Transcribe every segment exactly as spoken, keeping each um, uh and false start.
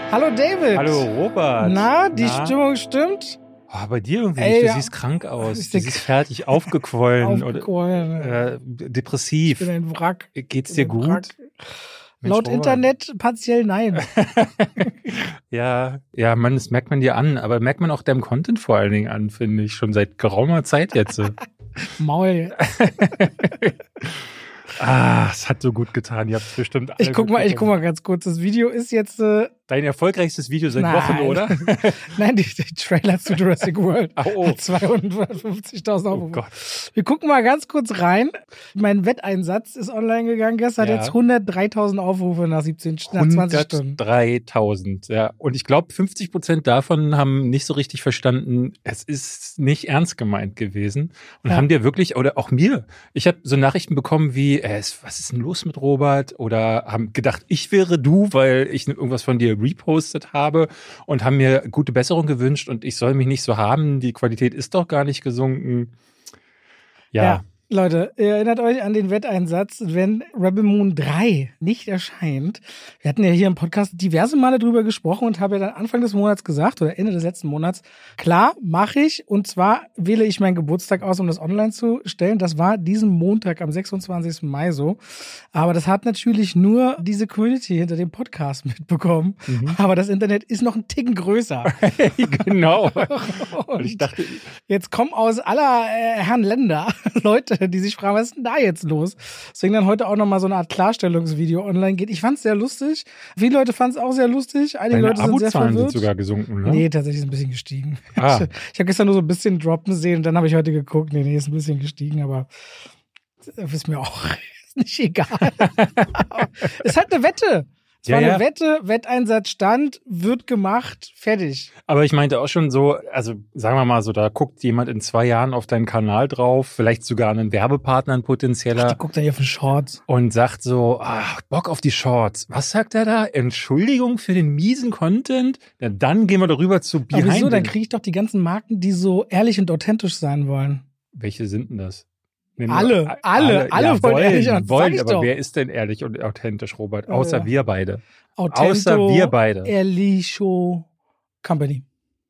Hallo David. Hallo Robert. Na, die Na? Stimmung stimmt? Oh, bei dir irgendwie Ey, nicht. Du ja. siehst krank aus. Ich Du seh- siehst fertig, aufgequollen, Aufgequollen. oder äh, depressiv. Ich bin ein Wrack. Geht's Ich dir bin ein gut? Wrack. Mensch, Laut Robert. Internet partiell nein. Ja, ja, Mann, das merkt man dir an. Aber merkt man auch deinem Content vor allen Dingen an, finde ich. Schon seit geraumer Zeit jetzt. Maul. Ah, es hat so gut getan. Ihr habt bestimmt alle Ich guck mal, ich guck mitbekommen. mal ganz kurz. Das Video ist jetzt. Äh, Dein erfolgreichstes Video seit Nein. Wochen, oder? Nein, die, die Trailer zu Jurassic World. Oh, oh. Hat zweihundertfünfzigtausend Oh Aufrufe. Gott. Wir gucken mal ganz kurz rein. Mein Wetteinsatz ist online gegangen gestern. Hat Ja. jetzt hundertdreitausend Aufrufe nach siebzehn, nach zwanzig Stunden. hundertdreitausend, ja. Und ich glaube, fünfzig Prozent davon haben nicht so richtig verstanden, es ist nicht ernst gemeint gewesen. Und Ja. haben dir wirklich, oder auch mir, ich habe so Nachrichten bekommen wie, äh, es- was ist denn los mit Robert? Oder haben gedacht, ich wäre du, weil ich irgendwas von dir repostet habe und haben mir gute Besserung gewünscht und ich soll mich nicht so haben, die Qualität ist doch gar nicht gesunken. Ja. Ja, Leute, ihr erinnert euch an den Wetteinsatz, wenn Rebel Moon drei nicht erscheint. Wir hatten ja hier im Podcast diverse Male drüber gesprochen und habe ja dann Anfang des Monats gesagt, oder Ende des letzten Monats, klar, mache ich. Und zwar wähle ich meinen Geburtstag aus, um das online zu stellen. Das war diesen Montag am sechsundzwanzigsten Mai so. Aber das hat natürlich nur diese Community hinter dem Podcast mitbekommen. Mhm. Aber das Internet ist noch einen Ticken größer. Genau. Und Und ich dachte, jetzt kommen aus aller äh, Herren Länder Leute, die sich fragen, was ist denn da jetzt los? Deswegen dann heute auch nochmal so eine Art Klarstellungsvideo online geht. Ich fand's sehr lustig. Viele Leute fanden es auch sehr lustig. Einige deine Leute sind sehr Abozahlen verwirrt. sind sogar gesunken, ne? Nee, tatsächlich ist ein bisschen gestiegen. Ah. Ich, ich habe gestern nur so ein bisschen droppen sehen und dann habe ich heute geguckt. Nee, nee, ist ein bisschen gestiegen, aber das ist mir auch ist nicht egal. Es ist halt eine Wette. Es Ja, war eine ja. Wette, Wetteinsatz stand, wird gemacht, fertig. Aber ich meinte auch schon so, also sagen wir mal so, da guckt jemand in zwei Jahren auf deinen Kanal drauf, vielleicht sogar einen Werbepartner, ein potenzieller, Die guckt da hier auf den Shorts. und sagt so, ach, Bock auf die Shorts. Was sagt er da? Entschuldigung für den miesen Content? Ja, dann gehen wir darüber zu Aber Behind. wieso? Dann the- kriege ich doch die ganzen Marken, die so ehrlich und authentisch sein wollen. Welche sind denn das? Nehmen Alle, wir- alle, alle ja, wollen wollen, ehrlich und- sag wollen, ich aber doch. wer ist denn ehrlich und authentisch, Robert? Ja, Außer ja. wir beide. Authento, Außer wir beide. Ehrlicho Company.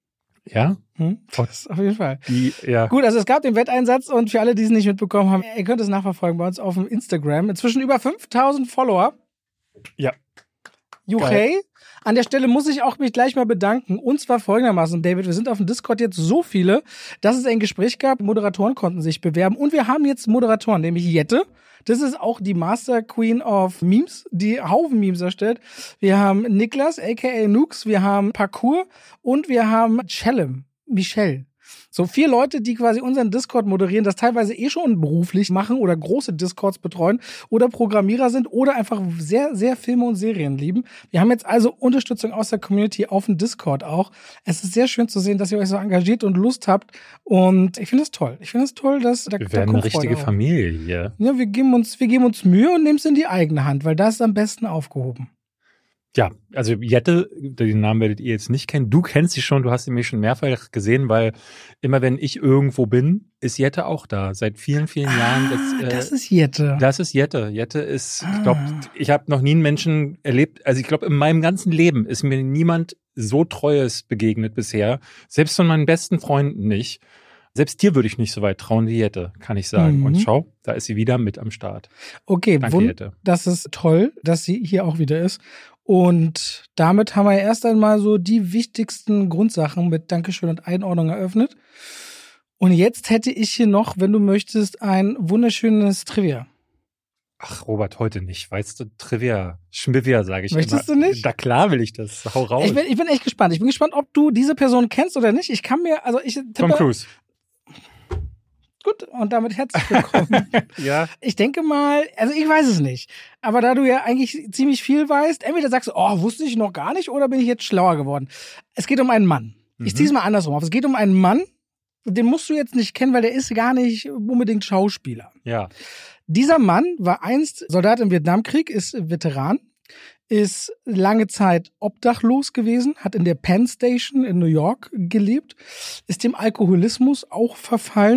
Ja? Hm? Das auf jeden Fall. Die, ja. Gut, also es gab den Wetteinsatz und für alle, die es nicht mitbekommen haben, ihr könnt es nachverfolgen bei uns auf dem Instagram. Inzwischen über fünftausend Follower. Ja. Juchei. An der Stelle muss ich auch mich gleich mal bedanken. Und zwar folgendermaßen, David, wir sind auf dem Discord jetzt so viele, dass es ein Gespräch gab. Moderatoren konnten sich bewerben. Und wir haben jetzt Moderatoren, nämlich Jette. Das ist auch die Master Queen of Memes, die Haufen Memes erstellt. Wir haben Niklas, aka Nux, wir haben Parkour und wir haben Cellem, Michelle. So vier Leute, die quasi unseren Discord moderieren, das teilweise eh schon beruflich machen oder große Discords betreuen oder Programmierer sind oder einfach sehr, sehr Filme und Serien lieben. Wir haben jetzt also Unterstützung aus der Community auf dem Discord auch. Es ist sehr schön zu sehen, dass ihr euch so engagiert und Lust habt und ich finde es toll. Ich finde es toll, dass da, Wir da werden kommt eine richtige Freude auf. Familie hier. Ja, wir geben uns, wir geben uns Mühe und nehmen es in die eigene Hand, weil das ist am besten aufgehoben. Ja, also Jette, den Namen werdet ihr jetzt nicht kennen. Du kennst sie schon, du hast sie mir schon mehrfach gesehen, weil immer wenn ich irgendwo bin, ist Jette auch da. Seit vielen, vielen Jahren. Ah, Das, äh, das ist Jette. das ist Jette. Jette ist, ich glaube, Ah. ich habe noch nie einen Menschen erlebt, also ich glaube, in meinem ganzen Leben ist mir niemand so Treues begegnet bisher. Selbst von meinen besten Freunden nicht. Selbst dir würde ich nicht so weit trauen wie Jette, kann ich sagen. Mhm. Und schau, da ist sie wieder mit am Start. Okay, Danke, wund- Jette. das ist toll, dass sie hier auch wieder ist. Und damit haben wir erst einmal so die wichtigsten Grundsachen mit Dankeschön und Einordnung eröffnet. Und jetzt hätte ich hier noch, wenn du möchtest, ein wunderschönes Trivia. Ach, Robert, heute nicht. Weißt du, Trivia, Schmivia, sage ich Möchtest immer. du nicht? Na klar will ich das. Hau raus. Ich bin, ich bin echt gespannt. Ich bin gespannt, ob du diese Person kennst oder nicht. Ich kann mir, also ich tippe, Tom Cruise. Gut, und damit herzlich willkommen. Ja. Ich denke mal, also ich weiß es nicht. Aber da du ja eigentlich ziemlich viel weißt, entweder sagst du, oh, wusste ich noch gar nicht, oder bin ich jetzt schlauer geworden. Es geht um einen Mann. Ich Mhm. ziehe es mal andersrum auf. Es geht um einen Mann, den musst du jetzt nicht kennen, weil der ist gar nicht unbedingt Schauspieler. Ja. Dieser Mann war einst Soldat im Vietnamkrieg, ist Veteran, ist lange Zeit obdachlos gewesen, hat in der Penn Station in New York gelebt, ist dem Alkoholismus auch verfallen,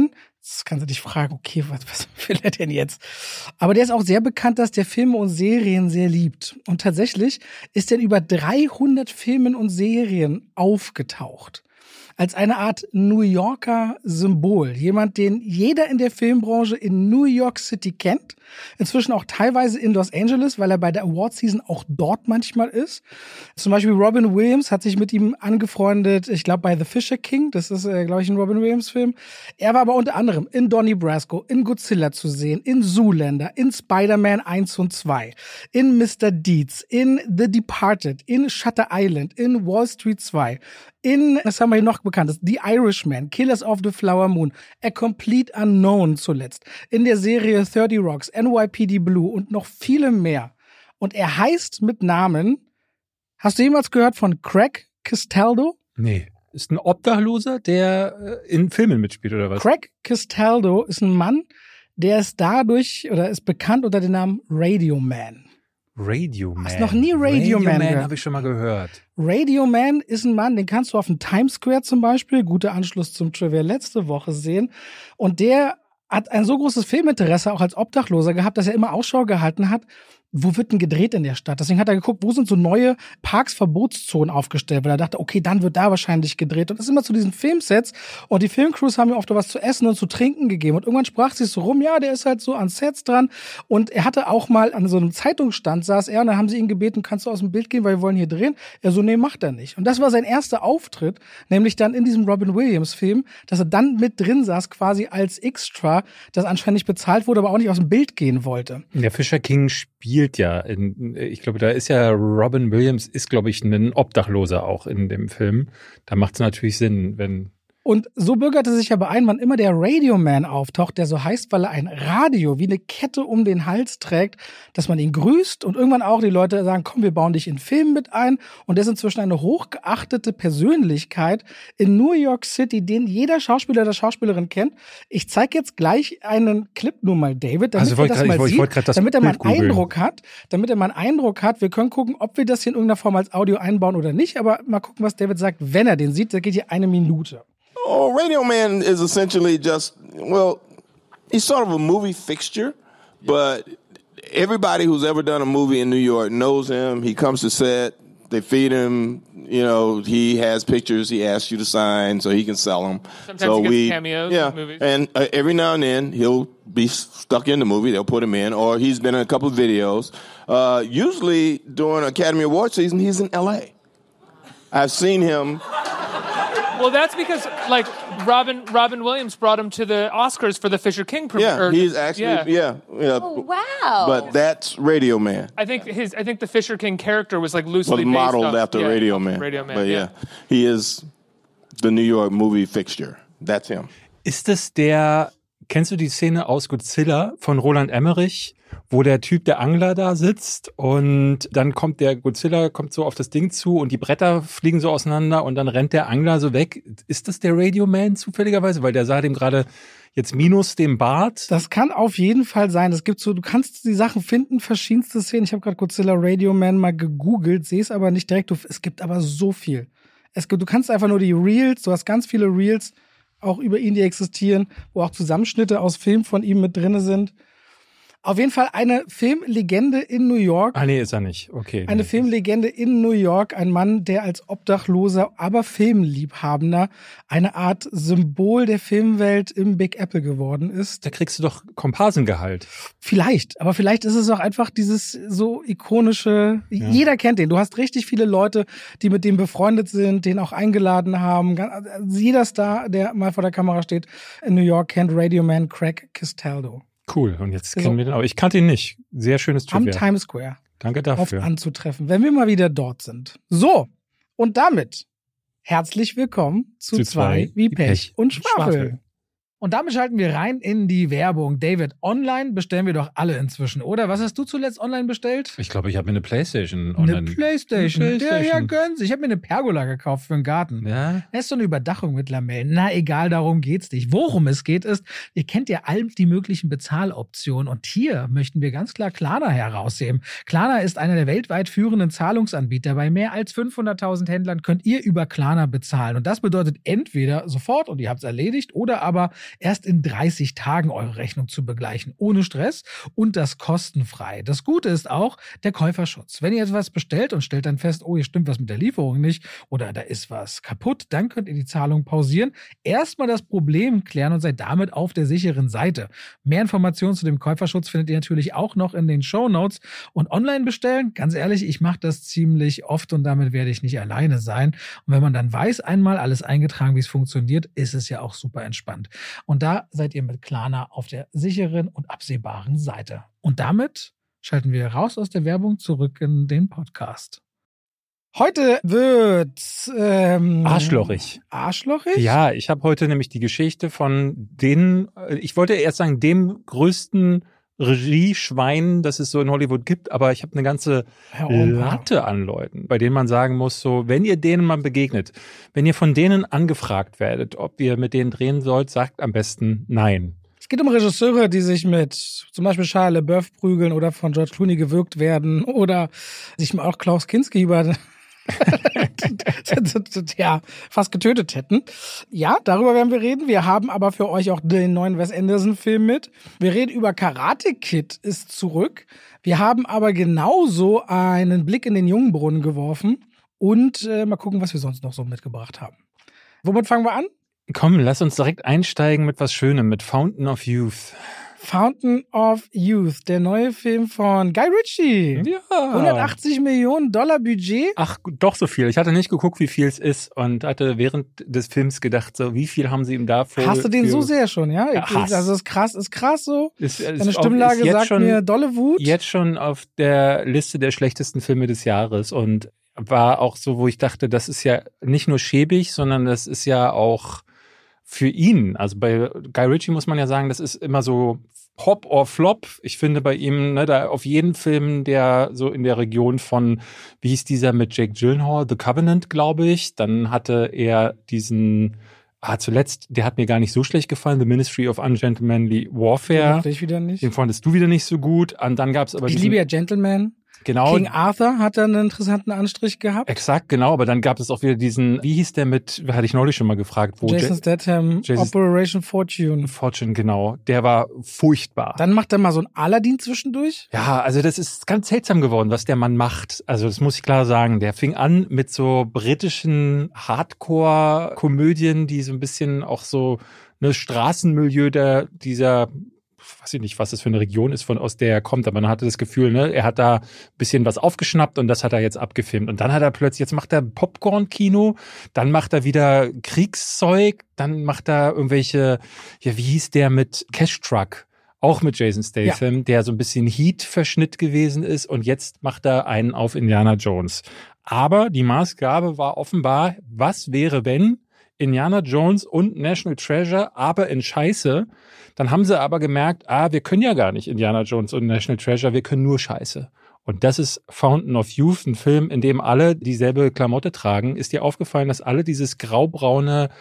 Das kannst du dich fragen, okay, was, was will er denn jetzt? Aber der ist auch sehr bekannt, dass der Filme und Serien sehr liebt. Und tatsächlich ist er in über dreihundert Filmen und Serien aufgetaucht. Als eine Art New Yorker Symbol. Jemand, den jeder in der Filmbranche in New York City kennt. Inzwischen auch teilweise in Los Angeles, weil er bei der Award-Season auch dort manchmal ist. Zum Beispiel Robin Williams hat sich mit ihm angefreundet, ich glaube bei The Fisher King. Das ist, äh, glaube ich, ein Robin Williams-Film. Er war aber unter anderem in Donnie Brasco, in Godzilla zu sehen, in Zoolander, in Spider-Man eins und zwei, in Mister Deeds, in The Departed, in Shutter Island, in Wall Street zwei, in, was haben wir hier noch bekannt, The Irishman, Killers of the Flower Moon, A Complete Unknown zuletzt, in der Serie thirty Rocks, N Y P D Blue und noch viele mehr. Und er heißt mit Namen, hast du jemals gehört von Craig Castaldo? Nee. Ist ein Obdachloser, der in Filmen mitspielt, oder was? Craig Castaldo ist ein Mann, der ist dadurch, oder ist bekannt unter dem Namen Radio Man. Radio Man. Hast noch nie Radio, Radio Man Man gehört? habe ich schon mal gehört. Radio Man ist ein Mann, den kannst du auf dem Times Square zum Beispiel, guter Anschluss zum Trivia letzte Woche sehen. Und der hat ein so großes Filminteresse auch als Obdachloser gehabt, dass er immer Ausschau gehalten hat, wo wird denn gedreht in der Stadt? Deswegen hat er geguckt, wo sind so neue Parks, Verbotszonen aufgestellt, weil er dachte, okay, dann wird da wahrscheinlich gedreht. Und das ist immer zu diesen Filmsets. Und die Filmcrews haben ihm oft was zu essen und zu trinken gegeben. Und irgendwann sprach sich so rum, ja, der ist halt so an Sets dran. Und er hatte auch mal an so einem Zeitungsstand, saß er, und dann haben sie ihn gebeten, kannst du aus dem Bild gehen, weil wir wollen hier drehen. Er so, nee, macht er nicht. Und das war sein erster Auftritt, nämlich dann in diesem Robin Williams-Film, dass er dann mit drin saß, quasi als Extra, das anscheinend nicht bezahlt wurde, aber auch nicht aus dem Bild gehen wollte. Der Fisher King spielt ja, in, ich glaube, da ist ja Robin Williams, ist, glaube ich, ein Obdachloser auch in dem Film. Da macht es natürlich Sinn, wenn... Und so bürgerte sich aber ein, wann immer der Radio Man auftaucht, der so heißt, weil er ein Radio wie eine Kette um den Hals trägt, dass man ihn grüßt und irgendwann auch die Leute sagen, komm, wir bauen dich in Filmen mit ein. Und der ist inzwischen eine hochgeachtete Persönlichkeit in New York City, den jeder Schauspieler oder Schauspielerin kennt. Ich zeige jetzt gleich einen Clip nur mal, David, damit also er das grad, mal ich, sieht, ich das damit er mal einen googeln. Eindruck hat, damit er mal einen Eindruck hat. Wir können gucken, ob wir das hier in irgendeiner Form als Audio einbauen oder nicht, aber mal gucken, was David sagt, wenn er den sieht. Da geht hier eine Minute. Oh, Radio Man is essentially just, well, he's sort of a movie fixture, but everybody who's ever done a movie in New York knows him. He comes to set, they feed him, you know, he has pictures he asks you to sign so he can sell them. Sometimes so he gets we, cameos yeah, in movies. and uh, every now and then he'll be stuck in the movie, they'll put him in, or he's been in a couple of videos. Uh, usually during Academy Award season, he's in L A. I've seen him... Well, that's because, like, Robin Robin Williams brought him to the Oscars for the Fisher King premiere. Yeah, he's actually, yeah. yeah. yeah. Oh, wow. But that's Radio Man. I think his I think the Fisher King character was like Was loosely modeled based off, after yeah, Radio Man. Radio Man. But yeah, yeah. he is the New York movie fixture. That's him. Ist es der, kennst du die Szene aus Godzilla von Roland Emmerich, wo der Typ, der Angler da sitzt und dann kommt der Godzilla, kommt so auf das Ding zu und die Bretter fliegen so auseinander und dann rennt der Angler so weg. Ist das der Radio Man zufälligerweise? Weil der sah dem gerade jetzt minus dem Bart. Das kann auf jeden Fall sein. Es gibt so, du kannst die Sachen finden, verschiedenste Szenen. Ich habe gerade Godzilla Radio Man mal gegoogelt, sehe es aber nicht direkt. Es gibt aber so viel. Es gibt, du kannst einfach nur die Reels, du hast ganz viele Reels auch über ihn, die existieren, wo auch Zusammenschnitte aus Filmen von ihm mit drinne sind. Auf jeden Fall eine Filmlegende in New York. Ah, nee, ist er nicht. Okay. Eine nee. Filmlegende in New York. Ein Mann, der als Obdachloser, aber Filmliebhabender eine Art Symbol der Filmwelt im Big Apple geworden ist. Da kriegst du doch Comparsengehalt. Vielleicht. Aber vielleicht ist es auch einfach dieses so ikonische, Ja. Jeder kennt den. Du hast richtig viele Leute, die mit dem befreundet sind, den auch eingeladen haben. Jeder Star, der mal vor der Kamera steht in New York, kennt Radio Man Craig Castaldo. Cool. Und jetzt So. kennen wir den auch. Ich kannte ihn nicht. Sehr schönes Am Trivia. Times Square. Danke Oft dafür. anzutreffen, wenn wir mal wieder dort sind. So, und damit herzlich willkommen zu, Zu zwei zwei wie Pech und Schwafel. Schwafel. Und damit schalten wir rein in die Werbung. David, online bestellen wir doch alle inzwischen, oder? Was hast du zuletzt online bestellt? Ich glaube, ich habe mir eine Playstation Eine online. Playstation. Eine Der ja Playstation. gönnt. Ich habe mir eine Pergola gekauft für den Garten. Ja. Das ist so eine Überdachung mit Lamellen. Na, egal, darum geht's nicht. Worum es geht ist, ihr kennt ja all die möglichen Bezahloptionen und hier möchten wir ganz klar Klarna herausheben. Klarna ist einer der weltweit führenden Zahlungsanbieter. Bei mehr als fünfhunderttausend Händlern könnt ihr über Klarna bezahlen und das bedeutet entweder sofort und ihr habt es erledigt oder aber erst in dreißig Tagen eure Rechnung zu begleichen, ohne Stress und das kostenfrei. Das Gute ist auch der Käuferschutz. Wenn ihr etwas bestellt und stellt dann fest, oh, hier stimmt was mit der Lieferung nicht oder da ist was kaputt, dann könnt ihr die Zahlung pausieren, erstmal das Problem klären und seid damit auf der sicheren Seite. Mehr Informationen zu dem Käuferschutz findet ihr natürlich auch noch in den Shownotes. Und online bestellen, ganz ehrlich, ich mache das ziemlich oft und damit werde ich nicht alleine sein. Und wenn man dann weiß, einmal alles eingetragen, wie es funktioniert, ist es ja auch super entspannt. Und da seid ihr mit Klarna auf der sicheren und absehbaren Seite. Und damit schalten wir raus aus der Werbung zurück in den Podcast. Heute wird ähm, arschlochig. Arschlochig? Ja, ich habe heute nämlich die Geschichte von den, ich wollte erst sagen, dem größten Regieschwein, das es so in Hollywood gibt, aber ich habe eine ganze Latte an Leuten, bei denen man sagen muss, so, wenn ihr denen mal begegnet, wenn ihr von denen angefragt werdet, ob ihr mit denen drehen sollt, sagt am besten nein. Es geht um Regisseure, die sich mit zum Beispiel Shia LaBeouf prügeln oder von George Clooney gewürgt werden oder sich mal auch Klaus Kinski über ja, fast getötet hätten. Ja, darüber werden wir reden. Wir haben aber für euch auch den neuen Wes Anderson-Film mit. Wir reden über Karate Kid ist zurück. Wir haben aber genauso einen Blick in den Jungbrunnen geworfen und äh, mal gucken, was wir sonst noch so mitgebracht haben. Womit fangen wir an? Komm, lass uns direkt einsteigen mit was Schönem, mit Fountain of Youth. Fountain of Youth, der neue Film von Guy Ritchie. Ja. hundertachtzig Millionen Dollar Budget. Ach, doch so viel. Ich hatte nicht geguckt, wie viel es ist und hatte während des Films gedacht, so wie viel haben sie ihm da für... Hast du den für, so sehr schon, ja? ja Hass. Also ist krass, ist krass so. Ist, ist Deine Stimmlage ist sagt schon, mir dolle Wut. Jetzt schon auf der Liste der schlechtesten Filme des Jahres und war auch so, wo ich dachte, das ist ja nicht nur schäbig, sondern das ist ja auch für ihn. Also bei Guy Ritchie muss man ja sagen, das ist immer so Hop or Flop. Ich finde bei ihm, ne, da auf jeden Film, der so in der Region von, wie hieß dieser mit Jake Gyllenhaal, The Covenant, glaube ich. Dann hatte er diesen, ah, zuletzt, der hat mir gar nicht so schlecht gefallen, The Ministry of Ungentlemanly Warfare. Den ich wieder nicht. Den fandest du wieder nicht so gut. Und dann gab's aber ich diesen, liebe ja Gentleman. Genau. King Arthur hat da einen interessanten Anstrich gehabt. Exakt, genau. Aber dann gab es auch wieder diesen, wie hieß der mit, hatte ich neulich schon mal gefragt. Wo Jason Statham, Jason Operation Fortune. Fortune, genau. Der war furchtbar. Dann macht er mal so ein Aladdin zwischendurch. Ja, also das ist ganz seltsam geworden, was der Mann macht. Also das muss ich klar sagen. Der fing an mit so britischen Hardcore-Komödien, die so ein bisschen auch so eine Straßenmilieu der, dieser, weiß ich nicht, was das für eine Region ist, von aus der er kommt, aber man hatte das Gefühl, ne, er hat da ein bisschen was aufgeschnappt und das hat er jetzt abgefilmt. Und dann hat er plötzlich, jetzt macht er Popcorn-Kino, dann macht er wieder Kriegszeug, dann macht er irgendwelche, ja, wie hieß der mit Cash Truck? Auch mit Jason Statham, ja, der so ein bisschen Heat-Verschnitt gewesen ist und jetzt macht er einen auf Indiana Jones. Aber die Maßgabe war offenbar, was wäre, wenn Indiana Jones und National Treasure, aber in Scheiße. Dann haben sie aber gemerkt, ah, wir können ja gar nicht Indiana Jones und National Treasure, wir können nur Scheiße. Und das ist Fountain of Youth, ein Film, in dem alle dieselbe Klamotte tragen. Ist dir aufgefallen, dass alle dieses graubraune,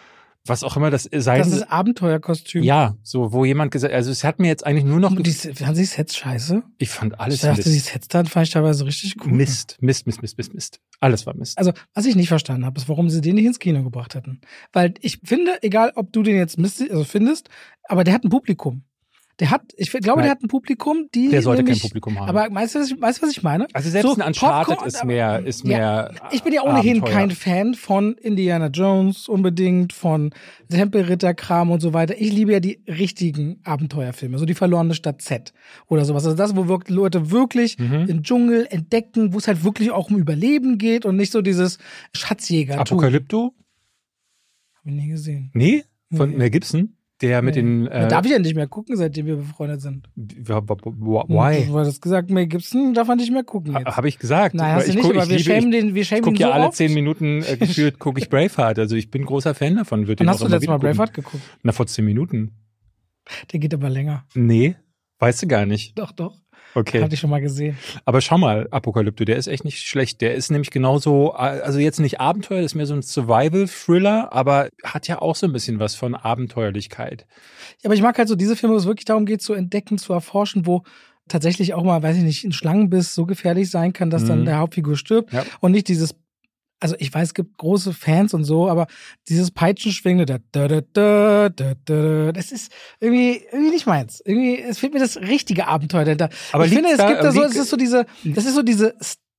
was auch immer das sein... Das ist Abenteuerkostüm. Ja, so, wo jemand gesagt, also es hat mir jetzt eigentlich nur noch... Und die, fanden Sie Sets scheiße? Ich fand alles Ich dachte, Mist. die Sets dann fand ich teilweise richtig cool. Mist, Mist, Mist, Mist, Mist, Mist. Alles war Mist. Also, was ich nicht verstanden habe, ist, warum sie den nicht ins Kino gebracht hätten. Weil ich finde, egal ob du den jetzt misst, also findest, aber der hat ein Publikum. Der hat, ich glaube, Nein. der hat ein Publikum, die Der sollte nämlich, kein Publikum haben. Aber weißt du, was ich, weißt, du, was ich meine? Also selbst So, ein Uncharted Popcorn, ist mehr, ist mehr. Ja, ich bin ja ohnehin Abenteuer. kein Fan von Indiana Jones unbedingt, von Tempelritterkram und so weiter. Ich liebe ja die richtigen Abenteuerfilme, so die verlorene Stadt Z oder sowas. Also das, wo wirklich Leute wirklich Mhm. im Dschungel entdecken, wo es halt wirklich auch um Überleben geht und nicht so dieses Schatzjäger. Apokalypto? Hab ich nie gesehen. Nee? Von Nee. Mel Gibson? Der mit Nee. den. Da Äh, darf ich ja nicht mehr gucken, seitdem wir befreundet sind. Why? Du hast gesagt, Mel Gibson darf man nicht mehr gucken jetzt. Habe ich gesagt. Nein, hast ich du nicht, guck, aber ich wir liebe, schämen ich, den, wir ich schämen gucke ihn ja so alle oft. zehn Minuten äh, gefühlt, gucke ich Braveheart. Also ich bin großer Fan davon. Würde Wann den hast auch du immer letztes Mal wieder gucken. Braveheart geguckt? Na, vor zehn Minuten. Der geht aber länger. Nee, weißt du gar nicht. Doch, doch. Okay. Hatte ich schon mal gesehen. Aber schau mal, Apokalypto, der ist echt nicht schlecht. Der ist nämlich genauso, also jetzt nicht Abenteuer, das ist mehr so ein Survival-Thriller, aber hat ja auch so ein bisschen was von Abenteuerlichkeit. Ja, aber ich mag halt so diese Filme, wo es wirklich darum geht, zu entdecken, zu erforschen, wo tatsächlich auch mal, weiß ich nicht, ein Schlangenbiss so gefährlich sein kann, dass Mhm. dann der Hauptfigur stirbt. Ja. Und nicht dieses also ich weiß, es gibt große Fans und so, aber dieses Peitschenschwingen, da, da, da, da, da, da, das ist irgendwie, irgendwie nicht meins. Irgendwie, es fehlt mir das richtige Abenteuer dahinter. Aber ich finde, es da, gibt da so, es ist so diese, das ist so diese,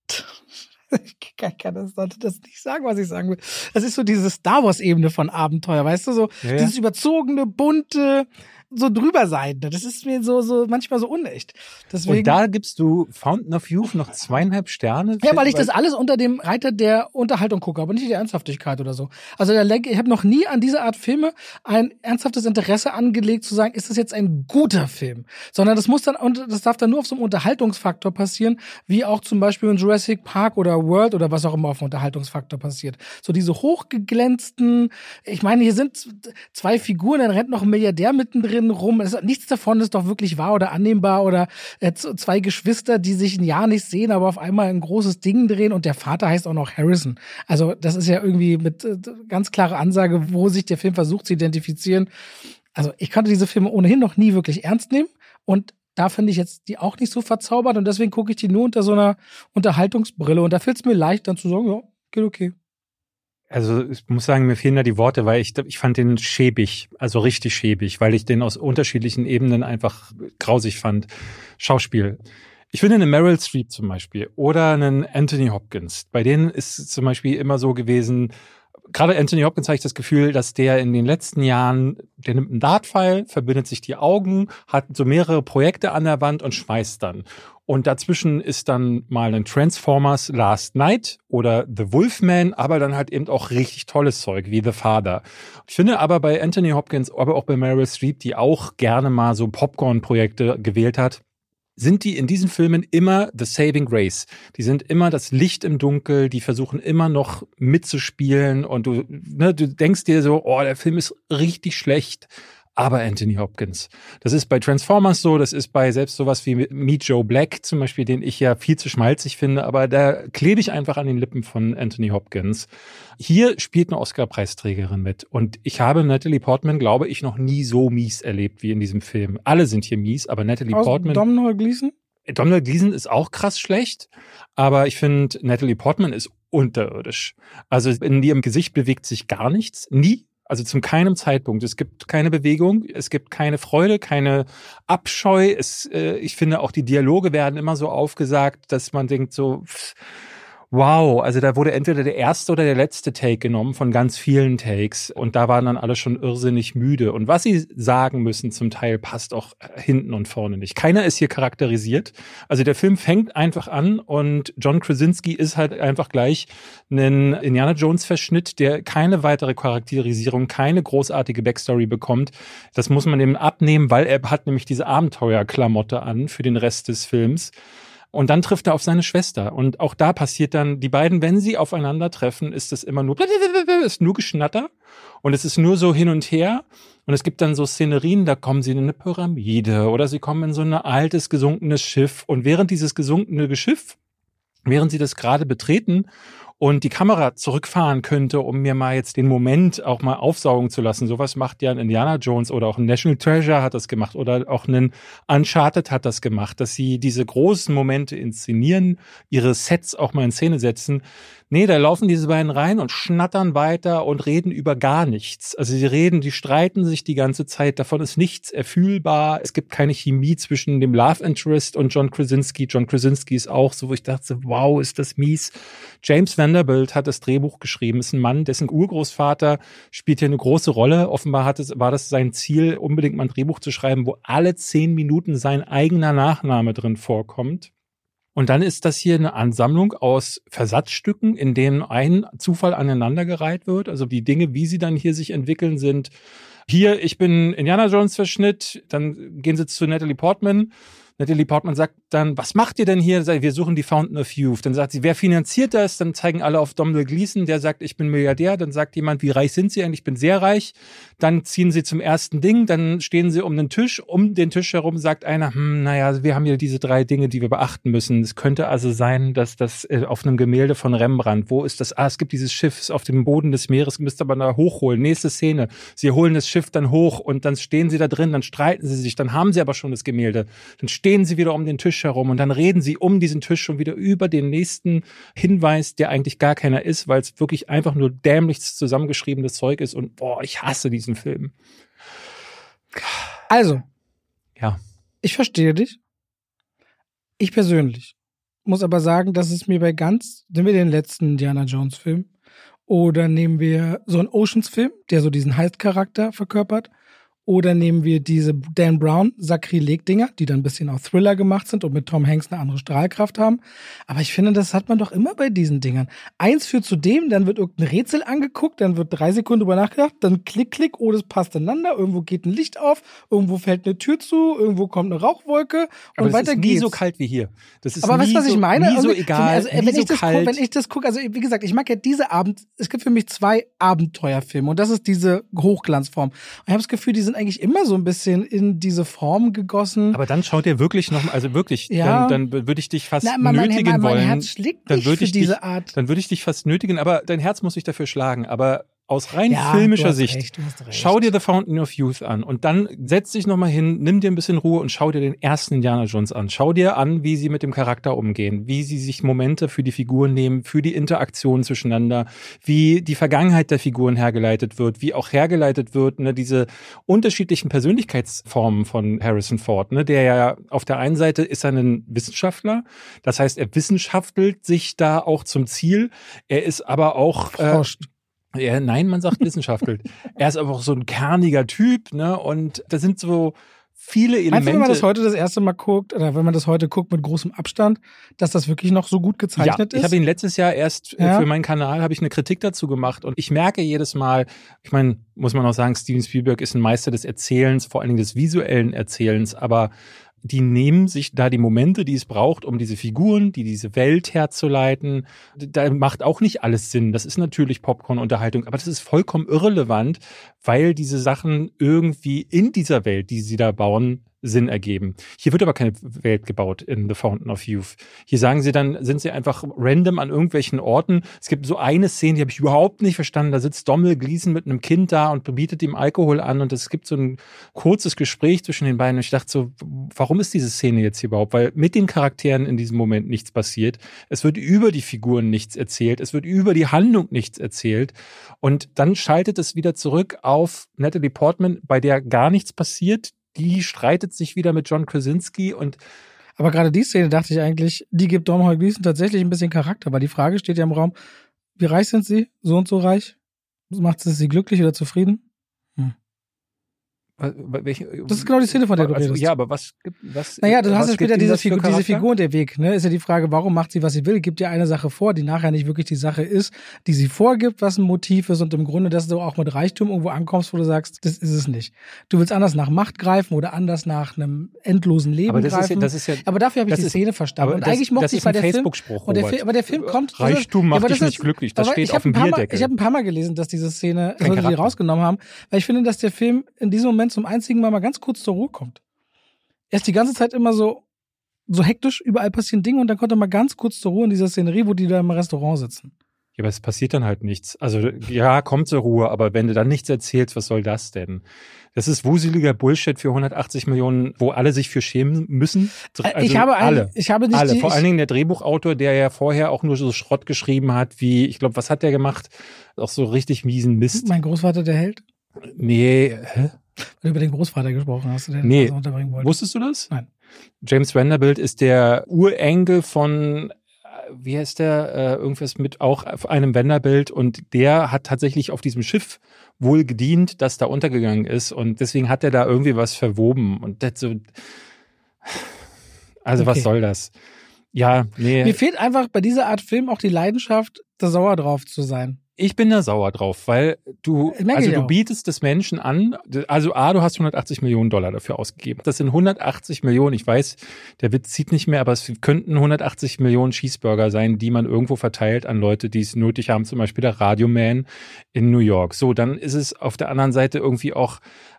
ich kann, kann das, sollte das nicht sagen, was ich sagen will. Das ist so diese Star Wars-Ebene von Abenteuer, weißt du, so ja, dieses überzogene, bunte, so drüber sein. Das ist mir so, so manchmal so unecht. Deswegen, und da gibst du Fountain of Youth noch zweieinhalb Sterne? Ja, weil ich das alles unter dem Reiter der Unterhaltung gucke, aber nicht der Ernsthaftigkeit oder so. Also der, ich habe noch nie an diese Art Filme ein ernsthaftes Interesse angelegt, zu sagen, ist das jetzt ein guter Film? Sondern das muss dann, und das darf dann nur auf so einem Unterhaltungsfaktor passieren, wie auch zum Beispiel in Jurassic Park oder World oder was auch immer auf dem Unterhaltungsfaktor passiert. So diese hochgeglänzten, ich meine, hier sind zwei Figuren, dann rennt noch ein Milliardär mittendrin rum. Es, nichts davon ist doch wirklich wahr oder annehmbar oder äh, zwei Geschwister, die sich ein Jahr nicht sehen, aber auf einmal ein großes Ding drehen und der Vater heißt auch noch Harrison. Also das ist ja irgendwie mit äh, ganz klare Ansage, wo sich der Film versucht zu identifizieren. Also ich konnte diese Filme ohnehin noch nie wirklich ernst nehmen und da finde ich jetzt die auch nicht so verzaubert und deswegen gucke ich die nur unter so einer Unterhaltungsbrille und da fällt es mir leicht, dann zu sagen, ja, geht okay. Also ich muss sagen, mir fehlen da die Worte, weil ich, ich fand den schäbig, also richtig schäbig, weil ich den aus unterschiedlichen Ebenen einfach grausig fand. Schauspiel. Ich finde eine Meryl Streep zum Beispiel oder einen Anthony Hopkins. Bei denen ist es zum Beispiel immer so gewesen, gerade Anthony Hopkins habe ich das Gefühl, dass der in den letzten Jahren, der nimmt einen Dartpfeil, verbindet sich die Augen, hat so mehrere Projekte an der Wand und schmeißt dann. Und dazwischen ist dann mal ein Transformers Last Night oder The Wolfman, aber dann halt eben auch richtig tolles Zeug wie The Father. Ich finde aber bei Anthony Hopkins, aber auch bei Meryl Streep, die auch gerne mal so Popcorn-Projekte gewählt hat, sind die in diesen Filmen immer the saving grace. Die sind immer das Licht im Dunkel, die versuchen immer noch mitzuspielen und du, ne, du denkst dir so, oh, der Film ist richtig schlecht. Aber Anthony Hopkins. Das ist bei Transformers so, das ist bei selbst sowas wie Meet Joe Black zum Beispiel, den ich ja viel zu schmalzig finde, aber da klebe ich einfach an den Lippen von Anthony Hopkins. Hier spielt eine Oscar-Preisträgerin mit und ich habe Natalie Portman, glaube ich, noch nie so mies erlebt wie in diesem Film. Alle sind hier mies, aber Natalie Aus Portman... Domhnall Gleeson? Domhnall Gleeson ist auch krass schlecht, aber ich finde, Natalie Portman ist unterirdisch. Also in ihrem Gesicht bewegt sich gar nichts, nie. Also zum keinem Zeitpunkt. Es gibt keine Bewegung, es gibt keine Freude, keine Abscheu. Es, äh, ich finde auch die Dialoge werden immer so aufgesagt, dass man denkt so, pff, wow, also da wurde entweder der erste oder der letzte Take genommen von ganz vielen Takes und da waren dann alle schon irrsinnig müde. Und was sie sagen müssen zum Teil passt auch hinten und vorne nicht. Keiner ist hier charakterisiert. Also der Film fängt einfach an und John Krasinski ist halt einfach gleich ein Indiana Jones Verschnitt, der keine weitere Charakterisierung, keine großartige Backstory bekommt. Das muss man eben abnehmen, weil er hat nämlich diese Abenteuerklamotte an für den Rest des Films. Und dann trifft er auf seine Schwester. Und auch da passiert dann, die beiden, wenn sie aufeinandertreffen, ist es immer nur, ist nur Geschnatter. Und es ist nur so hin und her. Und es gibt dann so Szenerien, da kommen sie in eine Pyramide oder sie kommen in so ein altes, gesunkenes Schiff. Und während dieses gesunkene Schiff, während sie das gerade betreten und die Kamera zurückfahren könnte, um mir mal jetzt den Moment auch mal aufsaugen zu lassen. Sowas macht ja ein Indiana Jones oder auch ein National Treasure hat das gemacht oder auch ein Uncharted hat das gemacht, dass sie diese großen Momente inszenieren, ihre Sets auch mal in Szene setzen. Nee, da laufen diese beiden rein und schnattern weiter und reden über gar nichts. Also sie reden, die streiten sich die ganze Zeit, davon ist nichts erfühlbar. Es gibt keine Chemie zwischen dem Love Interest und John Krasinski. John Krasinski ist auch so, wo ich dachte, wow, ist das mies. James Vanderbilt hat das Drehbuch geschrieben, ist ein Mann, dessen Urgroßvater spielt hier eine große Rolle. Offenbar hat es, war das sein Ziel, unbedingt mal ein Drehbuch zu schreiben, wo alle zehn Minuten sein eigener Nachname drin vorkommt. Und dann ist das hier eine Ansammlung aus Versatzstücken, in denen ein Zufall aneinandergereiht wird. Also die Dinge, wie sie dann hier sich entwickeln, sind hier, ich bin Indiana Jones Verschnitt, dann gehen sie zu Natalie Portman. Natalie Portman sagt dann, was macht ihr denn hier? Wir suchen die Fountain of Youth. Dann sagt sie, wer finanziert das? Dann zeigen alle auf Domhnall Gleeson, der sagt, ich bin Milliardär. Dann sagt jemand, wie reich sind Sie eigentlich? Ich bin sehr reich. Dann ziehen sie zum ersten Ding, dann stehen sie um den Tisch. Um den Tisch herum sagt einer, hm, naja, wir haben hier diese drei Dinge, die wir beachten müssen. Es könnte also sein, dass das auf einem Gemälde von Rembrandt, wo ist das? Ah, es gibt dieses Schiff, ist auf dem Boden des Meeres, müsst ihr aber da hochholen. Nächste Szene. Sie holen das Schiff dann hoch und dann stehen sie da drin, dann streiten sie sich, dann haben sie aber schon das Gemälde. Dann stehen sie wieder um den Tisch herum und dann reden sie um diesen Tisch schon wieder über den nächsten Hinweis, der eigentlich gar keiner ist, weil es wirklich einfach nur dämlichst zusammengeschriebenes Zeug ist und boah, ich hasse diesen Film. Also, ja. Ich verstehe dich. Ich persönlich muss aber sagen, dass es mir bei ganz, nehmen wir den letzten Indiana Jones Film oder nehmen wir so einen Oceans Film, der so diesen Heist-Charakter verkörpert, oder nehmen wir diese Dan Brown Sakrileg-Dinger, die dann ein bisschen auch Thriller gemacht sind und mit Tom Hanks eine andere Strahlkraft haben. Aber ich finde, das hat man doch immer bei diesen Dingern. Eins führt zu dem, dann wird irgendein Rätsel angeguckt, dann wird drei Sekunden drüber nachgedacht, dann klick, klick, oh, das passt ineinander, irgendwo geht ein Licht auf, irgendwo fällt eine Tür zu, irgendwo kommt eine Rauchwolke und aber weiter ist geht's. nie so kalt wie hier. Das ist aber weißt du, was ich meine? Nie so Irgendwie, egal, also, nie wenn, so ich das kalt. guck, wenn ich das gucke, also wie gesagt, ich mag ja diese Abend, es gibt für mich zwei Abenteuerfilme und das ist diese Hochglanzform. Und ich habe das Gefühl, die sind eigentlich immer so ein bisschen in diese Form gegossen. Aber dann schaut ihr wirklich noch, also wirklich, ja. dann, dann würde ich dich fast Na, mein, nötigen mein, mein, mein wollen. Herz schlägt dann nicht würde für ich diese dich, Art. Dann würde ich dich fast nötigen, aber dein Herz muss sich dafür schlagen. Aber aus rein Ja, filmischer du hast Sicht, recht, du hast recht. schau dir The Fountain of Youth an und dann setz dich nochmal hin, nimm dir ein bisschen Ruhe und schau dir den ersten Indiana Jones an. Schau dir an, wie sie mit dem Charakter umgehen, wie sie sich Momente für die Figuren nehmen, für die Interaktion zwischeneinander, wie die Vergangenheit der Figuren hergeleitet wird, wie auch hergeleitet wird, ne, diese unterschiedlichen Persönlichkeitsformen von Harrison Ford, ne, der ja auf der einen Seite ist er ein Wissenschaftler, das heißt, er wissenschaftelt sich da auch zum Ziel, er ist aber auch äh, Ja, nein, man sagt wissenschaftelt. Er ist aber auch so ein kerniger Typ, ne? Und da sind so viele Elemente. Meinst du, wenn man das heute das erste Mal guckt, oder wenn man das heute guckt mit großem Abstand, dass das wirklich noch so gut gezeichnet ja, ist? Ich habe ihn letztes Jahr erst ja. für meinen Kanal habe ich eine Kritik dazu gemacht und ich merke jedes Mal, ich meine, muss man auch sagen, Steven Spielberg ist ein Meister des Erzählens, vor allen Dingen des visuellen Erzählens, aber die nehmen sich da die Momente, die es braucht, um diese Figuren, die diese Welt herzuleiten. Da macht auch nicht alles Sinn. Das ist natürlich Popcorn-Unterhaltung, aber das ist vollkommen irrelevant, weil diese Sachen irgendwie in dieser Welt, die sie da bauen, Sinn ergeben. Hier wird aber keine Welt gebaut in The Fountain of Youth. Hier sagen sie dann, sind sie einfach random an irgendwelchen Orten. Es gibt so eine Szene, die habe ich überhaupt nicht verstanden. Da sitzt Domhnall Gleeson mit einem Kind da und bietet ihm Alkohol an und es gibt so ein kurzes Gespräch zwischen den beiden und ich dachte so, warum ist diese Szene jetzt hier überhaupt? Weil mit den Charakteren in diesem Moment nichts passiert. Es wird über die Figuren nichts erzählt. Es wird über die Handlung nichts erzählt. Und dann schaltet es wieder zurück auf Natalie Portman, bei der gar nichts passiert. Die streitet sich wieder mit John Krasinski und aber gerade die Szene dachte ich eigentlich, die gibt Domhnall Gleeson tatsächlich ein bisschen Charakter, weil die Frage steht ja im Raum, wie reich sind sie? So und so reich? Macht es sie glücklich oder zufrieden? Hm. Welche, das ist genau die Szene, von der du also, redest. Ja, aber was gibt was? Naja, du hast ja später diese Figur, diese Figur Figur der Weg, ne? Ist ja die Frage, warum macht sie, was sie will? Gibt ja eine Sache vor, die nachher nicht wirklich die Sache ist, die sie vorgibt, was ein Motiv ist und im Grunde, dass du auch mit Reichtum irgendwo ankommst, wo du sagst, das ist es nicht. Du willst anders nach Macht greifen oder anders nach einem endlosen Leben aber das greifen. Ist ja, das ist ja, aber dafür habe ich die ist, Szene verstanden. Und das, eigentlich mochte ich bei der Film, und der Film, aber der Film kommt. Reichtum macht ja, dich ist, nicht glücklich. Das steht auf dem Bierdeckel. Bierdeckel. Ich habe ein paar Mal gelesen, dass diese Szene, sollte die rausgenommen haben, weil ich finde, dass der Film in diesem Moment zum einzigen Mal mal ganz kurz zur Ruhe kommt. Er ist die ganze Zeit immer so, so hektisch, überall passieren Dinge und dann kommt er mal ganz kurz zur Ruhe in dieser Szenerie, wo die da im Restaurant sitzen. Ja, aber es passiert dann halt nichts. Also ja, kommt zur Ruhe, aber wenn du dann nichts erzählst, was soll das denn? Das ist wuseliger Bullshit für hundertachtzig Millionen, wo alle sich für schämen müssen. Also ich habe alle, ich habe nicht alle. Die, Vor allen Dingen der Drehbuchautor, der ja vorher auch nur so Schrott geschrieben hat, wie, ich glaube, was hat der gemacht? Auch so richtig miesen Mist. Mein Großvater, der Held? Nee, hä? Weil du über den Großvater gesprochen hast, der nee. das unterbringen wollte. Wusstest du das? Nein. James Vanderbilt ist der Urenkel von, wie heißt der, äh, irgendwas mit auch einem Vanderbilt und der hat tatsächlich auf diesem Schiff wohl gedient, das da untergegangen ist und deswegen hat er da irgendwie was verwoben und das so, also okay. Was soll das? Ja, nee. Mir fehlt einfach bei dieser Art Film auch die Leidenschaft, da sauer drauf zu sein. Ich bin da sauer drauf, weil du, also du auch. bietest des Menschen an, also A, du hast hundertachtzig Millionen Dollar dafür ausgegeben. Das sind hundertachtzig Millionen, ich weiß, der Witz zieht nicht mehr, aber es könnten hundertachtzig Millionen Cheeseburger sein, die man irgendwo verteilt an Leute, die es nötig haben, zum Beispiel der Radioman in New York. So, dann ist es auf der anderen Seite irgendwie auch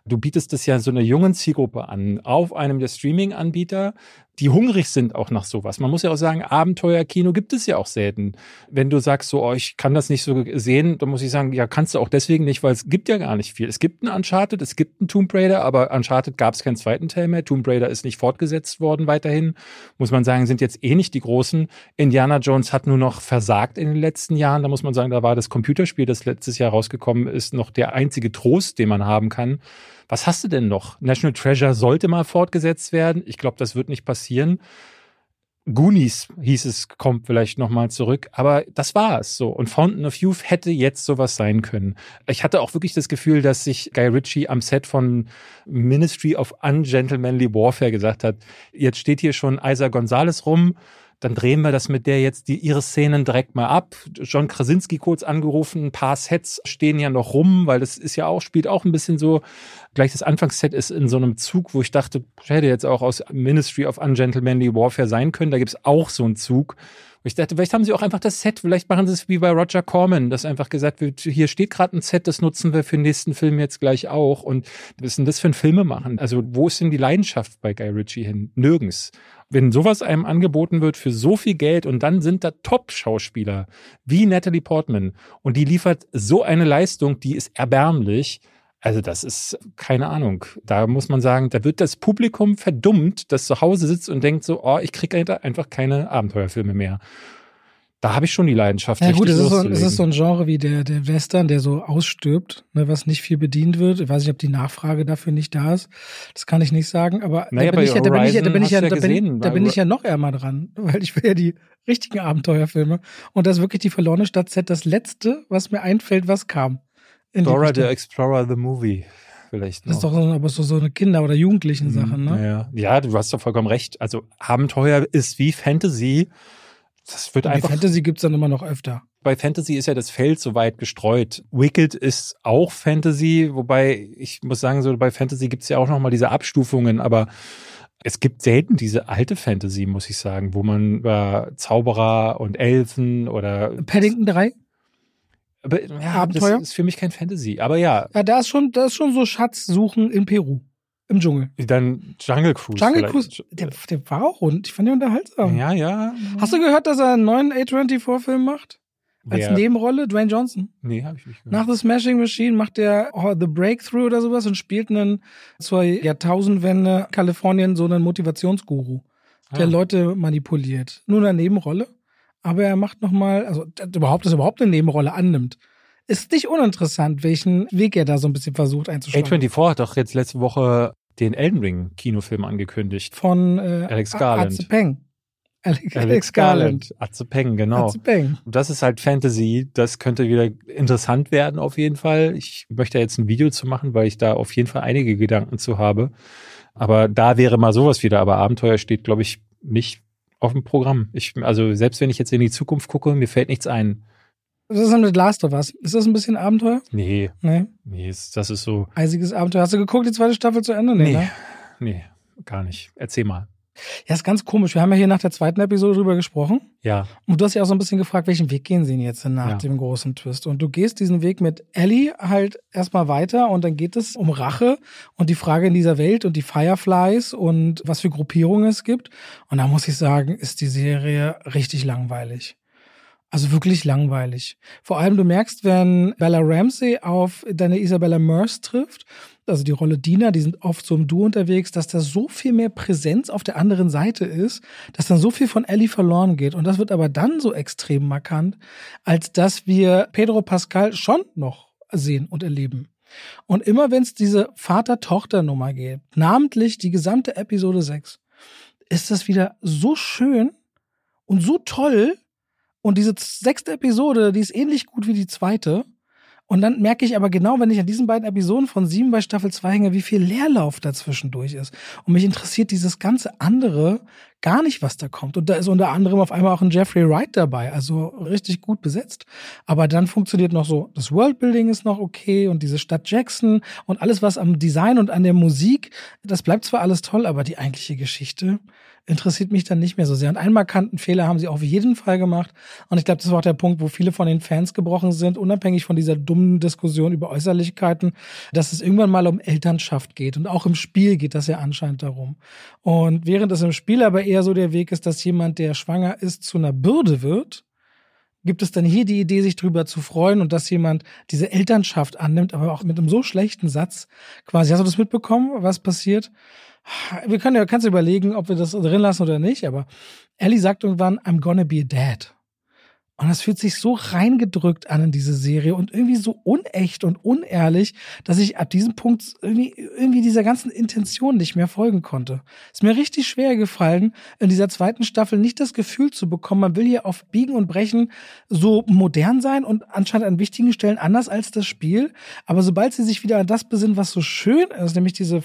Du bietest das ja so einer jungen Zielgruppe an, auf einem der Streaming-Anbieter, die hungrig sind auch nach sowas. Man muss ja auch sagen, Abenteuerkino gibt es ja auch selten. Wenn du sagst, so, oh, ich kann das nicht so sehen, dann muss ich sagen, ja, kannst du auch deswegen nicht, weil es gibt ja gar nicht viel. Es gibt einen Uncharted, es gibt einen Tomb Raider, aber Uncharted gab es keinen zweiten Teil mehr. Tomb Raider ist nicht fortgesetzt worden weiterhin. Muss man sagen, sind jetzt eh nicht die großen. Indiana Jones hat nur noch versagt in den letzten Jahren. Da muss man sagen, da war das Computerspiel, das letztes Jahr rausgekommen ist, noch der einzige Trost, den man haben kann. Was hast du denn noch? National Treasure sollte mal fortgesetzt werden. Ich glaube, das wird nicht passieren. Goonies hieß es, kommt vielleicht nochmal zurück. Aber das war es so. Und Fountain of Youth hätte jetzt sowas sein können. Ich hatte auch wirklich das Gefühl, dass sich Guy Ritchie am Set von Ministry of Ungentlemanly Warfare gesagt hat, jetzt steht hier schon Eiza González rum, dann drehen wir das mit der jetzt die ihre Szenen direkt mal ab. John Krasinski kurz angerufen, ein paar Sets stehen ja noch rum, weil das ist ja auch, spielt auch ein bisschen so. Gleich das Anfangsset ist in so einem Zug, wo ich dachte, hätte jetzt auch aus Ministry of Ungentlemanly Warfare sein können. Da gibt's auch so einen Zug. Ich dachte, vielleicht haben sie auch einfach das Set, vielleicht machen sie es wie bei Roger Corman, dass einfach gesagt wird, hier steht gerade ein Set, das nutzen wir für den nächsten Film jetzt gleich auch. Und was ist denn das für ein Filme machen? Also wo ist denn die Leidenschaft bei Guy Ritchie hin? Nirgends. Wenn sowas einem angeboten wird für so viel Geld und dann sind da Top-Schauspieler wie Natalie Portman und die liefert so eine Leistung, die ist erbärmlich. Also das ist, keine Ahnung, da muss man sagen, da wird das Publikum verdummt, das zu Hause sitzt und denkt so, oh, ich kriege einfach keine Abenteuerfilme mehr. Da habe ich schon die Leidenschaft. Ja gut, es ist, so, es ist so ein Genre wie der, der Western, der so ausstirbt, ne, was nicht viel bedient wird. Ich weiß nicht, ob die Nachfrage dafür nicht da ist. Das kann ich nicht sagen, aber naja, da bin ich ja, da bin ich ja, da bin ich ja, ja da gesehen, bin, da bin ich ja noch eher mal dran, weil ich will ja die richtigen Abenteuerfilme. Und das ist wirklich die verlorene Stadt-Set das letzte, was mir einfällt, was kam. Dora the Explorer, the Movie. Vielleicht noch. Das ist doch so, aber so, so eine Kinder- oder Jugendlichen-Sache, ne? Ja. ja, du hast doch vollkommen recht. Also Abenteuer ist wie Fantasy. Das wird und einfach. Die Fantasy gibt's dann immer noch öfter. Bei Fantasy ist ja das Feld so weit gestreut. Wicked ist auch Fantasy, wobei ich muss sagen, so bei Fantasy gibt's ja auch noch mal diese Abstufungen, aber es gibt selten diese alte Fantasy, muss ich sagen, wo man über Zauberer und Elfen oder Paddington drei? Aber, ja, Abenteuer? Das ist für mich kein Fantasy, aber ja. Ja, da ist schon, da ist schon so Schatzsuchen in Peru. Im Dschungel. Dann Jungle Cruise. Jungle Cruise, der, der war auch rund. Ich fand den unterhaltsam. Ja, ja. Hast du gehört, dass er einen neuen A vierundzwanzig-Film macht? Als Wer? Nebenrolle? Dwayne Johnson. Nee, hab ich nicht gehört. Nach The Smashing Machine macht er oh, The Breakthrough oder sowas und spielt einen zur Jahrtausendwende Kalifornien so einen Motivationsguru, der Ah. Leute manipuliert. Nur eine Nebenrolle. Aber er macht nochmal, also überhaupt, dass er überhaupt eine Nebenrolle annimmt. Ist nicht uninteressant, welchen Weg er da so ein bisschen versucht A einzuschlagen. vierundzwanzig hat doch jetzt letzte Woche den Elden Ring Kinofilm angekündigt. Von äh, Alex Garland. Atze Peng. Alex, Alex Garland. Atze Peng, genau. Atze Peng. Das ist halt Fantasy. Das könnte wieder interessant werden auf jeden Fall. Ich möchte jetzt ein Video zu machen, weil ich da auf jeden Fall einige Gedanken zu habe. Aber da wäre mal sowas wieder. Aber Abenteuer steht, glaube ich, nicht auf dem Programm. Ich, also selbst wenn ich jetzt in die Zukunft gucke, mir fällt nichts ein. Was ist denn mit Last of Us? Ist das ein bisschen Abenteuer? Nee. Nee. Nee, das ist so. Eisiges Abenteuer. Hast du geguckt, die zweite Staffel zu Ende? Nee, Nee, ne? nee, gar nicht. Erzähl mal. Ja, ist ganz komisch. Wir haben ja hier nach der zweiten Episode drüber gesprochen. Ja. Und du hast ja auch so ein bisschen gefragt, welchen Weg gehen sie denn jetzt nach Ja. dem großen Twist? Und du gehst diesen Weg mit Ellie halt erstmal weiter und dann geht es um Rache und die Frage in dieser Welt und die Fireflies und was für Gruppierungen es gibt. Und da muss ich sagen, ist die Serie richtig langweilig. Also wirklich langweilig. Vor allem, du merkst, wenn Bella Ramsey auf deine Isabella Merce trifft, also die Rolle Dina, die sind oft so im Duo unterwegs, dass da so viel mehr Präsenz auf der anderen Seite ist, dass dann so viel von Ellie verloren geht. Und das wird aber dann so extrem markant, als dass wir Pedro Pascal schon noch sehen und erleben. Und immer wenn es diese Vater-Tochter-Nummer geht, namentlich die gesamte Episode sechs, ist das wieder so schön und so toll. Und diese sechste Episode, die ist ähnlich gut wie die zweite. Und dann merke ich aber genau, wenn ich an diesen beiden Episoden von sieben bei Staffel zwei hänge, wie viel Leerlauf dazwischendurch ist. Und mich interessiert dieses ganze andere gar nicht, was da kommt. Und da ist unter anderem auf einmal auch ein Jeffrey Wright dabei, also richtig gut besetzt. Aber dann funktioniert noch so, das Worldbuilding ist noch okay und diese Stadt Jackson und alles, was am Design und an der Musik, das bleibt zwar alles toll, aber die eigentliche Geschichte interessiert mich dann nicht mehr so sehr. Und einen markanten Fehler haben sie auf jeden Fall gemacht. Und ich glaube, das war auch der Punkt, wo viele von den Fans gebrochen sind, unabhängig von dieser dummen Diskussion über Äußerlichkeiten, dass es irgendwann mal um Elternschaft geht. Und auch im Spiel geht das ja anscheinend darum. Und während es im Spiel aber eher so der Weg ist, dass jemand, der schwanger ist, zu einer Bürde wird, gibt es dann hier die Idee, sich drüber zu freuen und dass jemand diese Elternschaft annimmt, aber auch mit einem so schlechten Satz quasi. Hast du das mitbekommen, was passiert? Wir können ja, kannst du überlegen, ob wir das drin lassen oder nicht, aber Ellie sagt irgendwann, I'm gonna be a dad. Und das fühlt sich so reingedrückt an in diese Serie und irgendwie so unecht und unehrlich, dass ich ab diesem Punkt irgendwie, irgendwie dieser ganzen Intention nicht mehr folgen konnte. Ist mir richtig schwer gefallen, in dieser zweiten Staffel nicht das Gefühl zu bekommen, man will hier auf Biegen und Brechen so modern sein und anscheinend an wichtigen Stellen anders als das Spiel. Aber sobald sie sich wieder an das besinnen, was so schön ist, nämlich diese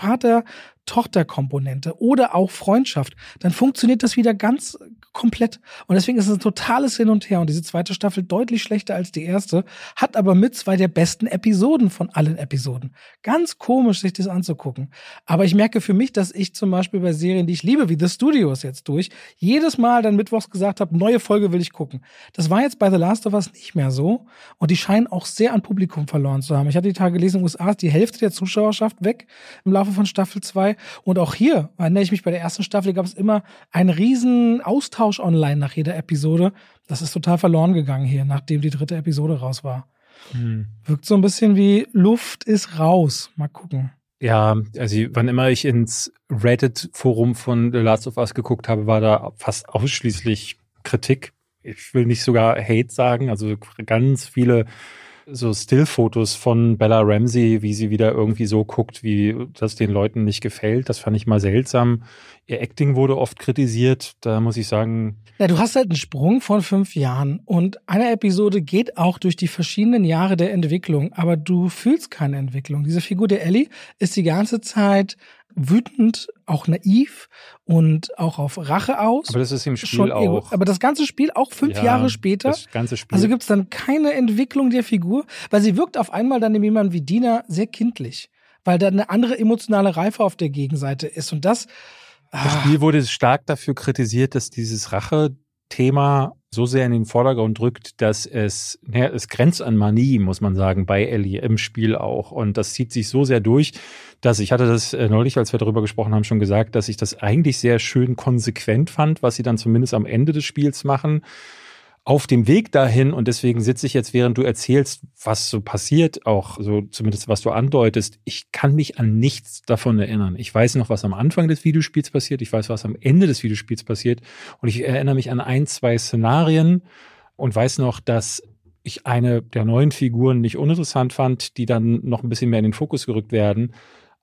Vater-Tochter-Komponente oder auch Freundschaft, dann funktioniert das wieder ganz komplett. Und deswegen ist es ein totales Hin und Her. Und diese zweite Staffel deutlich schlechter als die erste, hat aber mit zwei der besten Episoden von allen Episoden. Ganz komisch, sich das anzugucken. Aber ich merke für mich, dass ich zum Beispiel bei Serien, die ich liebe, wie The Studios jetzt durch, jedes Mal dann mittwochs gesagt habe, neue Folge will ich gucken. Das war jetzt bei The Last of Us nicht mehr so. Und die scheinen auch sehr an Publikum verloren zu haben. Ich hatte die Tage gelesen, in den U S A ist die Hälfte der Zuschauerschaft weg im Laufe von Staffel zwei. Und auch hier, erinnere ich mich, bei der ersten Staffel gab es immer einen riesen Austausch online nach jeder Episode. Das ist total verloren gegangen hier, nachdem die dritte Episode raus war. Hm. Wirkt so ein bisschen wie Luft ist raus. Mal gucken. Ja, also wann immer ich ins Reddit-Forum von The Last of Us geguckt habe, war da fast ausschließlich Kritik. Ich will nicht sogar Hate sagen, also ganz viele so Stillfotos von Bella Ramsey, wie sie wieder irgendwie so guckt, wie das den Leuten nicht gefällt. Das fand ich mal seltsam. Ihr Acting wurde oft kritisiert. Da muss ich sagen... Ja, du hast halt einen Sprung von fünf Jahren und eine Episode geht auch durch die verschiedenen Jahre der Entwicklung, aber du fühlst keine Entwicklung. Diese Figur der Ellie ist die ganze Zeit wütend, auch naiv und auch auf Rache aus. Aber das ist im Spiel Schon auch. Ego. Aber das ganze Spiel auch fünf ja, Jahre später. Das ganze Spiel. Also gibt es dann keine Entwicklung der Figur, weil sie wirkt auf einmal dann jemand wie Dina sehr kindlich, weil da eine andere emotionale Reife auf der Gegenseite ist und das. Das Spiel wurde stark dafür kritisiert, dass dieses Rache-Thema so sehr in den Vordergrund drückt, dass es, naja, es grenzt an Manie, muss man sagen, bei Ellie im Spiel auch. Und das zieht sich so sehr durch, dass ich hatte das neulich, als wir darüber gesprochen haben, schon gesagt, dass ich das eigentlich sehr schön konsequent fand, was sie dann zumindest am Ende des Spiels machen. Auf dem Weg dahin, und deswegen sitze ich jetzt, während du erzählst, was so passiert, auch so zumindest was du andeutest, ich kann mich an nichts davon erinnern. Ich weiß noch, was am Anfang des Videospiels passiert, ich weiß, was am Ende des Videospiels passiert und ich erinnere mich an ein, zwei Szenarien und weiß noch, dass ich eine der neuen Figuren nicht uninteressant fand, die dann noch ein bisschen mehr in den Fokus gerückt werden.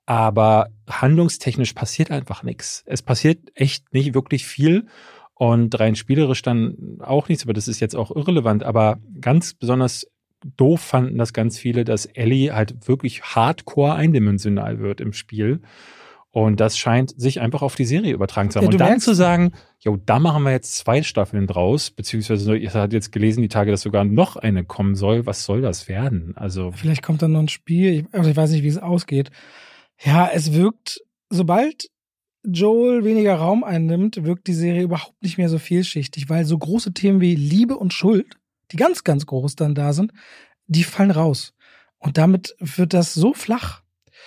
Aber handlungstechnisch passiert einfach nichts. Es passiert echt nicht wirklich viel. Und rein spielerisch dann auch nichts, aber das ist jetzt auch irrelevant. Aber ganz besonders doof fanden das ganz viele, dass Ellie halt wirklich hardcore eindimensional wird im Spiel. Und das scheint sich einfach auf die Serie übertragen zu haben. Ja, und dann zu sagen, jo, da machen wir jetzt zwei Staffeln draus, beziehungsweise ich hatte jetzt gelesen die Tage, dass sogar noch eine kommen soll. Was soll das werden? Also vielleicht kommt dann noch ein Spiel, ich, also ich weiß nicht, wie es ausgeht. Ja, es wirkt, sobald Joel weniger Raum einnimmt, wirkt die Serie überhaupt nicht mehr so vielschichtig, weil so große Themen wie Liebe und Schuld, die ganz, ganz groß dann da sind, die fallen raus. Und damit wird das so flach.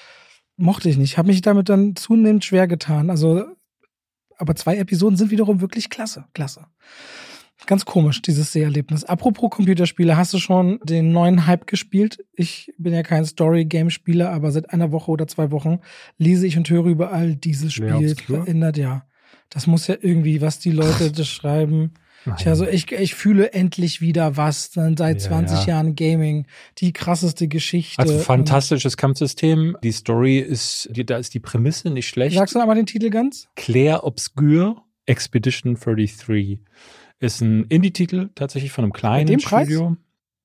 Mochte ich nicht. Habe mich damit dann zunehmend schwer getan. Also, aber zwei Episoden sind wiederum wirklich klasse. Klasse. Ganz komisch, dieses Seherlebnis. Apropos Computerspiele, hast du schon den neuen Hype gespielt? Ich bin ja kein Story-Game-Spieler, aber seit einer Woche oder zwei Wochen lese ich und höre überall, dieses Spiel verändert, ja. Das muss ja irgendwie, was die Leute das schreiben. Ich, also ich, ich fühle endlich wieder was, dann seit ja, zwanzig ja. Jahren Gaming, die krasseste Geschichte. Also fantastisches Kampfsystem. Die Story ist, die, da ist die Prämisse nicht schlecht. Sagst du einmal den Titel ganz? Claire Obscure Expedition dreiunddreißig. Ist ein Indie-Titel, tatsächlich von einem kleinen Studio.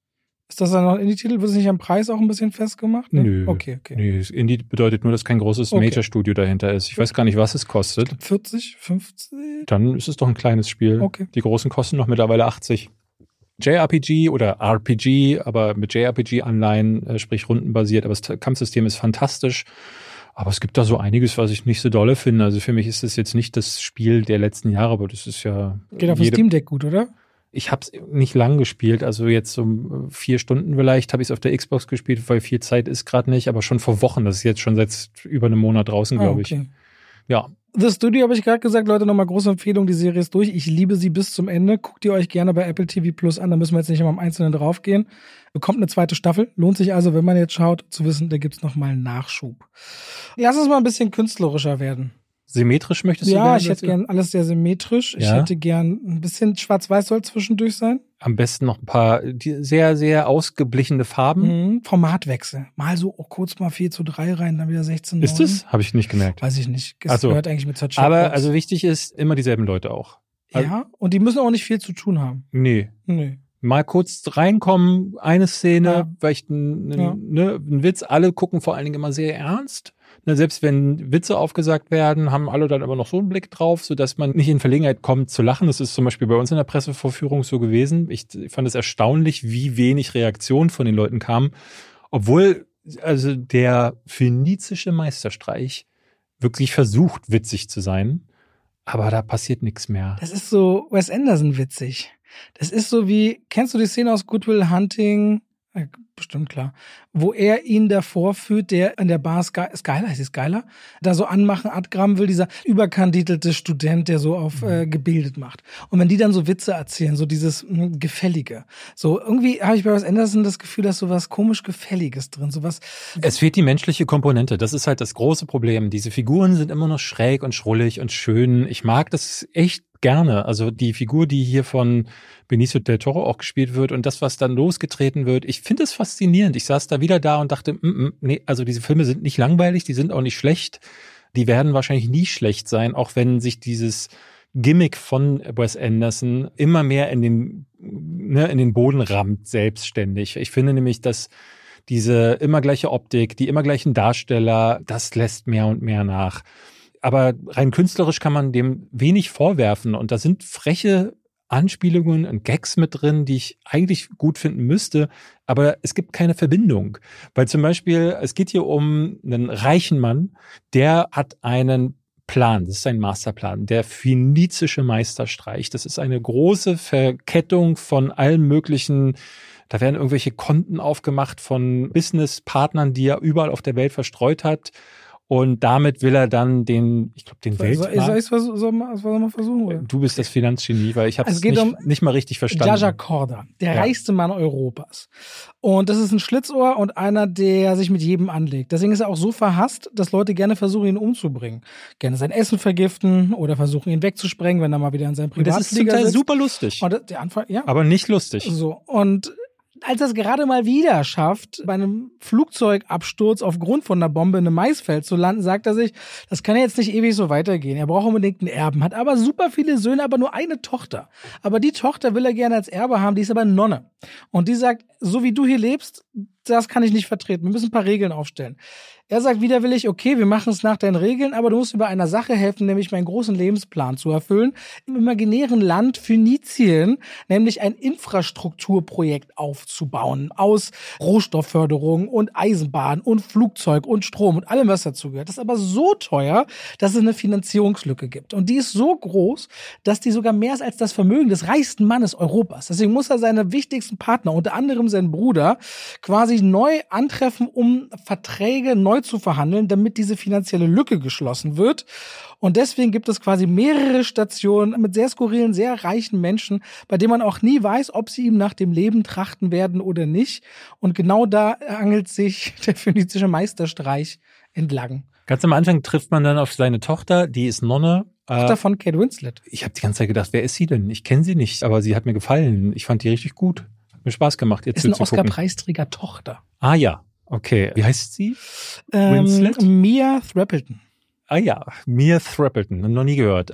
Ist das dann noch ein Indie-Titel? Wird es nicht am Preis auch ein bisschen festgemacht? Nee? Nö. Okay, okay. Nö, Indie bedeutet nur, dass kein großes Okay. Major-Studio dahinter ist. Ich weiß gar nicht, was es kostet. vierzig, fünfzig? Dann ist es doch ein kleines Spiel. Okay. Die großen kosten noch mittlerweile achtzig. J R P G oder R P G, aber mit J R P G-Anleihen, äh, sprich rundenbasiert. Aber das Kampfsystem ist fantastisch. Aber es gibt da so einiges, was ich nicht so dolle finde. Also für mich ist das jetzt nicht das Spiel der letzten Jahre, aber das ist ja... Geht auf dem Steam Deck gut, oder? Ich habe es nicht lang gespielt, also jetzt so vier Stunden vielleicht habe ich es auf der Xbox gespielt, weil viel Zeit ist gerade nicht, aber schon vor Wochen. Das ist jetzt schon seit über einem Monat draußen, glaube Ah, okay. ich. Ja. The Studio habe ich gerade gesagt, Leute, nochmal große Empfehlung, die Serie ist durch. Ich liebe sie bis zum Ende. Guckt ihr euch gerne bei Apple T V Plus an, da müssen wir jetzt nicht immer im Einzelnen draufgehen. Bekommt eine zweite Staffel. Lohnt sich also, wenn man jetzt schaut, zu wissen, da gibt's nochmal einen Nachschub. Lass uns mal ein bisschen künstlerischer werden. Symmetrisch möchtest du Ja, gerne ich hätte dazu? gern alles sehr symmetrisch. Ich Ja. hätte gern ein bisschen schwarz-weiß soll zwischendurch sein. Am besten noch ein paar die sehr, sehr ausgeblichene Farben. Mhm. Formatwechsel. Mal so auch kurz mal vier zu drei rein, dann wieder sechzehn Ist neun. es? Habe ich nicht gemerkt. Weiß ich nicht. Das Ach so. gehört eigentlich mit zur Aber Checkbox. also wichtig ist, immer dieselben Leute auch. Also, ja, und die müssen auch nicht viel zu tun haben. Nee. Nee. Mal kurz reinkommen, eine Szene, Ja. vielleicht ein, ein, Ja. ne, ein Witz. Alle gucken vor allen Dingen immer sehr ernst. Ne, selbst wenn Witze aufgesagt werden, haben alle dann immer noch so einen Blick drauf, sodass man nicht in Verlegenheit kommt zu lachen. Das ist zum Beispiel bei uns in der Pressevorführung so gewesen. Ich fand es erstaunlich, wie wenig Reaktion von den Leuten kam. Obwohl also der phönizische Meisterstreich wirklich versucht, witzig zu sein. Aber da passiert nichts mehr. Das ist so Wes Anderson witzig. Das ist so wie, kennst du die Szene aus Good Will Hunting? Äh, bestimmt klar. Wo er ihn davor führt, der an der Bar Sky, Skyler, heißt die Skyler, da so anmachen, Adgramm will, dieser überkandidelte Student, der so auf äh, gebildet macht. Und wenn die dann so Witze erzählen, so dieses mh, Gefällige. So irgendwie habe ich bei Wes Anderson das Gefühl, dass so was komisch Gefälliges drin, so was. Es fehlt die menschliche Komponente. Das ist halt das große Problem. Diese Figuren sind immer noch schräg und schrullig und schön. Ich mag das echt gerne. Also die Figur, die hier von Benicio del Toro auch gespielt wird und das, was dann losgetreten wird, ich finde es faszinierend. Ich saß da wieder da und dachte, mm, mm, nee, also diese Filme sind nicht langweilig, die sind auch nicht schlecht. Die werden wahrscheinlich nie schlecht sein, auch wenn sich dieses Gimmick von Wes Anderson immer mehr in den, ne, in den Boden rammt, selbstständig. Ich finde nämlich, dass diese immer gleiche Optik, die immer gleichen Darsteller, das lässt mehr und mehr nach. Aber rein künstlerisch kann man dem wenig vorwerfen. Und da sind freche Anspielungen und Gags mit drin, die ich eigentlich gut finden müsste. Aber es gibt keine Verbindung. Weil zum Beispiel, es geht hier um einen reichen Mann, der hat einen Plan. Das ist sein Masterplan. Der phönizische Meisterstreich. Das ist eine große Verkettung von allen möglichen. Da werden irgendwelche Konten aufgemacht von Businesspartnern, die er überall auf der Welt verstreut hat. Und damit will er dann den, ich glaube, den Weltmarkt. Soll ich es soll, soll mal versuchen? Oder? Du bist das Finanzgenie, weil ich habe Also es es geht nicht, um nicht mal richtig verstanden. Jaja Korda, der Ja. reichste Mann Europas. Und das ist ein Schlitzohr und einer, der sich mit jedem anlegt. Deswegen ist er auch so verhasst, dass Leute gerne versuchen, ihn umzubringen. Gerne sein Essen vergiften oder versuchen, ihn wegzusprengen, wenn er mal wieder in seinem Und das ist zum Privatflieger Teil sitzt. super lustig, Und das- der Anfang, ja. aber nicht lustig. So, und als er es gerade mal wieder schafft, bei einem Flugzeugabsturz aufgrund von einer Bombe in einem Maisfeld zu landen, sagt er sich, das kann ja jetzt nicht ewig so weitergehen. Er braucht unbedingt einen Erben, hat aber super viele Söhne, aber nur eine Tochter. Aber die Tochter will er gerne als Erbe haben, die ist aber eine Nonne. Und die sagt, so wie du hier lebst, das kann ich nicht vertreten. Wir müssen ein paar Regeln aufstellen. Er sagt widerwillig, okay, wir machen es nach deinen Regeln, aber du musst mir bei einer Sache helfen, nämlich meinen großen Lebensplan zu erfüllen. Im imaginären Land Phönizien, nämlich ein Infrastrukturprojekt aufzubauen aus Rohstoffförderung und Eisenbahn und Flugzeug und Strom und allem, was dazugehört. Das ist aber so teuer, dass es eine Finanzierungslücke gibt. Und die ist so groß, dass die sogar mehr ist als das Vermögen des reichsten Mannes Europas. Deswegen muss er seine wichtigsten Partner, unter anderem seinen Bruder, quasi neu antreffen, um Verträge neu zu verhandeln, damit diese finanzielle Lücke geschlossen wird. Und deswegen gibt es quasi mehrere Stationen mit sehr skurrilen, sehr reichen Menschen, bei denen man auch nie weiß, ob sie ihm nach dem Leben trachten werden oder nicht. Und genau da angelt sich der phönizische Meisterstreich entlang. Ganz am Anfang trifft man dann auf seine Tochter, die ist Nonne. Tochter Äh, von Kate Winslet. ich habe die ganze Zeit gedacht, wer ist sie denn? Ich kenne sie nicht, aber sie hat mir gefallen. Ich fand die richtig gut. Hat mir Spaß gemacht, ihr Ist eine zuzugucken. Oscar-Preisträger Tochter. Ah ja, okay. Wie heißt sie? Ähm, Winslet? Mia Thrappleton. Ah ja, Mia Thrappleton, noch nie gehört.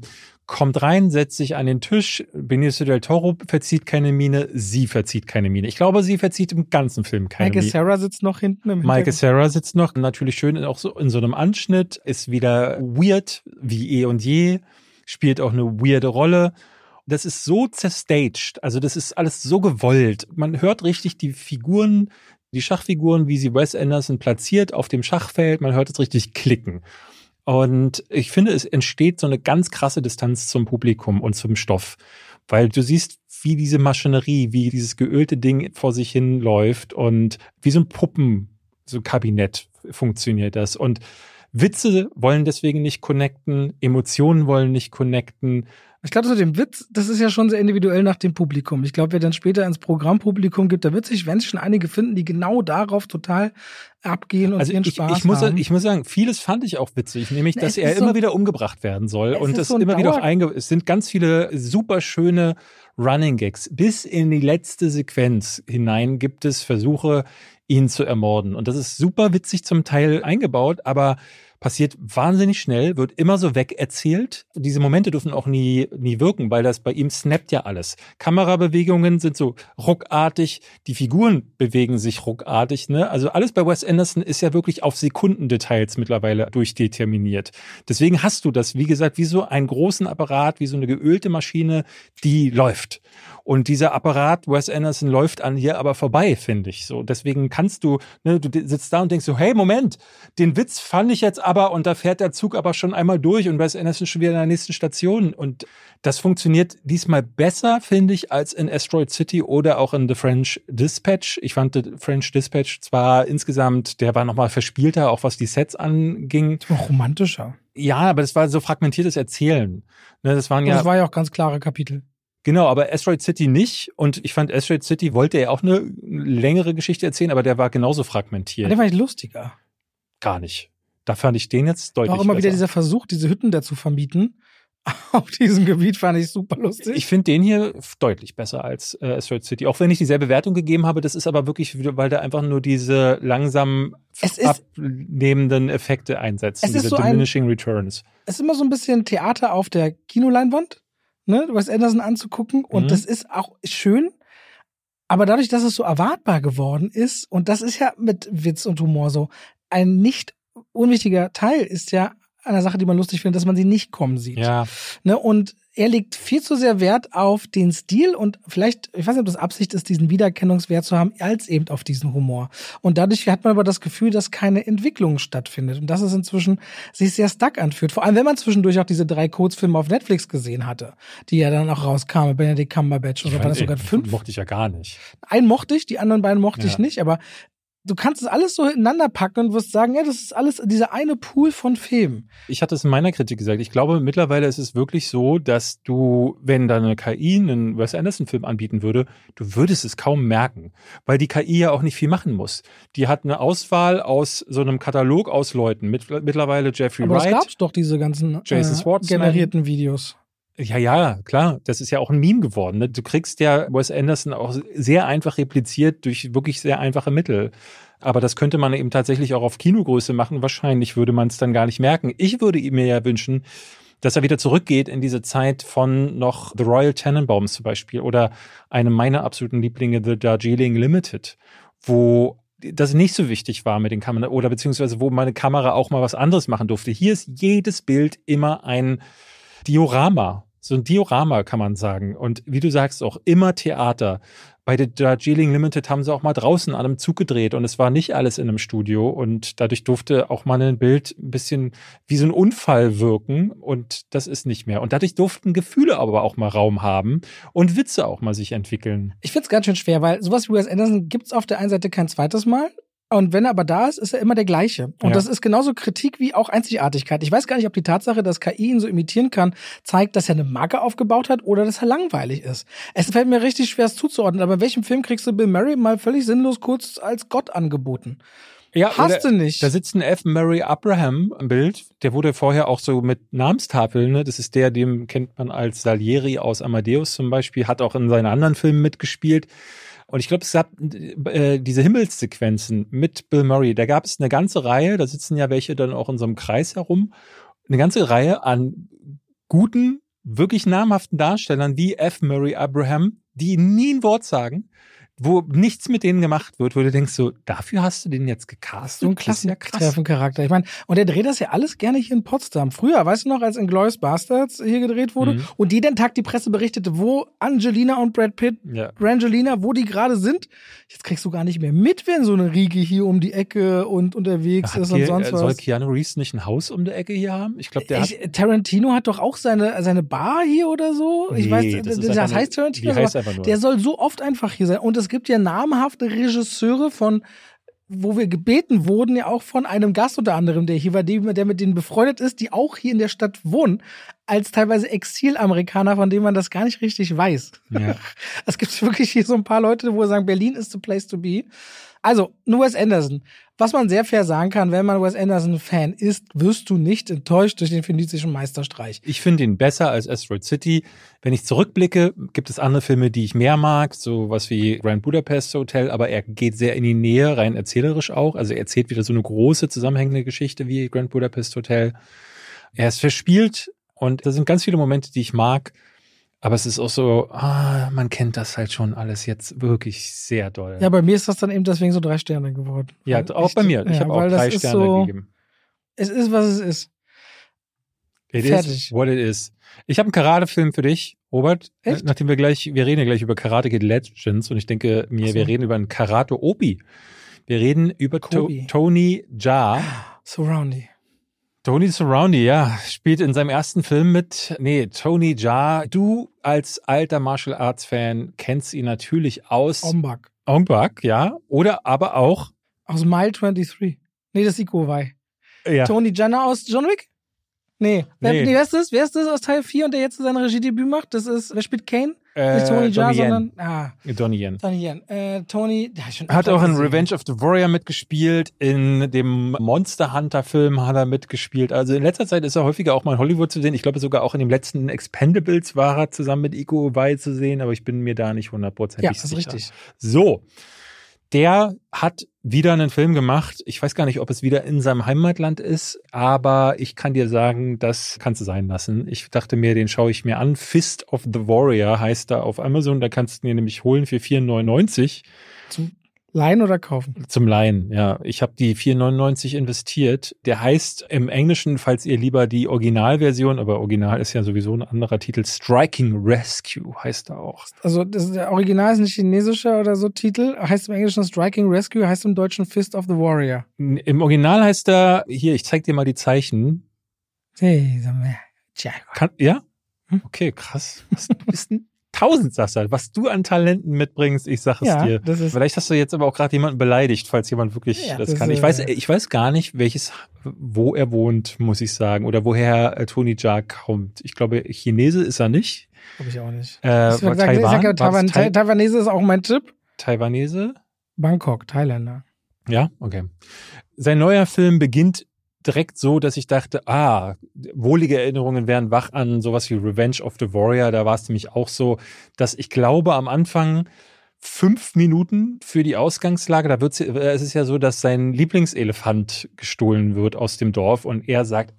kommt rein, setzt sich an den Tisch, Benicio del Toro verzieht keine Miene, sie verzieht keine Miene. Ich glaube, sie verzieht im ganzen Film keine Michael Miene. Cera sitzt noch hinten im Michael Hintergrund. Cera sitzt noch, natürlich schön auch so in so einem Anschnitt, ist wieder weird, wie eh und je, spielt auch eine weirde Rolle. Das ist so zerstaged, also das ist alles so gewollt. Man hört richtig die Figuren, die Schachfiguren, wie sie Wes Anderson platziert auf dem Schachfeld, man hört es richtig klicken. Und ich finde, es entsteht so eine ganz krasse Distanz zum Publikum und zum Stoff, weil du siehst, wie diese Maschinerie, wie dieses geölte Ding vor sich hin läuft und wie so ein Puppen, so ein Kabinett funktioniert das. Und Witze wollen deswegen nicht connecten, Emotionen wollen nicht connecten. Ich glaube, so dem Witz, das ist ja schon sehr individuell nach dem Publikum. Ich glaube, wer dann später ins Programmpublikum gibt, da wird sich, wenn sich schon einige finden, die genau darauf total abgehen und also ihren ich, Spaß ich muss, haben. Ich muss sagen, vieles fand ich auch witzig, nämlich, dass Es er ist so- immer wieder umgebracht werden soll Es und ist das so ein immer wieder auch Dauer- einge... Es sind ganz viele super schöne Running Gags. Bis in die letzte Sequenz hinein gibt es Versuche, ihn zu ermorden. Und das ist super witzig zum Teil eingebaut, aber passiert wahnsinnig schnell, wird immer so wegerzählt. Diese Momente dürfen auch nie, nie wirken, weil das bei ihm snappt ja alles. Kamerabewegungen sind so ruckartig, die Figuren bewegen sich ruckartig, ne? Also alles bei Wes Anderson ist ja wirklich auf Sekundendetails mittlerweile durchdeterminiert. Deswegen hast du das, wie gesagt, wie so einen großen Apparat, wie so eine geölte Maschine, die läuft. Und dieser Apparat, Wes Anderson, läuft an hier aber vorbei, finde ich so. Deswegen kannst du, ne, du sitzt da und denkst so, hey, Moment, den Witz fand ich jetzt aber, und da fährt der Zug aber schon einmal durch und Wes Anderson schon wieder in der nächsten Station. Und das funktioniert diesmal besser, finde ich, als in Asteroid City oder auch in The French Dispatch. Ich fand The French Dispatch zwar insgesamt, der war nochmal verspielter, auch was die Sets anging. Das war auch romantischer. Ja, aber das war so fragmentiertes Erzählen. Ne, das waren Und ja. das war ja auch ganz klare Kapitel. Genau, aber Asteroid City nicht. Und ich fand, Asteroid City wollte ja auch eine längere Geschichte erzählen, aber der war genauso fragmentiert. Aber der war nicht lustiger. Gar nicht. Da fand ich den jetzt deutlich Auch immer wieder besser. dieser Versuch, diese Hütten da zu vermieten. Auf diesem Gebiet fand ich super lustig. Ich finde den hier deutlich besser als äh, Asteroid City. Auch wenn ich dieselbe Wertung gegeben habe, das ist aber wirklich, weil der einfach nur diese langsam Es ist- abnehmenden Effekte einsetzt. Es ist Diese so ein- diminishing returns. Es ist immer so ein bisschen Theater auf der Kinoleinwand, ne, Wes Anderson anzugucken. Und Mhm. das ist auch schön. Aber dadurch, dass es so erwartbar geworden ist, und das ist ja mit Witz und Humor so, ein nicht unwichtiger Teil ist ja eine Sache, die man lustig findet, dass man sie nicht kommen sieht. Ja. Ne, und er legt viel zu sehr Wert auf den Stil und vielleicht, ich weiß nicht, ob das Absicht ist, diesen Wiedererkennungswert zu haben, als eben auf diesen Humor. Und dadurch hat man aber das Gefühl, dass keine Entwicklung stattfindet und dass es inzwischen sich sehr stuck anfühlt. Vor allem, wenn man zwischendurch auch diese drei Kurzfilme auf Netflix gesehen hatte, die ja dann auch rauskamen, Benedict Cumberbatch, oder Ich war das fand, sogar ey, fünf? Mochte ich ja gar nicht. Einen mochte ich, die anderen beiden mochte Ja. ich nicht, aber du kannst es alles so hintereinander packen und wirst sagen, ja, das ist alles dieser eine Pool von Filmen. Ich hatte es in meiner Kritik gesagt. Ich glaube, mittlerweile ist es wirklich so, dass du, wenn da eine K I einen Wes Anderson-Film anbieten würde, du würdest es kaum merken, weil die K I ja auch nicht viel machen muss. Die hat eine Auswahl aus so einem Katalog aus Leuten. Mit, mittlerweile Jeffrey Aber das Wright. gab's doch, diese ganzen Jason äh, Schwartzman. generierten Videos. Ja, ja, klar. Das ist ja auch ein Meme geworden. Ne? Du kriegst ja Wes Anderson auch sehr einfach repliziert durch wirklich sehr einfache Mittel. Aber das könnte man eben tatsächlich auch auf Kinogröße machen. Wahrscheinlich würde man es dann gar nicht merken. Ich würde mir ja wünschen, dass er wieder zurückgeht in diese Zeit von noch The Royal Tenenbaums zum Beispiel oder einem meiner absoluten Lieblinge, The Darjeeling Limited, wo das nicht so wichtig war mit den Kameras oder beziehungsweise wo meine Kamera auch mal was anderes machen durfte. Hier ist jedes Bild immer ein Diorama. So ein Diorama kann man sagen. Und wie du sagst, auch immer Theater. Bei der Darjeeling Limited haben sie auch mal draußen an einem Zug gedreht und es war nicht alles in einem Studio und dadurch durfte auch mal ein Bild ein bisschen wie so ein Unfall wirken und das ist nicht mehr. Und dadurch durften Gefühle aber auch mal Raum haben und Witze auch mal sich entwickeln. Ich find's ganz schön schwer, weil sowas wie Wes Anderson gibt's auf der einen Seite kein zweites Mal. Und wenn er aber da ist, ist er immer der gleiche. Und Ja. das ist genauso Kritik wie auch Einzigartigkeit. Ich weiß gar nicht, ob die Tatsache, dass K I ihn so imitieren kann, zeigt, dass er eine Marke aufgebaut hat oder dass er langweilig ist. Es fällt mir richtig schwer, es zuzuordnen. Aber in welchem Film kriegst du Bill Murray mal völlig sinnlos kurz als Gott angeboten? Ja, Hast oder- du nicht. Da sitzt ein F. Murray Abraham im Bild. Der wurde vorher auch so mit Namenstafeln, ne? Das ist der, den kennt man als Salieri aus Amadeus zum Beispiel, hat auch in seinen anderen Filmen mitgespielt. Und ich glaube, es gab äh, diese Himmelssequenzen mit Bill Murray. Da gab es eine ganze Reihe, da sitzen ja welche dann auch in so einem Kreis herum, eine ganze Reihe an guten wirklich namhaften Darstellern wie F. Murray Abraham, die nie ein Wort sagen, wo nichts mit denen gemacht wird, wo du denkst so, dafür hast du den jetzt gecastet? So ein Klassentreffen-Charakter. Ich meine, und der dreht das ja alles gerne hier in Potsdam. Früher, weißt du noch, als Inglourious Basterds hier gedreht wurde Mhm. und jeden Tag die Presse berichtete, wo Angelina und Brad Pitt, Ja. Brangelina, wo die gerade sind. Jetzt kriegst du gar nicht mehr mit, wenn so eine Riege hier um die Ecke und unterwegs Hat ist und hier, sonst äh, soll was. Keanu Reeves nicht ein Haus um die Ecke hier haben? Ich glaube, der hat... Ich, Tarantino hat doch auch seine, seine Bar hier oder so. Ich Nee, weiß, das das, ist das einfach heißt nur- Tarantino, die heißt aber einfach nur. der soll so oft einfach hier sein. Und es gibt ja namhafte Regisseure von, wo wir gebeten wurden, ja auch von einem Gast unter anderem, der hier war, der mit denen befreundet ist, die auch hier in der Stadt wohnen, als teilweise Exilamerikaner, von denen man das gar nicht richtig weiß. Ja. Es gibt wirklich hier so ein paar Leute, wo sagen, Berlin is the place to be. Also, nur Wes Anderson. Was man sehr fair sagen kann, wenn man Wes Anderson-Fan ist, wirst du nicht enttäuscht durch den phönizischen Meisterstreich. Ich finde ihn besser als Asteroid City. Wenn ich zurückblicke, gibt es andere Filme, die ich mehr mag, so was wie Grand Budapest Hotel, aber er geht sehr in die Nähe, rein erzählerisch auch. Also er erzählt wieder so eine große, zusammenhängende Geschichte wie Grand Budapest Hotel. Er ist verspielt und da sind ganz viele Momente, die ich mag. Aber es ist auch so, ah, man kennt das halt schon alles jetzt wirklich sehr doll. Ja, bei mir ist das dann eben deswegen so drei Sterne geworden. Ja, Weil auch ich- bei mir. Ich ja, habe auch weil das drei ist Sterne so, gegeben. Es ist, was es ist. It Fertig. is what it is. Ich habe einen Karate-Film für dich, Robert. Echt? Nachdem wir gleich, wir reden ja gleich über Karate Kid Legends und ich denke mir, Ach so. wir reden über einen Karate-Obi. Wir reden über to Kobe. Tony Jaa. Surroundy. Tony Surroundy, ja, spielt in seinem ersten Film mit. Nee, Tony Jaa. Du als alter Martial Arts Fan kennst ihn natürlich aus Ombak. Ong Bak, ja, oder aber auch Aus Mile dreiundzwanzig. Nee, das ist Iko Wei. ja, Tony Jaa aus John Wick? Nee. Wer, Nee. nee. Wer ist das? Wer ist das aus Teil vier und der jetzt sein Regiedebüt macht? Das ist, wer spielt Kane? äh, Nicht Tony Jaa, Donnie Yen. sondern, ah, Donnie Yen. Tony Yen. Äh, Tony, der hat schon Hat öfter auch in gesehen. Revenge of the Warrior mitgespielt, in dem Monster Hunter Film hat er mitgespielt. Also in letzter Zeit ist er häufiger auch mal in Hollywood zu sehen. Ich glaube sogar auch in dem letzten Expendables war er zusammen mit Iko Uwei zu sehen, aber ich bin mir da nicht hundertprozentig Ja, das ist sicher. richtig. So, der hat wieder einen Film gemacht. Ich weiß gar nicht, ob es wieder in seinem Heimatland ist, aber ich kann dir sagen, das kannst du sein lassen. Ich dachte mir, den schaue ich mir an. Fist of the Warrior heißt er auf Amazon. Da kannst du ihn nämlich holen für vier neunundneunzig. Leihen oder kaufen? Zum Leihen, ja. Ich habe die vier neunundneunzig investiert. Der heißt im Englischen, falls ihr lieber die Originalversion, aber Original ist ja sowieso ein anderer Titel, Striking Rescue heißt er auch. Also das, der Original ist ein chinesischer oder so Titel, heißt im Englischen Striking Rescue, heißt im Deutschen Fist of the Warrior. Im Original heißt er, hier, ich zeig dir mal die Zeichen. Hey, sag mal, tja. Kann, ja? Hm? Okay, krass. Was, du bist ein Tausendsasser, was du an Talenten mitbringst, ich sag es Ja, dir. das ist- Vielleicht hast du jetzt aber auch gerade jemanden beleidigt, falls jemand wirklich Ja, das, das, kann. Ich äh, weiß, ich weiß gar nicht, welches, wo er wohnt, muss ich sagen, oder woher äh, Tony Jaa kommt. Ich glaube, Chinese ist er nicht. Hab ich auch nicht. Äh, Ich war sag, ich sag ja, Taiwan? War Taiwan, das Tai- Taiwanese ist auch mein Tipp. Taiwanese? Bangkok, Thailänder. Ja, okay. Sein neuer Film beginnt direkt so, dass ich dachte, ah, wohlige Erinnerungen werden wach an sowas wie Revenge of the Warrior. Da war es nämlich auch so, dass ich glaube, am Anfang fünf Minuten für die Ausgangslage, da wird's, es ist ja so, dass sein Lieblingselefant gestohlen wird aus dem Dorf und er sagt,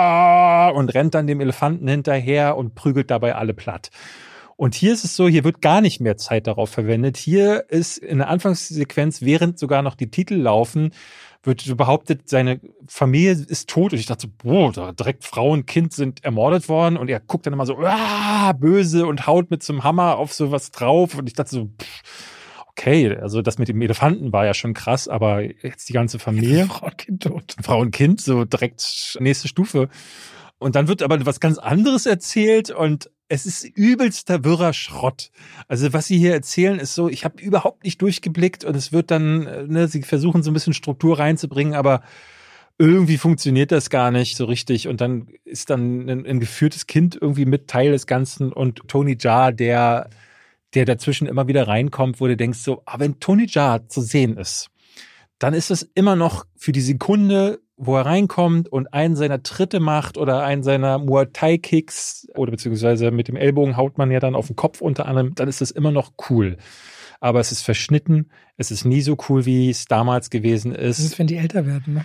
ah, und rennt dann dem Elefanten hinterher und prügelt dabei alle platt. Und hier ist es so, hier wird gar nicht mehr Zeit darauf verwendet. Hier ist in der Anfangssequenz, während sogar noch die Titel laufen, wird so behauptet, seine Familie ist tot. Und ich dachte so, boah, da direkt Frau und Kind sind ermordet worden. Und er guckt dann immer so, ah, böse und haut mit so einem Hammer auf sowas drauf. Und ich dachte so, pff, okay, also das mit dem Elefanten war ja schon krass, aber jetzt die ganze Familie. Frau und Kind tot. Frau und Kind, so direkt nächste Stufe. Und dann wird aber was ganz anderes erzählt und es ist übelster wirrer Schrott. Also was sie hier erzählen ist so, ich habe überhaupt nicht durchgeblickt und es wird dann, ne, sie versuchen so ein bisschen Struktur reinzubringen, aber irgendwie funktioniert das gar nicht so richtig und dann ist dann ein, ein geführtes Kind irgendwie mit Teil des Ganzen und Tony Jaa, der, der dazwischen immer wieder reinkommt, wo du denkst so, ah, wenn Tony Jaa zu sehen ist, dann ist es immer noch für die Sekunde, wo er reinkommt und einen seiner Tritte macht oder einen seiner Muay Thai Kicks oder beziehungsweise mit dem Ellbogen haut man ja dann auf den Kopf unter anderem, dann ist es immer noch cool. Aber es ist verschnitten, es ist nie so cool, wie es damals gewesen Das ist. ist, wenn die älter werden, ne?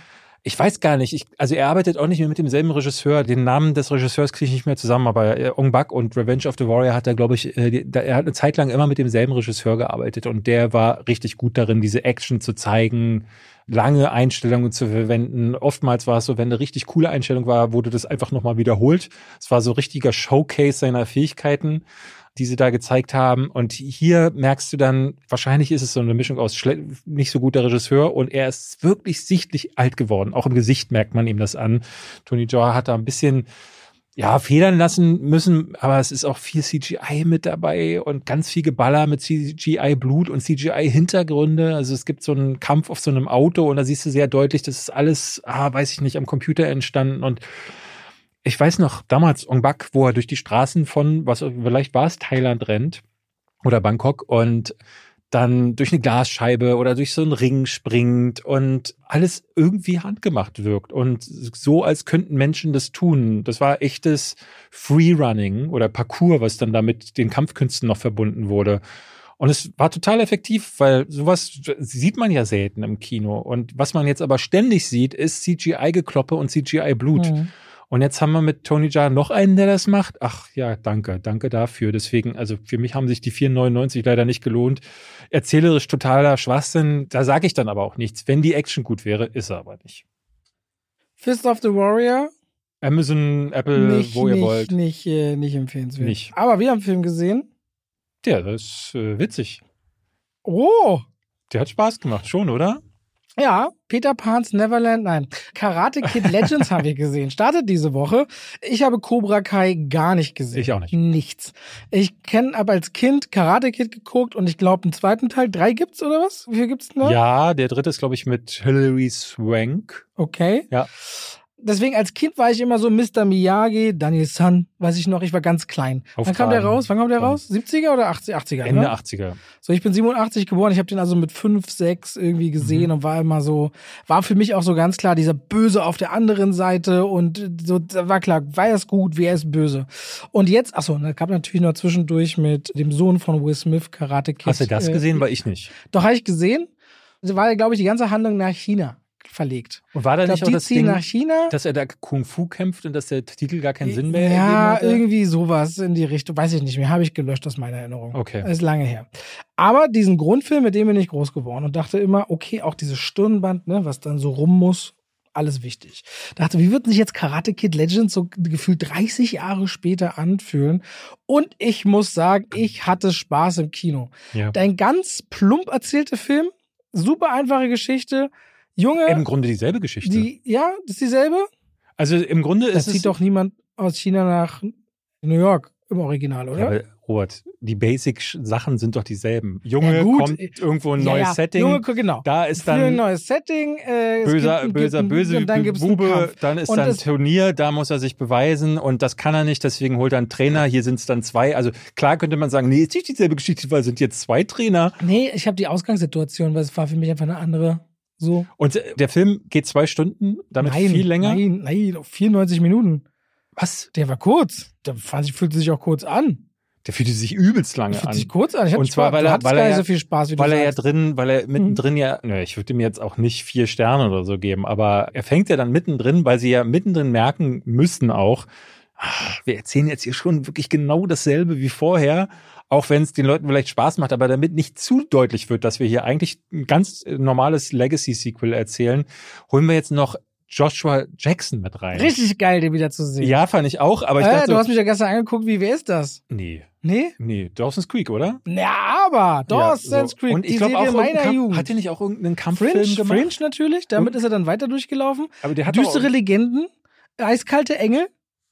Ich weiß gar nicht. Ich, also er arbeitet auch nicht mehr mit demselben Regisseur. Den Namen des Regisseurs kriege ich nicht mehr zusammen, aber äh, Ong Bak und Revenge of the Warrior hat er, glaube ich, äh, die, da, er hat eine Zeit lang immer mit demselben Regisseur gearbeitet und der war richtig gut darin, diese Action zu zeigen, lange Einstellungen zu verwenden. Oftmals war es so, wenn eine richtig coole Einstellung war, wurde das einfach nochmal wiederholt. Es war so richtiger Showcase seiner Fähigkeiten, die sie da gezeigt haben. Und hier merkst du dann, wahrscheinlich ist es so eine Mischung aus schle- nicht so guter Regisseur und er ist wirklich sichtlich alt geworden. Auch im Gesicht merkt man ihm das an. Tony Jaa hat da ein bisschen, ja, federn lassen müssen, aber es ist auch viel C G I mit dabei und ganz viel Geballer mit C G I-Blut und C G I-Hintergründe. Also es gibt so einen Kampf auf so einem Auto und da siehst du sehr deutlich, das ist alles, ah, weiß ich nicht, am Computer entstanden und ich weiß noch, damals Ong Bak, wo er durch die Straßen von, was vielleicht war es, Thailand rennt oder Bangkok und dann durch eine Glasscheibe oder durch so einen Ring springt und alles irgendwie handgemacht wirkt und so, als könnten Menschen das tun. Das war echtes Freerunning oder Parkour, was dann da mit den Kampfkünsten noch verbunden wurde. Und es war total effektiv, weil sowas sieht man ja selten im Kino. Und was man jetzt aber ständig sieht, ist C G I-Gekloppe und C G I-Blut. Mhm. Und jetzt haben wir mit Tony Jaa noch einen, der das macht. Ach ja, danke, danke dafür. Deswegen, also für mich haben sich die vier neunundneunzig leider nicht gelohnt. Erzählerisch totaler Schwachsinn. Da sage ich dann aber auch nichts. Wenn die Action gut wäre, ist er aber nicht. Fist of the Warrior? Amazon, Apple, nicht, wo ihr nicht, wollt. Nicht, äh, nicht empfehlenswert. Nicht. Aber wir haben einen Film gesehen. Ja, das ist äh, witzig. Oh! Der hat Spaß gemacht, schon, oder? Ja, Peter Pan's Neverland, nein, Karate Kid Legends haben wir gesehen. Startet diese Woche. Ich habe Cobra Kai gar nicht gesehen. Ich auch nicht. Nichts. Ich kenne aber als Kind Karate Kid geguckt und ich glaube einen zweiten Teil. Drei gibt's oder was? Wie viel gibt's denn da? Ja, der dritte ist, glaube ich, mit Hilary Swank. Okay. Ja. Deswegen als Kind war ich immer so Mister Miyagi, Daniel San, weiß ich noch, ich war ganz klein. Wann kam der raus? Wann kam der raus? siebziger oder achtziger? Ende ne? achtziger. So, ich bin siebenundachtzig geboren, ich habe den also mit fünf, sechs irgendwie gesehen mhm. und war immer so, war für mich auch so ganz klar dieser Böse auf der anderen Seite und so, war klar, war er ist gut, wer ist böse. Und jetzt, achso, da gab natürlich noch zwischendurch mit dem Sohn von Will Smith, Karate Kid. Hast du das äh, gesehen? War ich nicht. Doch, habe ich gesehen. Also war, glaube ich, die ganze Handlung nach China verlegt. Und war da ich nicht glaub, auch die das ziehen Ding, nach China? dass er da Kung Fu kämpft und dass der Titel gar keinen Sinn mehr Ja, ergeben hatte? irgendwie sowas in die Richtung. Weiß ich nicht mehr. Habe ich gelöscht aus meiner Erinnerung. Okay. Das ist lange her. Aber diesen Grundfilm, mit dem bin ich groß geworden und dachte immer, okay, auch dieses Stirnband, ne, was dann so rum muss, alles wichtig. Dachte, wie wird sich jetzt Karate Kid Legends so gefühlt dreißig Jahre später anfühlen? Und ich muss sagen, ich hatte Spaß im Kino. Ja. Dein ganz plump erzählter Film, super einfache Geschichte. Junge. Im Grunde dieselbe Geschichte. Die, ja, das ist dieselbe? Also im Grunde das ist zieht es... doch niemand aus China nach New York im Original, oder? Ja, aber Robert, die Basic-Sachen sind doch dieselben. Junge ja, gut. kommt irgendwo ein ja, neues ja. Setting. Junge, genau. Da ist dann ein neues Setting. Äh, böser, gibt, böser, gibt, böse und dann gibt's einen Bube. Kampf. Dann ist und dann das, Turnier, da muss er sich beweisen und das kann er nicht, deswegen holt er einen Trainer. Hier sind es dann zwei. Also klar könnte man sagen, nee, ist nicht dieselbe Geschichte, weil es sind jetzt zwei Trainer. Nee, ich habe die Ausgangssituation, weil es war für mich einfach eine andere. So. Und der Film geht zwei Stunden, damit nein, viel länger. Nein, nein, vierundneunzig Minuten. Was? Der war kurz. Der fand ich, fühlte sich auch kurz an. Der fühlte sich übelst lange der fühlte an. sich kurz an. Ich und zwar, Spaß. weil du er, hattest weil gar er nicht ja, so viel Spaß, wie weil du er ja sagst. drin, weil er mittendrin mhm. ja, ne, ich würde ihm jetzt auch nicht vier Sterne oder so geben, aber er fängt ja dann mittendrin, weil sie ja mittendrin merken müssen auch, ach, wir erzählen jetzt hier schon wirklich genau dasselbe wie vorher. Auch wenn es den Leuten vielleicht Spaß macht, aber damit nicht zu deutlich wird, dass wir hier eigentlich ein ganz normales Legacy-Sequel erzählen, holen wir jetzt noch Joshua Jackson mit rein. Richtig geil, den wieder zu sehen. Ja, fand ich auch, aber ich äh, dachte... Du hast mich ja gestern angeguckt, wie, wer ist das? Nee. Nee? Nee, Dawson's Creek, oder? Ja, aber Dawson's ja, so. Creek, und ich die glaube Serie auch meiner Kampf, Jugend. hat der nicht auch irgendeinen Kampffilm Fringe, gemacht? Fringe natürlich, damit ist er dann weiter durchgelaufen. Aber der hat Düstere auch... Legenden, Eiskalte Engel,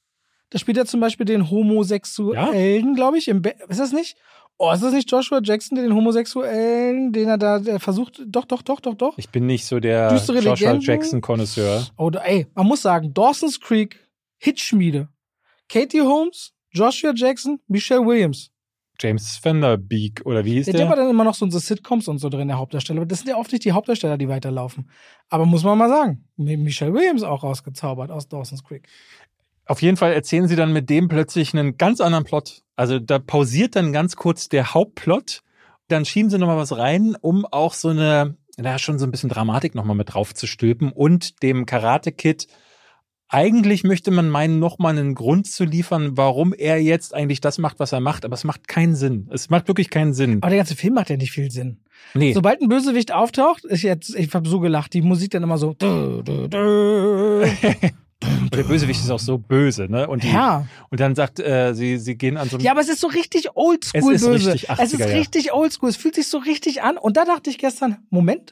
da spielt er zum Beispiel den Homosexuellen, ja? glaube ich. Im Be- ist das nicht? Oh, ist das nicht Joshua Jackson, den Homosexuellen, den er da der versucht? Doch, doch, doch, doch, doch. Ich bin nicht so der Düstere Joshua Legenden. Jackson-Konnoisseur. Oder ey, man muss sagen, Dawson's Creek, Hitschmiede, Katie Holmes, Joshua Jackson, Michelle Williams. James Van Der Beek, oder wie hieß der? der? Der war dann immer noch so unsere Sitcoms und so drin, der Hauptdarsteller. Aber das sind ja oft nicht die Hauptdarsteller, die weiterlaufen. Aber muss man mal sagen, Michelle Williams auch rausgezaubert aus Dawson's Creek. Auf jeden Fall erzählen sie dann mit dem plötzlich einen ganz anderen Plot. Also da pausiert dann ganz kurz der Hauptplot. Dann schieben sie nochmal was rein, um auch so eine da schon so ein bisschen Dramatik nochmal mit drauf zu stülpen und dem Karate Kid eigentlich möchte man meinen, nochmal einen Grund zu liefern, warum er jetzt eigentlich das macht, was er macht, aber es macht keinen Sinn. Es macht wirklich keinen Sinn. Aber der ganze Film macht ja nicht viel Sinn. Nee. Sobald ein Bösewicht auftaucht, ich jetzt, ich hab so gelacht, die Musik dann immer so. Dö, dö, dö. Der Bösewicht ist auch so böse, ne? Und, die, ja. und dann sagt, äh, sie, sie gehen an so ein... Ja, aber es ist so richtig oldschool es ist böse. Richtig achtziger, es ist richtig oldschool. Es fühlt sich so richtig an. Und da dachte ich gestern, Moment.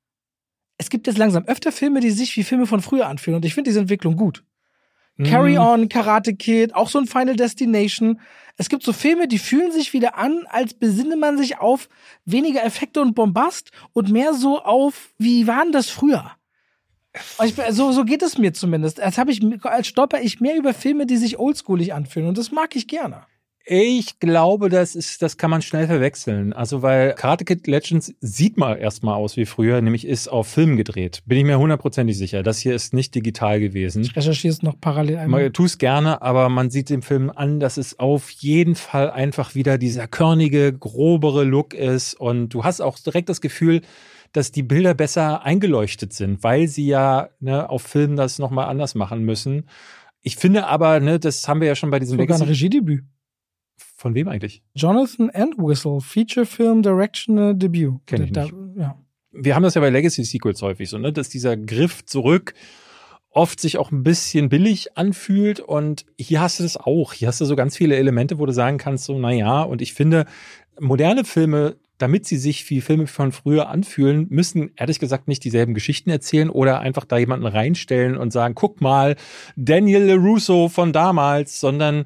Es gibt jetzt langsam öfter Filme, die sich wie Filme von früher anfühlen. Und ich finde diese Entwicklung gut. Mm. Carry On, Karate Kid, auch so ein Final Destination. Es gibt so Filme, die fühlen sich wieder an, als besinne man sich auf weniger Effekte und Bombast und mehr so auf, wie war denn das früher? Ich, so, so geht es mir zumindest. Als, hab ich, als stolper ich mehr über Filme, die sich oldschoolig anfühlen. Und das mag ich gerne. Ich glaube, das ist, das kann man schnell verwechseln. Also, weil Karate Kid Legends sieht mal erstmal aus wie früher, nämlich ist auf Film gedreht. Bin ich mir hundertprozentig sicher. Das hier ist nicht digital gewesen. Ich recherchiere es noch parallel einmal. Man tu es gerne, aber man sieht dem Film an, dass es auf jeden Fall einfach wieder dieser körnige, grobere Look ist. Und du hast auch direkt das Gefühl, dass die Bilder besser eingeleuchtet sind, weil sie ja ne, auf Film das nochmal anders machen müssen. Ich finde aber, ne, das haben wir ja schon bei diesem Sogar ein Regiedebüt. Von wem eigentlich? Jonathan Entwistle, Feature Film Directional Debut. Kenn ich da, nicht. Ja. Wir haben das ja bei Legacy Sequels häufig so, ne, dass dieser Griff zurück oft sich auch ein bisschen billig anfühlt und hier hast du das auch. Hier hast du so ganz viele Elemente, wo du sagen kannst, so, na ja, und ich finde, moderne Filme, damit sie sich wie Filme von früher anfühlen, müssen ehrlich gesagt nicht dieselben Geschichten erzählen oder einfach da jemanden reinstellen und sagen, guck mal, Daniel LaRusso von damals, sondern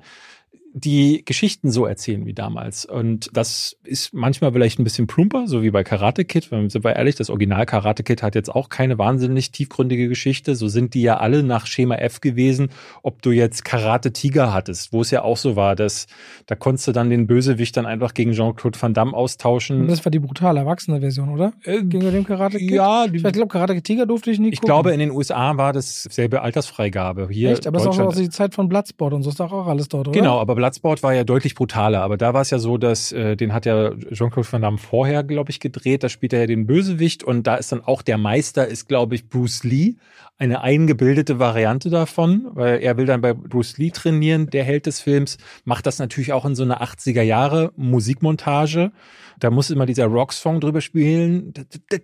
die Geschichten so erzählen wie damals. Und das ist manchmal vielleicht ein bisschen plumper, so wie bei Karate Kid. Sind wir ehrlich, das Original Karate Kid hat jetzt auch keine wahnsinnig tiefgründige Geschichte. So sind die ja alle nach Schema F gewesen, ob du jetzt Karate Tiger hattest, wo es ja auch so war, dass da konntest du dann den Bösewicht dann einfach gegen Jean-Claude Van Damme austauschen. Und das war die brutale Erwachsene-Version, oder? Äh, Gegenüber dem Karate Kid? Ja. Ich glaube, Karate Tiger durfte ich nie ich gucken. glaube, in den U S A war das selbe Altersfreigabe. Hier echt? Aber es ist auch so die Zeit von Bloodsport und so ist doch auch alles dort, oder? Genau, aber Bloodsport war ja deutlich brutaler, aber da war es ja so, dass äh, den hat ja Jean-Claude Van Damme vorher, glaube ich, gedreht, da spielt er ja den Bösewicht und da ist dann auch der Meister, ist glaube ich Bruce Lee, eine eingebildete Variante davon, weil er will dann bei Bruce Lee trainieren, der Held des Films, macht das natürlich auch in so einer achtziger Jahre Musikmontage. Da muss immer dieser Rocksong drüber spielen.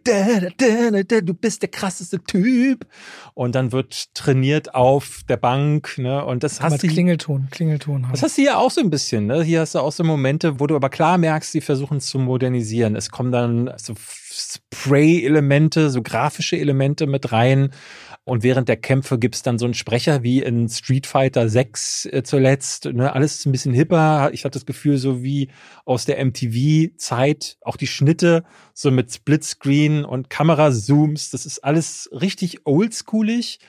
Du bist der krasseste Typ. Und dann wird trainiert auf der Bank. Ne? Und das hast du. Klingelton, Klingelton. Das hast du hier auch so ein bisschen. Ne? Hier hast du auch so Momente, wo du aber klar merkst, sie versuchen es zu modernisieren. Es kommen dann so Spray-Elemente, so grafische Elemente mit rein. Und während der Kämpfe gibt's dann so einen Sprecher wie in Street Fighter sechs äh, zuletzt. Ne? Alles ist ein bisschen hipper. Ich hatte das Gefühl, so wie aus der M T V-Zeit. Auch die Schnitte so mit Splitscreen und Kamerazooms. Das ist alles richtig oldschoolig.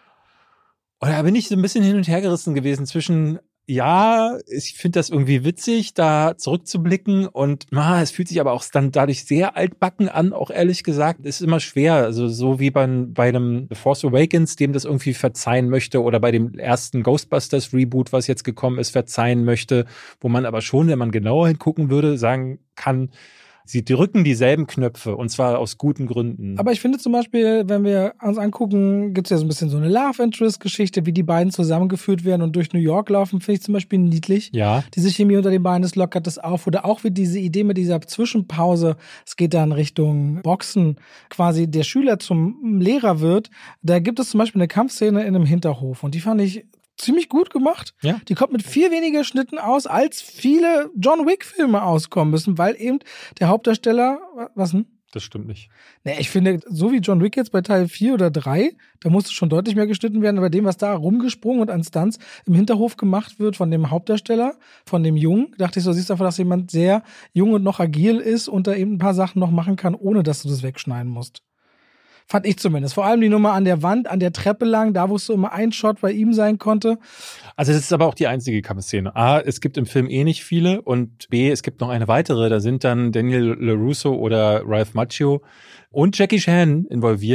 Und da bin ich so ein bisschen hin und her gerissen gewesen zwischen, ja, ich finde das irgendwie witzig, da zurückzublicken und na, es fühlt sich aber auch dann dadurch sehr altbacken an, auch ehrlich gesagt. Es ist immer schwer, also so wie bei, bei einem The Force Awakens, dem das irgendwie verzeihen möchte oder bei dem ersten Ghostbusters Reboot, was jetzt gekommen ist, verzeihen möchte, wo man aber schon, wenn man genauer hingucken würde, sagen kann, sie drücken dieselben Knöpfe und zwar aus guten Gründen. Aber ich finde zum Beispiel, wenn wir uns angucken, gibt es ja so ein bisschen so eine Love-Interest-Geschichte, wie die beiden zusammengeführt werden und durch New York laufen, finde ich zum Beispiel niedlich. Ja. Diese Chemie unter den Beinen, das lockert das auf. Oder auch wie diese Idee mit dieser Zwischenpause, es geht dann Richtung Boxen, quasi der Schüler zum Lehrer wird. Da gibt es zum Beispiel eine Kampfszene in einem Hinterhof und die fand ich ziemlich gut gemacht. Ja. Die kommt mit viel weniger Schnitten aus, als viele John Wick-Filme auskommen müssen, weil eben der Hauptdarsteller, was denn? Das stimmt nicht. Nee, ich finde, so wie John Wick jetzt bei Teil vier oder drei, da musste schon deutlich mehr geschnitten werden, aber dem, was da rumgesprungen und an Stunts im Hinterhof gemacht wird von dem Hauptdarsteller, von dem Jungen, dachte ich so, siehst du einfach, dass jemand sehr jung und noch agil ist und da eben ein paar Sachen noch machen kann, ohne dass du das wegschneiden musst. Fand ich zumindest. Vor allem die Nummer an der Wand, an der Treppe lang, da wo es so immer ein Shot bei ihm sein konnte. Also das ist aber auch die einzige Kampfszene. A, es gibt im Film eh nicht viele und B, es gibt noch eine weitere. Da sind dann Daniel LaRusso oder Ralph Macchio und Jackie Chan involviert.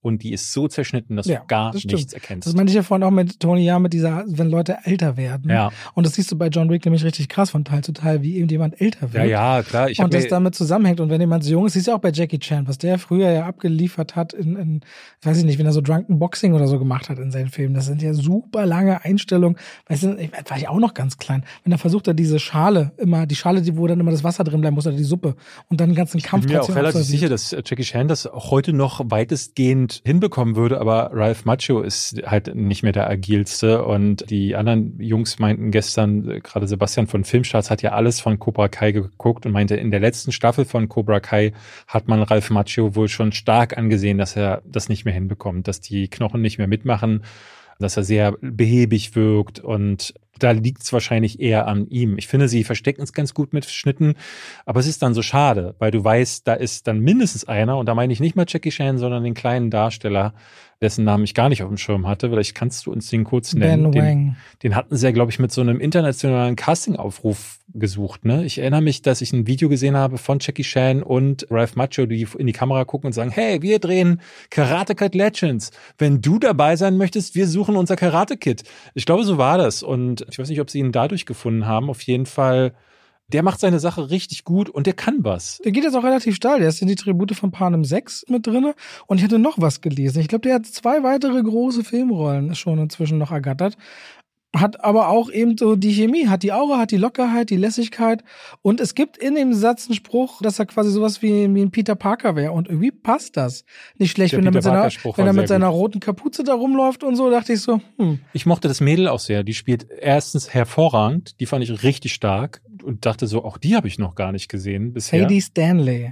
und die ist so zerschnitten, dass Ja, du gar das nichts stimmt. erkennst. Das meinte ich ja vorhin auch mit Tony Jaa, mit dieser, wenn Leute älter werden. Ja. Und das siehst du bei John Wick nämlich richtig krass von Teil zu Teil, wie eben jemand älter wird. Ja, ja, klar. Ich hab und das mir- damit zusammenhängt. Und wenn jemand so jung ist, siehst du auch bei Jackie Chan, was der früher ja abgeliefert hat in, in, weiß ich nicht, wenn er so Drunken Boxing oder so gemacht hat in seinen Filmen. Das sind ja super lange Einstellungen. Weißt du, ich, war ich auch noch ganz klein. Wenn er versucht hat, diese Schale immer, die Schale, die, wo dann immer das Wasser drin bleiben muss, oder die Suppe, und dann den ganzen Kampf Ich bin mir auch trotzdem relativ absolviert. sicher, dass Jackie Chan das auch heute noch weitestgehend hinbekommen würde, aber Ralph Macchio ist halt nicht mehr der agilste und die anderen Jungs meinten gestern, äh, gerade Sebastian von Filmstarts hat ja alles von Cobra Kai geguckt und meinte, in der letzten Staffel von Cobra Kai hat man Ralph Macchio wohl schon stark angesehen, dass er das nicht mehr hinbekommt, dass die Knochen nicht mehr mitmachen, dass er sehr behäbig wirkt und da liegt es wahrscheinlich eher an ihm. Ich finde, sie verstecken es ganz gut mit Schnitten, aber es ist dann so schade, weil du weißt, da ist dann mindestens einer, und da meine ich nicht mal Jackie Chan, sondern den kleinen Darsteller, dessen Namen ich gar nicht auf dem Schirm hatte. Vielleicht kannst du uns den kurz nennen. Ben Wang. Den, den hatten sie ja, glaube ich, mit so einem internationalen Castingaufruf gesucht. Ne? Ich erinnere mich, dass ich ein Video gesehen habe von Jackie Chan und Ralph Macchio, die in die Kamera gucken und sagen, hey, wir drehen Karate Kid Legends. Wenn du dabei sein möchtest, wir suchen unser Karate Kid. Ich glaube, so war das. Und ich weiß nicht, ob sie ihn dadurch gefunden haben. Auf jeden Fall, der macht seine Sache richtig gut und der kann was. Der geht jetzt auch relativ steil. Der ist in die Tribute von Panem sechs mit drinne. Und ich hatte noch was gelesen. Ich glaube, der hat zwei weitere große Filmrollen schon inzwischen noch ergattert. Hat aber auch eben so die Chemie, hat die Aura, hat die Lockerheit, die Lässigkeit. Und es gibt in dem Satz einen Spruch, dass er quasi sowas wie, wie ein Peter Parker wäre. Und irgendwie passt das. Nicht schlecht, Der wenn er mit Peter seiner, Parker-Spruch wenn war er mit sehr seiner gut. roten Kapuze da rumläuft und so, dachte ich so, hm. Ich mochte das Mädel auch sehr. Die spielt erstens hervorragend. Die fand ich richtig stark und dachte so, auch die habe ich noch gar nicht gesehen bisher. Sadie Stanley.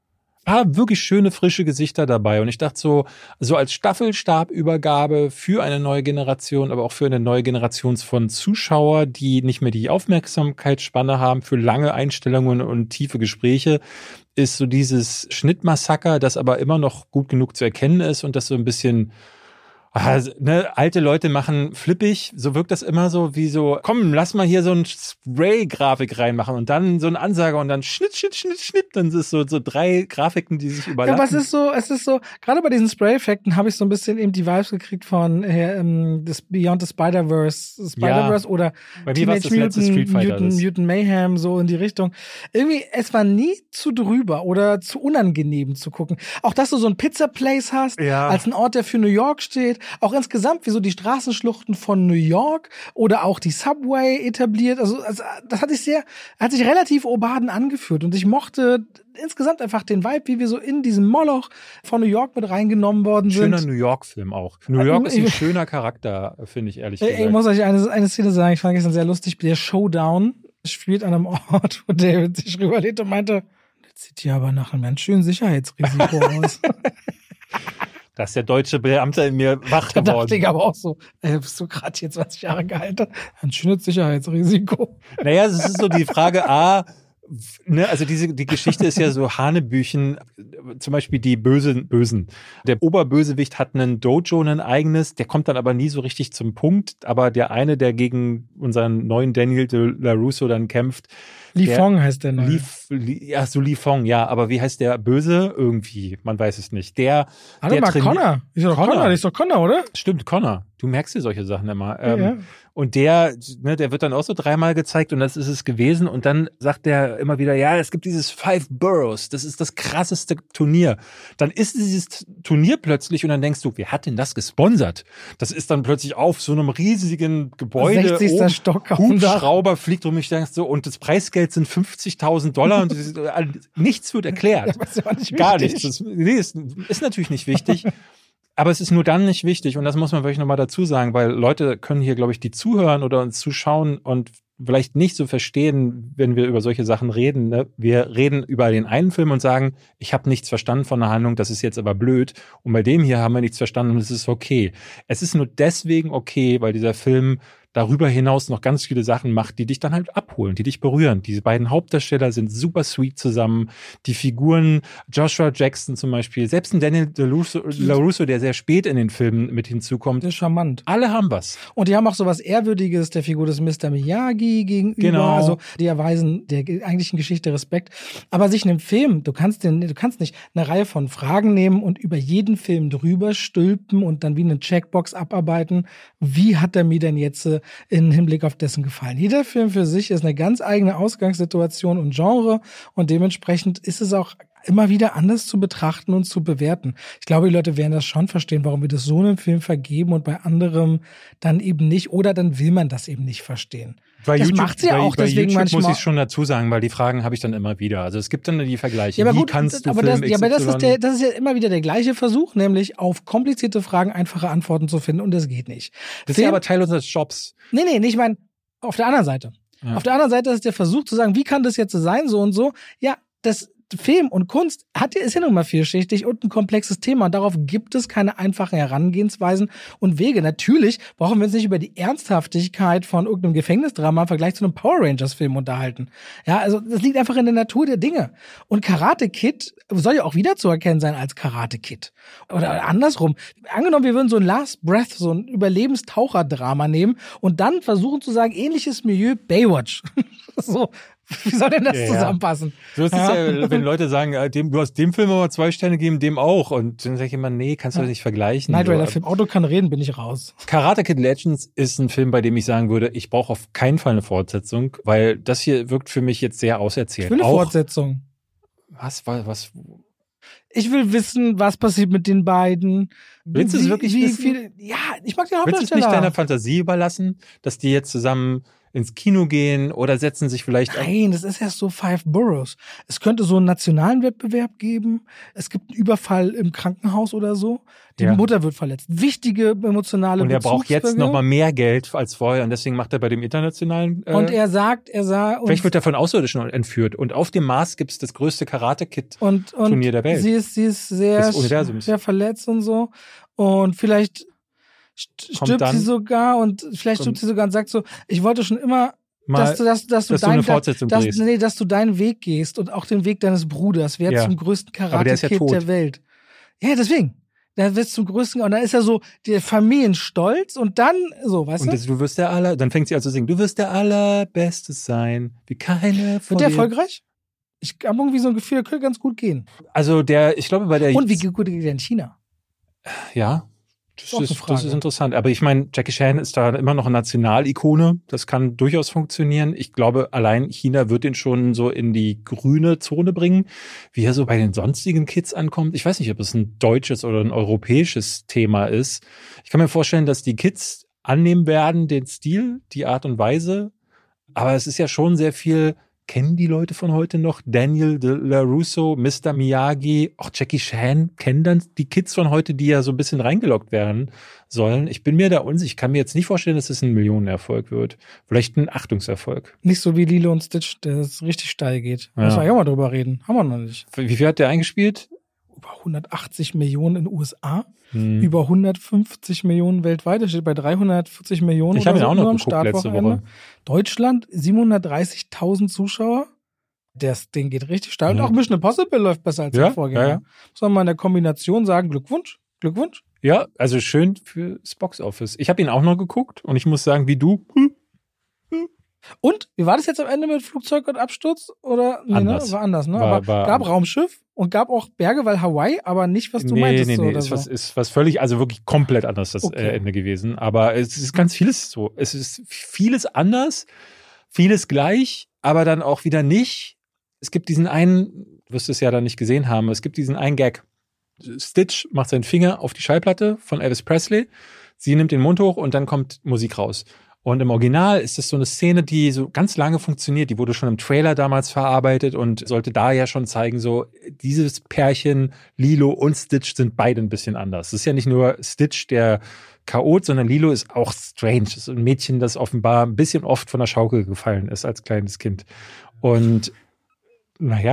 Paar wirklich schöne, frische Gesichter dabei. Und ich dachte so, so als Staffelstabübergabe für eine neue Generation, aber auch für eine neue Generation von Zuschauer, die nicht mehr die Aufmerksamkeitsspanne haben für lange Einstellungen und tiefe Gespräche, ist so dieses Schnittmassaker, das aber immer noch gut genug zu erkennen ist und das so ein bisschen, also, ne, alte Leute machen flippig, so wirkt das immer so wie so, komm, lass mal hier so ein Spray-Grafik reinmachen und dann so ein Ansager und dann Schnitt, Schnitt, Schnitt, Schnitt, dann sind es so, so drei Grafiken, die sich Ja, überlappen. aber es ist so, es ist so, gerade bei diesen Spray-Effekten habe ich so ein bisschen eben die Vibes gekriegt von äh, ähm, das Beyond the Spider-Verse, Spider-Verse Ja. oder Bei mir war es Teenage das letzte Mutant, Street Fighter, Mutant, das- Mutant Mayhem, so in die Richtung. Irgendwie, es war nie zu drüber oder zu unangenehm zu gucken. Auch, dass du so ein Pizza-Place hast, Ja. als ein Ort, der für New York steht. Auch insgesamt, wie so die Straßenschluchten von New York oder auch die Subway etabliert. Also, also das hat sich sehr, hat sich relativ urban angefühlt und ich mochte insgesamt einfach den Vibe, wie wir so in diesem Moloch von New York mit reingenommen worden sind. Schöner New York-Film auch. New York ist ein schöner Charakter, finde ich ehrlich Äh, gesagt. Ich muss euch eine, eine Szene sagen, ich fand gestern sehr lustig. Der Showdown spielt an einem Ort, wo David sich rüberlehnt und meinte, das sieht hier aber nach einem ganz schönen Sicherheitsrisiko aus. Da ist der deutsche Beamte in mir wach Da dachte geworden. ich aber auch so, ey, bist du gerade hier zwanzig Jahre gealtert? Ein schönes Sicherheitsrisiko. Naja, es ist so die Frage A, ne, also diese, die Geschichte ist ja so Hanebüchen, zum Beispiel die Bösen, Bösen. Der Oberbösewicht hat einen Dojo, ein eigenes, der kommt dann aber nie so richtig zum Punkt, aber der eine, der gegen unseren neuen Daniel de LaRusso dann kämpft, Li Der- Fong heißt der neue. Li, Li, ja, so Li Fong, ja, aber wie heißt der Böse? Irgendwie, man weiß es nicht. Der, Warte der mal, traini- Connor. Ist doch Connor. Connor, das ist doch Connor, oder? Stimmt, Connor. Du merkst dir solche Sachen immer. Ja, Ähm, ja. Und der, ne, der wird dann auch so dreimal gezeigt und das ist es gewesen. Und dann sagt der immer wieder, ja, es gibt dieses Five Boroughs, das ist das krasseste Turnier. Dann ist dieses Turnier plötzlich und dann denkst du, wer hat denn das gesponsert? Das ist dann plötzlich auf so einem riesigen Gebäude. sechzigster oben, Stock auf dem Dach. Hubschrauber fliegt rum, ich denke so, und das Preisgeld sind fünfzigtausend Dollar und das ist, äh, nichts wird erklärt. Das ist ja auch nicht Gar wichtig. nichts. Das, nee, ist, ist natürlich nicht wichtig. Aber es ist nur dann nicht wichtig, und das muss man wirklich nochmal dazu sagen, weil Leute können hier, glaube ich, die zuhören oder uns zuschauen und vielleicht nicht so verstehen, wenn wir über solche Sachen reden. Ne? Wir reden über den einen Film und sagen, ich habe nichts verstanden von der Handlung, das ist jetzt aber blöd. Und bei dem hier haben wir nichts verstanden und es ist okay. Es ist nur deswegen okay, weil dieser Film darüber hinaus noch ganz viele Sachen macht, die dich dann halt abholen, die dich berühren. Diese beiden Hauptdarsteller sind super sweet zusammen. Die Figuren, Joshua Jackson zum Beispiel, selbst ein Daniel LaRusso, der sehr spät in den Filmen mit hinzukommt. Das ist charmant. Alle haben was. Und die haben auch so was Ehrwürdiges der Figur des Mister Miyagi gegenüber. Genau. Also die erweisen der eigentlichen Geschichte Respekt. Aber sich einem Film, du kannst den, du kannst nicht eine Reihe von Fragen nehmen und über jeden Film drüber stülpen und dann wie eine Checkbox abarbeiten. Wie hat er mir denn jetzt äh, im Hinblick auf dessen gefallen? Jeder Film für sich ist eine ganz eigene Ausgangssituation und Genre und dementsprechend ist es auch immer wieder anders zu betrachten und zu bewerten. Ich glaube, die Leute werden das schon verstehen, warum wir das so einem Film vergeben und bei anderem dann eben nicht. Oder dann will man das eben nicht verstehen. Bei das YouTube, macht sie ja bei, auch bei deswegen YouTube manchmal. muss ich schon dazu sagen, weil die Fragen habe ich dann immer wieder. Also es gibt dann die Vergleiche. Ja, aber Wie gut, kannst du aber Film das, ja, aber das X Y ist, der, das ist ja immer wieder der gleiche Versuch, nämlich auf komplizierte Fragen einfache Antworten zu finden und das geht nicht. Das Film, ist ja aber Teil unseres Jobs. Nee, nee, ich meine, auf der anderen Seite. Ja. Auf der anderen Seite ist der Versuch zu sagen, wie kann das jetzt so sein, so und so. Ja, das Film und Kunst hat, ist ja nun mal vielschichtig und ein komplexes Thema. Und darauf gibt es keine einfachen Herangehensweisen und Wege. Natürlich brauchen wir uns nicht über die Ernsthaftigkeit von irgendeinem Gefängnisdrama im Vergleich zu einem Power Rangers-Film unterhalten. Ja, also das liegt einfach in der Natur der Dinge. Und Karate Kid soll ja auch wiederzuerkennen sein als Karate Kid. Oder andersrum. Angenommen, wir würden so ein Last Breath, so ein Überlebenstaucher-Drama nehmen und dann versuchen zu sagen, ähnliches Milieu, Baywatch. So. Wie soll denn das ja, zusammenpassen? So ist es ja, ja wenn Leute sagen, dem, du hast dem Film aber zwei Sterne gegeben, dem auch. Und dann sage ich immer, nee, kannst du das nicht vergleichen. Knight Rider Film, Auto kann reden, bin ich raus. Karate Kid Legends ist ein Film, bei dem ich sagen würde, ich brauche auf keinen Fall eine Fortsetzung, weil das hier wirkt für mich jetzt sehr auserzählt. Ich will eine auch, Fortsetzung. Was, was, was? Ich will wissen, was passiert mit den beiden. Willst du es wirklich wie wissen? Viel, ja, ich mag den Hauptdarsteller. Willst du es nicht deiner Fantasie überlassen, dass die jetzt zusammen ins Kino gehen oder setzen sich vielleicht... Nein, das ist erst so Five Boroughs. Es könnte so einen nationalen Wettbewerb geben. Es gibt einen Überfall im Krankenhaus oder so. Die ja. Mutter wird verletzt. Wichtige emotionale Und er braucht jetzt Bezugsbürger. noch mal mehr Geld als vorher und deswegen macht er bei dem internationalen... Äh, und er sagt, er sah... Vielleicht wird er von Außerirdischen entführt und auf dem Mars gibt es das größte Karate-Kid-Turnier und, und der Welt. Sie ist, sie ist sehr, des Universums. sehr verletzt und so. Und vielleicht stirbt dann, sie sogar und vielleicht stirbt sie sogar und sagt so, ich wollte schon immer... Mal, dass du, dass, dass du, dass dein, du eine Fortsetzung dass, drehst. nee, dass du deinen Weg gehst und auch den Weg deines Bruders. Wer ja. zum größten Aber der ist ja Karate-Kid tot. der Welt. Ja, deswegen. Der wird zum größten, und dann ist er so der Familienstolz und dann so, weißt und du? das, du wirst der aller, dann fängt sie an zu singen, du wirst der Allerbeste sein, wie keine von Wird der dir. erfolgreich? Ich habe irgendwie so ein Gefühl, der könnte ganz gut gehen. Also der, ich glaube bei der... Und wie gut geht der in China? Ja, Das ist, auch das eine ist, Frage. das ist interessant. Aber ich meine, Jackie Chan ist da immer noch eine Nationalikone. Das kann durchaus funktionieren. Ich glaube, allein China wird ihn schon so in die grüne Zone bringen. Wie er so bei den sonstigen Kids ankommt. Ich weiß nicht, ob es ein deutsches oder ein europäisches Thema ist. Ich kann mir vorstellen, dass die Kids annehmen werden, den Stil, die Art und Weise. Aber es ist ja schon sehr viel... Kennen die Leute von heute noch Daniel LaRusso, Mister Miyagi, auch Jackie Chan? Kennen dann die Kids von heute, die ja so ein bisschen reingelockt werden sollen? Ich bin mir da unsicher. Ich kann mir jetzt nicht vorstellen, dass es ein Millionenerfolg wird. Vielleicht ein Achtungserfolg. Nicht so wie Lilo und Stitch, der es richtig steil geht. Ja. Müssen wir ja auch mal drüber reden. Haben wir noch nicht. Wie viel hat der eingespielt? Über hundertachtzig Millionen in den U S A. Hm. Über hundertfünfzig Millionen weltweit. Das steht bei dreihundertvierzig Millionen. Ich habe ihn oder auch so noch nur am geguckt letzte Startwochenende. Woche. Deutschland siebenhundertdreißigtausend Zuschauer. Das Ding geht richtig steil. Und Ja. auch Mission Impossible läuft besser als Ja, der Vorgänger. ja, ja. Muss man mal in der Kombination sagen, Glückwunsch, Glückwunsch. Ja, also schön fürs Boxoffice. Ich habe ihn auch noch geguckt und ich muss sagen, wie du, hm, Und, wie war das jetzt am Ende mit Flugzeug und Absturz? Oder? Nee, Anders. Ne? War anders, ne? War- aber war gab anders. Raumschiff und gab auch Berge, weil Hawaii, aber nicht, was du nee, meintest. nee, so nee, oder ist so. was, ist was völlig, also wirklich komplett anders das Okay. äh, Ende gewesen. Aber es ist ganz vieles so. Es ist vieles anders, vieles gleich, aber dann auch wieder nicht. Es gibt diesen einen, du wirst es ja dann nicht gesehen haben, es gibt diesen einen Gag. Stitch macht seinen Finger auf die Schallplatte von Elvis Presley. Sie nimmt den Mund hoch und dann kommt Musik raus. Und im Original ist es so eine Szene, die so ganz lange funktioniert. Die wurde schon im Trailer damals verarbeitet und sollte da ja schon zeigen, so dieses Pärchen, Lilo und Stitch, sind beide ein bisschen anders. Es ist ja nicht nur Stitch, der Chaot, sondern Lilo ist auch strange. Das ist ein Mädchen, das offenbar ein bisschen oft von der Schaukel gefallen ist als kleines Kind. Und naja,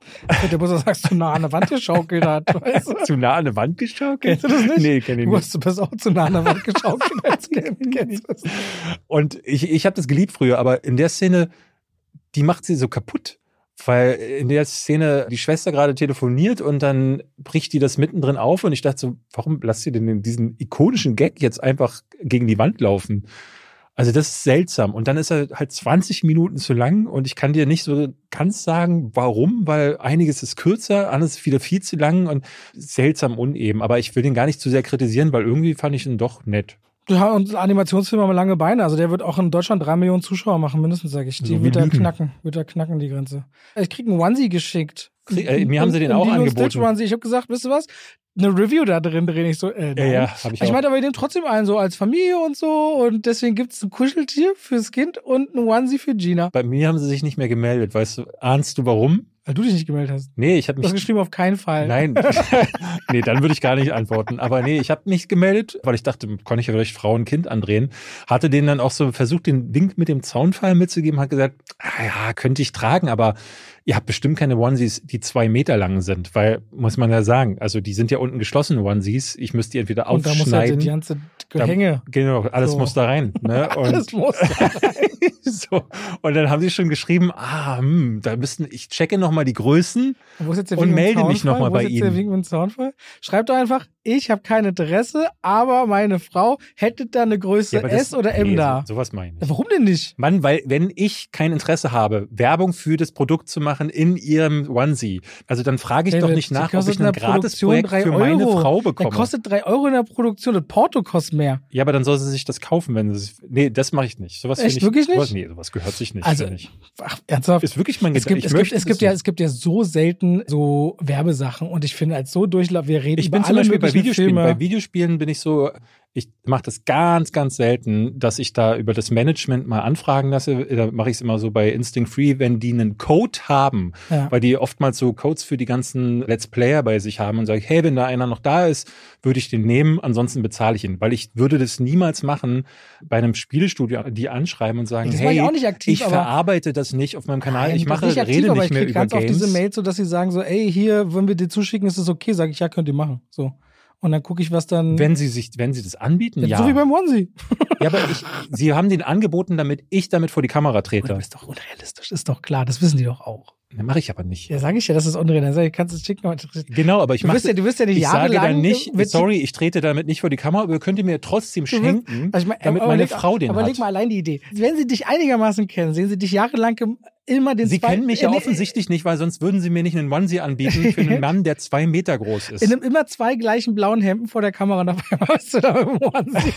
Der Bus sagst, zu nah an der Wand geschaukelt hat. Weißt du? Zu nah an der Wand geschaukelt? Kennst du das nicht? Nee, kenn ich du nicht. hast, du bist auch zu nah an der Wand geschaukelt als Kind. Kennst du das? Und ich, ich habe das geliebt früher, aber in der Szene, die macht sie so kaputt. Weil in der Szene die Schwester gerade telefoniert und dann bricht die das mittendrin auf und ich dachte so, warum lasst ihr denn diesen ikonischen Gag jetzt einfach gegen die Wand laufen? Also das ist seltsam. Und dann ist er halt zwanzig Minuten zu lang und ich kann dir nicht so ganz sagen, warum, weil einiges ist kürzer, anderes ist wieder viel zu lang und seltsam uneben. Aber ich will den gar nicht zu sehr kritisieren, weil irgendwie fand ich ihn doch nett. Ja, und Animationsfilme haben lange Beine. Also der wird auch in Deutschland drei Millionen Zuschauer machen, mindestens, sage ich. Die So wird er Lügen. knacken. Wird er knacken, die Grenze. Ich krieg einen Onesie geschickt. Krieg- äh, mir haben sie den Ein auch Lilo und angeboten. Stitch Onesie. Ich habe gesagt, wisst ihr was? Eine Review da drin drehen. Ich so, äh, Ja, nein. ja, hab ich Ich auch. meinte aber, wir nehmen trotzdem einen so als Familie und so. Und deswegen gibt's ein Kuscheltier fürs Kind und ein Onesie für Gina. Bei mir haben sie sich nicht mehr gemeldet. Weißt du, ahnst du warum? Weil du dich nicht gemeldet hast. Nee, ich habe Du hast mich... geschrieben, auf keinen Fall. Nein, nee, dann würde ich gar nicht antworten. Aber nee, ich habe mich gemeldet, weil ich dachte, kann ich ja vielleicht Frau und Kind andrehen. Hatte denen dann auch so versucht, den Wink mit dem Zaunpfahl mitzugeben, hat gesagt, ah ja, könnte ich tragen, aber ihr habt bestimmt keine Onesies, die zwei Meter lang sind, weil, muss man ja sagen, also die sind ja unten geschlossene Onesies. Ich müsste die entweder Und da muss halt aufschneiden. die ganze Gehänge. Da, genau, alles So. muss da rein. Ne? Und Alles muss da rein. so. Und dann haben sie schon geschrieben, ah, hm, da müssten, ich checke nochmal die Größen. Wo ist jetzt der Und Wink mit dem melde mich Zaunfall? noch mal Wo bei ist jetzt der Ihnen. Wink mit dem Zaunfall? Schreibt doch einfach, ich habe kein Interesse, aber meine Frau hätte da eine Größe Ja, aber das- S oder M nee, da. So, sowas meine ich nicht. Warum denn nicht? Mann, weil wenn ich kein Interesse habe, Werbung für das Produkt zu machen in ihrem Onesie, also dann frage ich doch David, nicht die nach, ob kostet ich in ein der Produktion Gratisprojekt drei für meine Euro. Frau Der bekomme. kostet drei Euro in der Produktion, das Porto kostet mehr. Ja, aber dann soll sie sich das kaufen, wenn sie es. Nee, das mache ich nicht. Sowas Echt? finde ich, Wirklich nicht? Sowas, nee, sowas gehört sich nicht. Also, finde ich. ach, ernsthaft? Ist wirklich mein Es Gedanke. gibt, Ich es, gibt, möchte es, gibt das ja, nicht. es gibt ja so selten so Werbesachen und ich finde als so Durchlauf, wir reden Ich über bin zum alle Beispiel bei möglichen Videospielen. Filme. Bei Videospielen bin ich so, ich mache das ganz, ganz selten, dass ich da über das Management mal anfragen lasse. Da mache ich es immer so bei Instinct Free, wenn die einen Code haben, Ja. weil die oftmals so Codes für die ganzen Let's Player bei sich haben und sage ich, hey, wenn da einer noch da ist, würde ich den nehmen, ansonsten bezahle ich ihn. Weil ich würde das niemals machen, bei einem Spielestudio die anschreiben und sagen, Das mache hey, ich auch nicht aktiv, ich aber- verarbeite das nicht auf meinem Kanal, Nein, ich das mache, ist nicht aktiv, rede aber nicht ich mehr krieg über ganz oft Games. diese Mails, so dass sie sagen so, ey, hier, wenn wir dir zuschicken, ist es okay. Sag ich, ja, könnt ihr machen. So. Und dann gucke ich, was dann... Wenn sie sich, wenn sie das anbieten, ja. So wie beim Onesie. Ja, aber ich, sie haben den angeboten, damit ich damit vor die Kamera Du trete. bist doch unrealistisch, ist doch klar. Das wissen die doch auch. Das mache ich aber nicht. Ja, sage ich ja, das ist unrealistisch. Sag ich, kannst du es schicken? Aber Genau, aber ich Du mache wirst ja, du wirst ja nicht ich sage jahrelang... dann nicht, mit- sorry, ich trete damit nicht vor die Kamera, aber ihr könnt mir trotzdem Du wirst- schenken, Also ich mein, damit aber meine leg- Frau den aber hat. leg mal allein die Idee. Wenn sie dich einigermaßen kennen, sehen sie dich jahrelang im- immer den Sie zwei- kennen mich ja in- offensichtlich nicht, weil sonst würden sie mir nicht einen Onesie anbieten für einen Mann, der zwei Meter groß ist. In einem immer zwei gleichen blauen Hemden vor der Kamera und auf einmal bist du da mit dem Onesie.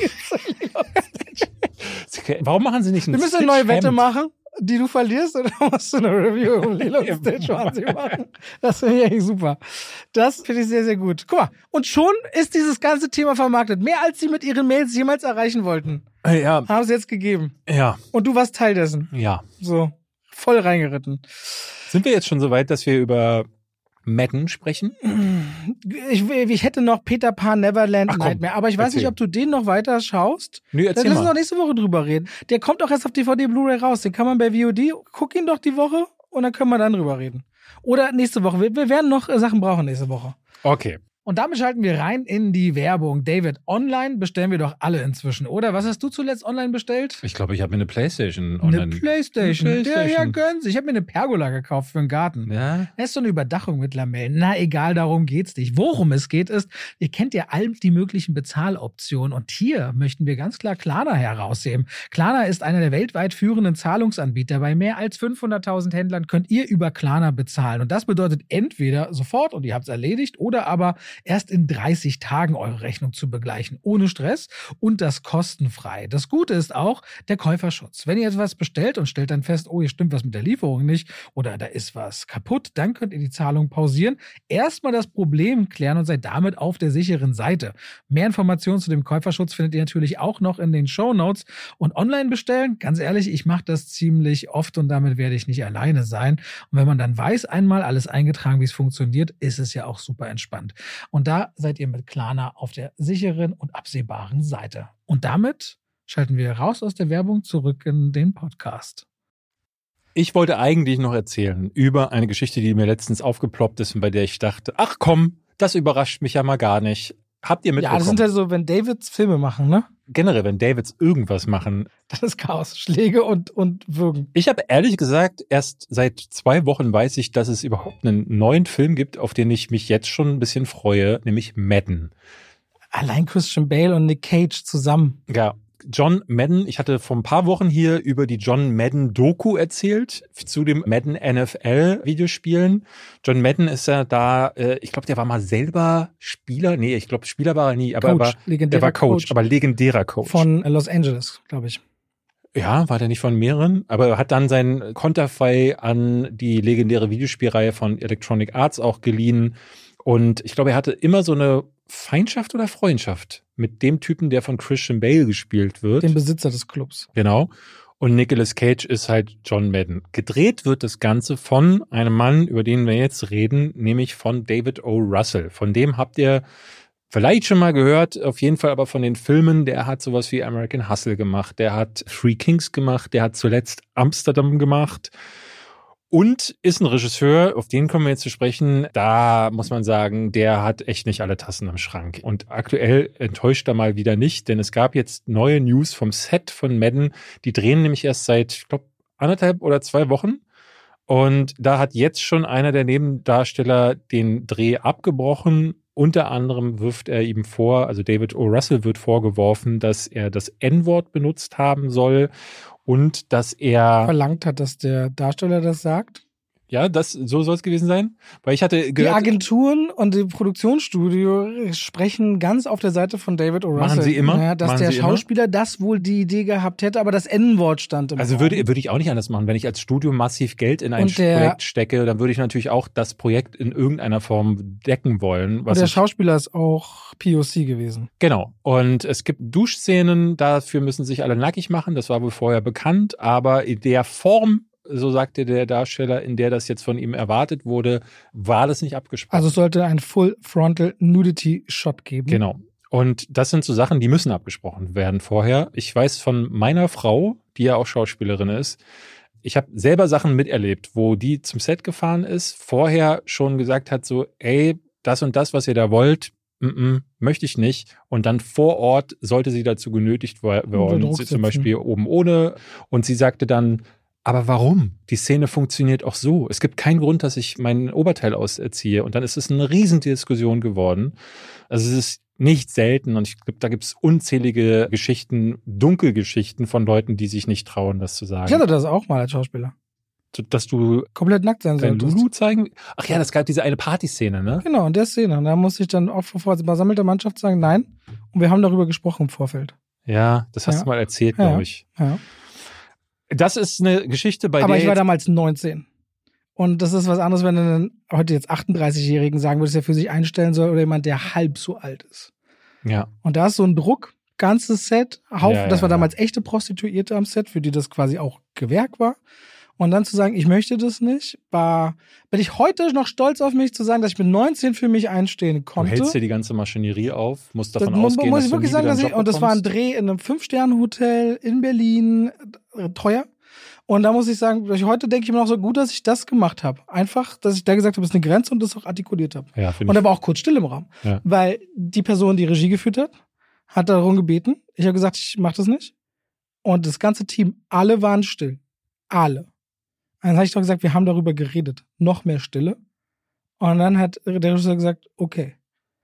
Warum machen sie nicht einen Wir müssen eine neue Stitch-Hemd? Wette machen, die du verlierst, oder musst du eine Review um Lilo und Stitch Onesie machen? Das finde ich eigentlich super. Das finde ich sehr, sehr gut. Guck mal, und schon ist dieses ganze Thema vermarktet. Mehr als sie mit ihren Mails jemals erreichen wollten, Ja, haben sie jetzt gegeben. ja, Und du warst Teil dessen. ja. So, voll reingeritten. Sind wir jetzt schon so weit, dass wir über Madden sprechen? Ich, ich hätte noch Peter Pan Neverland Ach komm, Nightmare, aber ich weiß erzähl. nicht, ob du den noch weiter schaust. Nö, Dann erzähl lass uns mal. noch nächste Woche drüber reden. Der kommt auch erst auf D V D Blu-ray raus. Den kann man bei V O D. Guck ihn doch die Woche und dann können wir dann drüber reden. Oder nächste Woche. Wir, wir werden noch äh, Sachen brauchen nächste Woche. Okay. Und damit schalten wir rein in die Werbung. David, online bestellen wir doch alle inzwischen, oder? Was hast du zuletzt online bestellt? Ich glaube, ich habe mir eine Playstation Eine online. Playstation. Eine Ja, ja, Playstation. gönn's. Ich habe mir eine Pergola gekauft für den Garten. Ja. Das ist so eine Überdachung mit Lamellen. Na egal, darum geht's nicht. Worum es geht ist, ihr kennt ja all die möglichen Bezahloptionen und hier möchten wir ganz klar Klarna herausheben. Klarna ist einer der weltweit führenden Zahlungsanbieter. Bei mehr als fünfhunderttausend Händlern könnt ihr über Klarna bezahlen und das bedeutet entweder sofort und ihr habt's erledigt oder aber erst in dreißig Tagen eure Rechnung zu begleichen, ohne Stress und das kostenfrei. Das Gute ist auch der Käuferschutz. Wenn ihr etwas bestellt und stellt dann fest, oh, hier stimmt was mit der Lieferung nicht oder da ist was kaputt, dann könnt ihr die Zahlung pausieren, erstmal das Problem klären und seid damit auf der sicheren Seite. Mehr Informationen zu dem Käuferschutz findet ihr natürlich auch noch in den Shownotes und online bestellen. Ganz ehrlich, ich mache das ziemlich oft und damit werde ich nicht alleine sein. Und wenn man dann weiß, einmal alles eingetragen, wie es funktioniert, ist es ja auch super entspannt. Und da seid ihr mit Klarna auf der sicheren und absehbaren Seite. Und damit schalten wir raus aus der Werbung zurück in den Podcast. Ich wollte eigentlich noch erzählen über eine Geschichte, die mir letztens aufgeploppt ist und bei der ich dachte, ach komm, das überrascht mich ja mal gar nicht. Habt ihr mitbekommen? Ja, das sind ja so, wenn Davids Filme machen, ne? Generell, wenn Davids irgendwas machen. Das ist Chaos. Schläge und, und Würgen. Ich habe ehrlich gesagt, erst seit zwei Wochen weiß ich, dass es überhaupt einen neuen Film gibt, auf den ich mich jetzt schon ein bisschen freue, nämlich Madden. Allein Christian Bale und Nick Cage zusammen. Ja. John Madden, ich hatte vor ein paar Wochen hier über die John Madden Doku erzählt, zu dem Madden N F L Videospielen. John Madden ist ja da, äh, ich glaube, der war mal selber Spieler. Nee, ich glaube, Spieler war er nie, aber Coach, er war, der war Coach, Coach, aber legendärer Coach. Von Los Angeles, glaube ich. Ja, war der nicht von mehreren, aber er hat dann sein Konterfei an die legendäre Videospielreihe von Electronic Arts auch geliehen. Und ich glaube, er hatte immer so eine Feindschaft oder Freundschaft mit dem Typen, der von Christian Bale gespielt wird. Dem Besitzer des Clubs. Genau. Und Nicolas Cage ist halt John Madden. Gedreht wird das Ganze von einem Mann, über den wir jetzt reden, nämlich von David O. Russell. Von dem habt ihr vielleicht schon mal gehört, auf jeden Fall aber von den Filmen. Der hat sowas wie American Hustle gemacht, der hat Three Kings gemacht, der hat zuletzt Amsterdam gemacht. Und ist ein Regisseur, auf den kommen wir jetzt zu sprechen, da muss man sagen, der hat echt nicht alle Tassen im Schrank. Und aktuell enttäuscht er mal wieder nicht, denn es gab jetzt neue News vom Set von Madden. Die drehen nämlich erst seit, ich glaube, anderthalb oder zwei Wochen. Und da hat jetzt schon einer der Nebendarsteller den Dreh abgebrochen. Unter anderem wirft er ihm vor, also David O. Russell wird vorgeworfen, dass er das N-Wort benutzt haben soll. Und dass er verlangt hat, dass der Darsteller das sagt. Ja, das so soll es gewesen sein. Weil ich hatte gehört, die Agenturen und die Produktionsstudio sprechen ganz auf der Seite von David O. Russell. Machen sie immer? Ja, dass machen der sie Schauspieler immer? das wohl die Idee gehabt hätte, aber das N-Wort stand im Also Raum. würde, würde ich auch nicht anders machen. Wenn ich als Studio massiv Geld in ein Und der- Projekt stecke, dann würde ich natürlich auch das Projekt in irgendeiner Form decken wollen. Was Und der ich, Schauspieler ist auch P O C gewesen. Genau. Und es gibt Duschszenen, dafür müssen sich alle nackig machen. Das war wohl vorher bekannt. Aber in der Form, so sagte der Darsteller, in der das jetzt von ihm erwartet wurde, war das nicht abgesprochen. Also es sollte ein Full Frontal Nudity Shot geben. Genau. Und das sind so Sachen, die müssen abgesprochen werden vorher. Ich weiß von meiner Frau, die ja auch Schauspielerin ist, ich habe selber Sachen miterlebt, wo die zum Set gefahren ist, vorher schon gesagt hat so, ey, das und das, was ihr da wollt, m-m, möchte ich nicht. Und dann vor Ort sollte sie dazu genötigt werden, sie zum Beispiel oben ohne. Und sie sagte dann, aber warum? Die Szene funktioniert auch so. Es gibt keinen Grund, dass ich mein Oberteil ausziehe. Und dann ist es eine Riesendiskussion geworden. Also es ist nicht selten und ich glaube, da gibt es unzählige Geschichten, Dunkelgeschichten von Leuten, die sich nicht trauen, das zu sagen. Ich hatte das auch mal als Schauspieler. Dass du komplett nackt sein dein solltest. Lulu zeigen? Ach ja, das gab diese eine Partyszene, ne? Genau, in der Szene. Und da musste ich dann auch vor versammelter Mannschaft sagen, nein. Und wir haben darüber gesprochen im Vorfeld. Ja, das hast Ja. du mal erzählt, Ja. glaube ich. Ja. Das ist eine Geschichte, bei Aber der ich war jetzt- damals neunzehn. Und das ist was anderes, wenn du einen heute jetzt achtunddreißigjährigen sagen würdest, der für sich einstellen soll oder jemand, der halb so alt ist. ja. Und da ist so ein Druck, ganzes Set, Haufen, Ja, ja, das war ja. damals echte Prostituierte am Set, für die das quasi auch Gewerk war. Und dann zu sagen, ich möchte das nicht, war, bin ich heute noch stolz auf mich zu sagen, dass ich mit neunzehn für mich einstehen Du konnte. hältst dir die ganze Maschinerie auf, musst davon Das mu- ausgehen, muss dass ich du wirklich nie sagen, wieder dass einen ich, Job und das war ein bekommst. Dreh in einem Fünf-Sterne-Hotel in Berlin, äh, teuer. Und da muss ich sagen, heute denke ich immer noch so gut, dass ich das gemacht habe. Einfach, dass ich da gesagt habe, das ist eine Grenze und das auch artikuliert habe. Ja, finde Und da ich. war auch kurz still im Raum. Ja. Weil die Person, die Regie geführt hat, hat darum gebeten. Ich habe gesagt, ich mache das nicht. Und das ganze Team, alle waren still. Alle. Und dann habe ich doch gesagt, wir haben darüber geredet. Noch mehr Stille. Und dann hat der Regisseur gesagt, okay.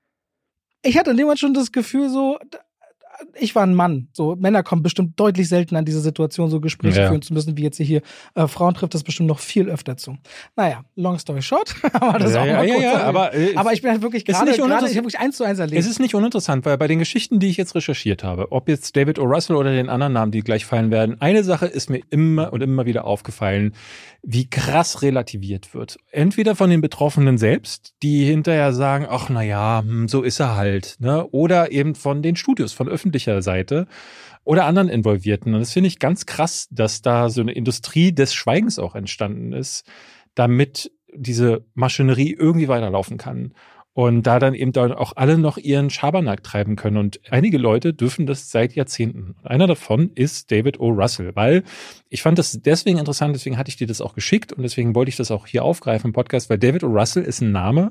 Ich hatte in dem Moment schon das Gefühl so, ich war ein Mann. So, Männer kommen bestimmt deutlich seltener an diese Situation, so Gespräche Ja. führen zu müssen, wie jetzt hier. Äh, Frauen trifft das bestimmt noch viel öfter zu. Naja, long story short. aber das Ja, auch ja, mal ja, kurz ja, erwähnt. aber, äh, aber ich bin halt wirklich ist gerade, nicht gerade uninteressant. ich habe wirklich eins zu eins erlebt. Es ist nicht uninteressant, weil bei den Geschichten, die ich jetzt recherchiert habe, ob jetzt David O. Russell oder den anderen Namen, die gleich fallen werden, eine Sache ist mir immer und immer wieder aufgefallen, wie krass relativiert wird. Entweder von den Betroffenen selbst, die hinterher sagen, ach na ja, hm, so ist er halt, ne? Oder eben von den Studios, von öffentlicher Seite oder anderen Involvierten. Und das finde ich ganz krass, dass da so eine Industrie des Schweigens auch entstanden ist, damit diese Maschinerie irgendwie weiterlaufen kann. Und da dann eben dann auch alle noch ihren Schabernack treiben können. Und einige Leute dürfen das seit Jahrzehnten. Einer davon ist David O. Russell, weil ich fand das deswegen interessant, deswegen hatte ich dir das auch geschickt und deswegen wollte ich das auch hier aufgreifen im Podcast, weil David O. Russell ist ein Name,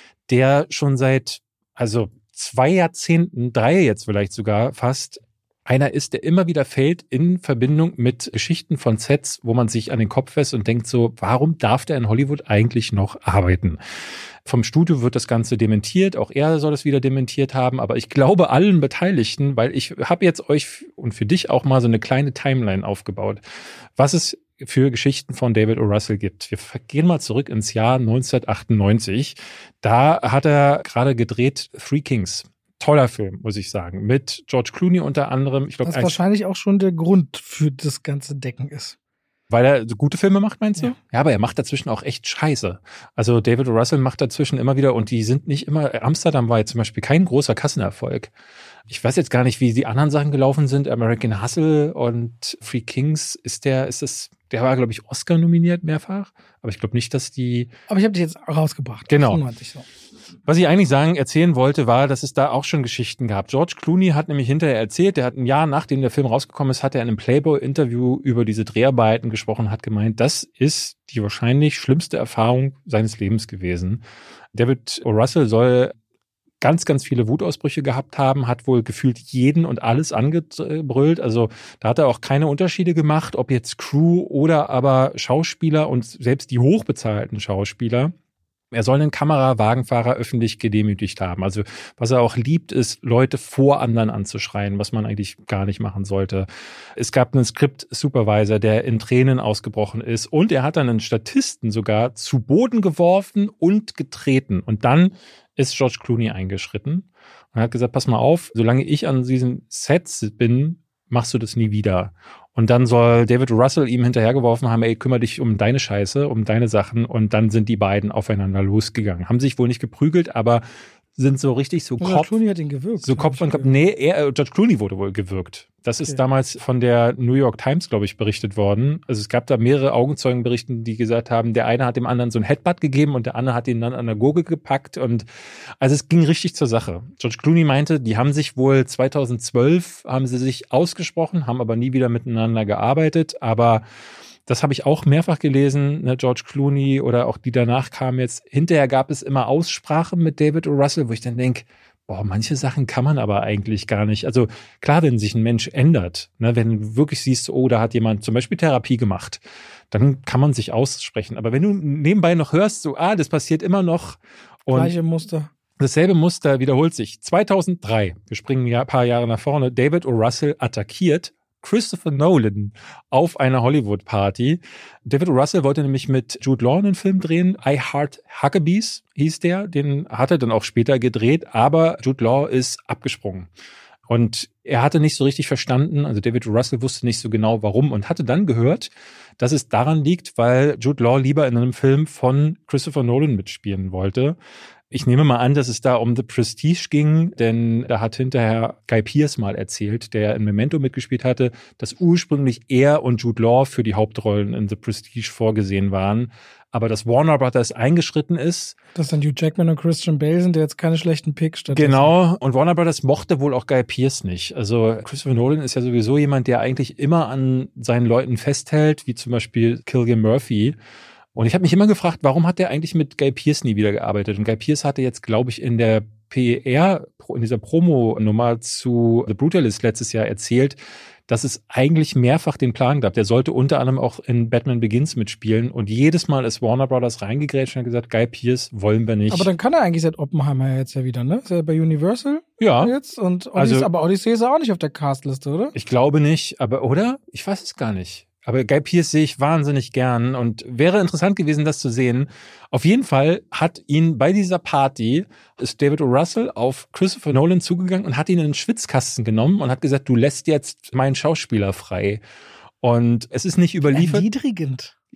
der schon seit, also zwei Jahrzehnten, drei jetzt vielleicht sogar fast, einer ist, der immer wieder fällt in Verbindung mit Geschichten von Sets, wo man sich an den Kopf fässt und denkt so, warum darf der in Hollywood eigentlich noch arbeiten? Vom Studio wird das Ganze dementiert, auch er soll es wieder dementiert haben, aber ich glaube allen Beteiligten, weil ich habe jetzt euch und für dich auch mal so eine kleine Timeline aufgebaut, was es für Geschichten von David O. Russell gibt. Wir gehen mal zurück ins Jahr neunzehnhundertachtundneunzig. Da hat er gerade gedreht Three Kings. Toller Film, muss ich sagen. Mit George Clooney unter anderem. Ich glaub, was wahrscheinlich auch schon der Grund für das ganze Decken ist. Weil er so gute Filme macht, meinst du? Ja. Ja, aber er macht dazwischen auch echt Scheiße. Also David O. Russell macht dazwischen immer wieder, und die sind nicht immer, Amsterdam war jetzt zum Beispiel kein großer Kassenerfolg. Ich weiß jetzt gar nicht, wie die anderen Sachen gelaufen sind. American Hustle und Three Kings, ist der, ist das, der war, glaube ich, Oscar nominiert mehrfach. Aber ich glaube nicht, dass die... Aber ich habe dich jetzt rausgebracht. Genau. So. Was ich eigentlich sagen, erzählen wollte, war, dass es da auch schon Geschichten gab. George Clooney hat nämlich hinterher erzählt, der hat ein Jahr nachdem der Film rausgekommen ist, hat er in einem Playboy-Interview über diese Dreharbeiten gesprochen, hat gemeint, das ist die wahrscheinlich schlimmste Erfahrung seines Lebens gewesen. David O. Russell soll ganz, ganz viele Wutausbrüche gehabt haben, hat wohl gefühlt jeden und alles angebrüllt. Also da hat er auch keine Unterschiede gemacht, ob jetzt Crew oder aber Schauspieler und selbst die hochbezahlten Schauspieler. Er soll einen Kamerawagenfahrer öffentlich gedemütigt haben. Also was er auch liebt, ist, Leute vor anderen anzuschreien, was man eigentlich gar nicht machen sollte. Es gab einen Script-Supervisor, der in Tränen ausgebrochen ist. Und er hat dann einen Statisten sogar zu Boden geworfen und getreten. Und dann ist George Clooney eingeschritten und hat gesagt, pass mal auf, solange ich an diesen Sets bin, machst du das nie wieder. Und dann soll David Russell ihm hinterhergeworfen haben, ey, kümmere dich um deine Scheiße, um deine Sachen. Und dann sind die beiden aufeinander losgegangen. Haben sich wohl nicht geprügelt, aber sind so richtig so George Kopf... Clooney hat ihn gewürgt. So Kopf an Kopf. Nee, er, George Clooney wurde wohl gewürgt. Das ist okay. Damals von der New York Times, glaube ich, berichtet worden. Also es gab da mehrere Augenzeugenberichten, die gesagt haben, der eine hat dem anderen so ein Headbutt gegeben und der andere hat ihn dann an der Gurgel gepackt. Und also es ging richtig zur Sache. George Clooney meinte, die haben sich wohl zweitausendzwölf, haben sie sich ausgesprochen, haben aber nie wieder miteinander gearbeitet. Aber das habe ich auch mehrfach gelesen, ne, George Clooney oder auch die danach kamen jetzt. Hinterher gab es immer Aussprachen mit David O. Russell, wo ich dann denke, boah, manche Sachen kann man aber eigentlich gar nicht. Also klar, wenn sich ein Mensch ändert, ne, wenn du wirklich siehst, oh, da hat jemand zum Beispiel Therapie gemacht, dann kann man sich aussprechen. Aber wenn du nebenbei noch hörst, so, ah, das passiert immer noch. Und gleiche Muster. Dasselbe Muster wiederholt sich. zweitausenddrei, wir springen ein paar Jahre nach vorne, David O. Russell attackiert Christopher Nolan auf einer Hollywood-Party. David O. Russell wollte nämlich mit Jude Law einen Film drehen. I Heart Huckabees hieß der. Den hat er dann auch später gedreht, aber Jude Law ist abgesprungen. Und er hatte nicht so richtig verstanden, also David O. Russell wusste nicht so genau warum und hatte dann gehört, dass es daran liegt, weil Jude Law lieber in einem Film von Christopher Nolan mitspielen wollte. Ich nehme mal an, dass es da um The Prestige ging, denn da hat hinterher Guy Pearce mal erzählt, der in Memento mitgespielt hatte, dass ursprünglich er und Jude Law für die Hauptrollen in The Prestige vorgesehen waren, aber dass Warner Brothers eingeschritten ist. Dass dann Hugh Jackman und Christian Bale sind, der jetzt keine schlechten Picks stattdessen. Genau, und Warner Brothers mochte wohl auch Guy Pearce nicht. Also Christopher Nolan ist ja sowieso jemand, der eigentlich immer an seinen Leuten festhält, wie zum Beispiel Cillian Murphy. Und ich habe mich immer gefragt, warum hat der eigentlich mit Guy Pearce nie wieder gearbeitet? Und Guy Pearce hatte jetzt, glaube ich, in der P R, in dieser Promo-Nummer zu The Brutalist letztes Jahr erzählt, dass es eigentlich mehrfach den Plan gab. Der sollte unter anderem auch in Batman Begins mitspielen. Und jedes Mal ist Warner Brothers reingegrätscht und hat gesagt, Guy Pearce wollen wir nicht. Aber dann kann er eigentlich seit Oppenheimer jetzt ja wieder, ne? Ist er bei Universal? Ja. Jetzt? Und Odyssey, also, aber Odyssey ist auch nicht auf der Castliste, oder? Ich glaube nicht, aber, oder? Ich weiß es gar nicht. Aber Guy Pearce sehe ich wahnsinnig gern und wäre interessant gewesen, das zu sehen. Auf jeden Fall hat ihn bei dieser Party, ist David O. Russell auf Christopher Nolan zugegangen und hat ihn in den Schwitzkasten genommen und hat gesagt, du lässt jetzt meinen Schauspieler frei. Und es ist nicht überliefert. Erniedrigend.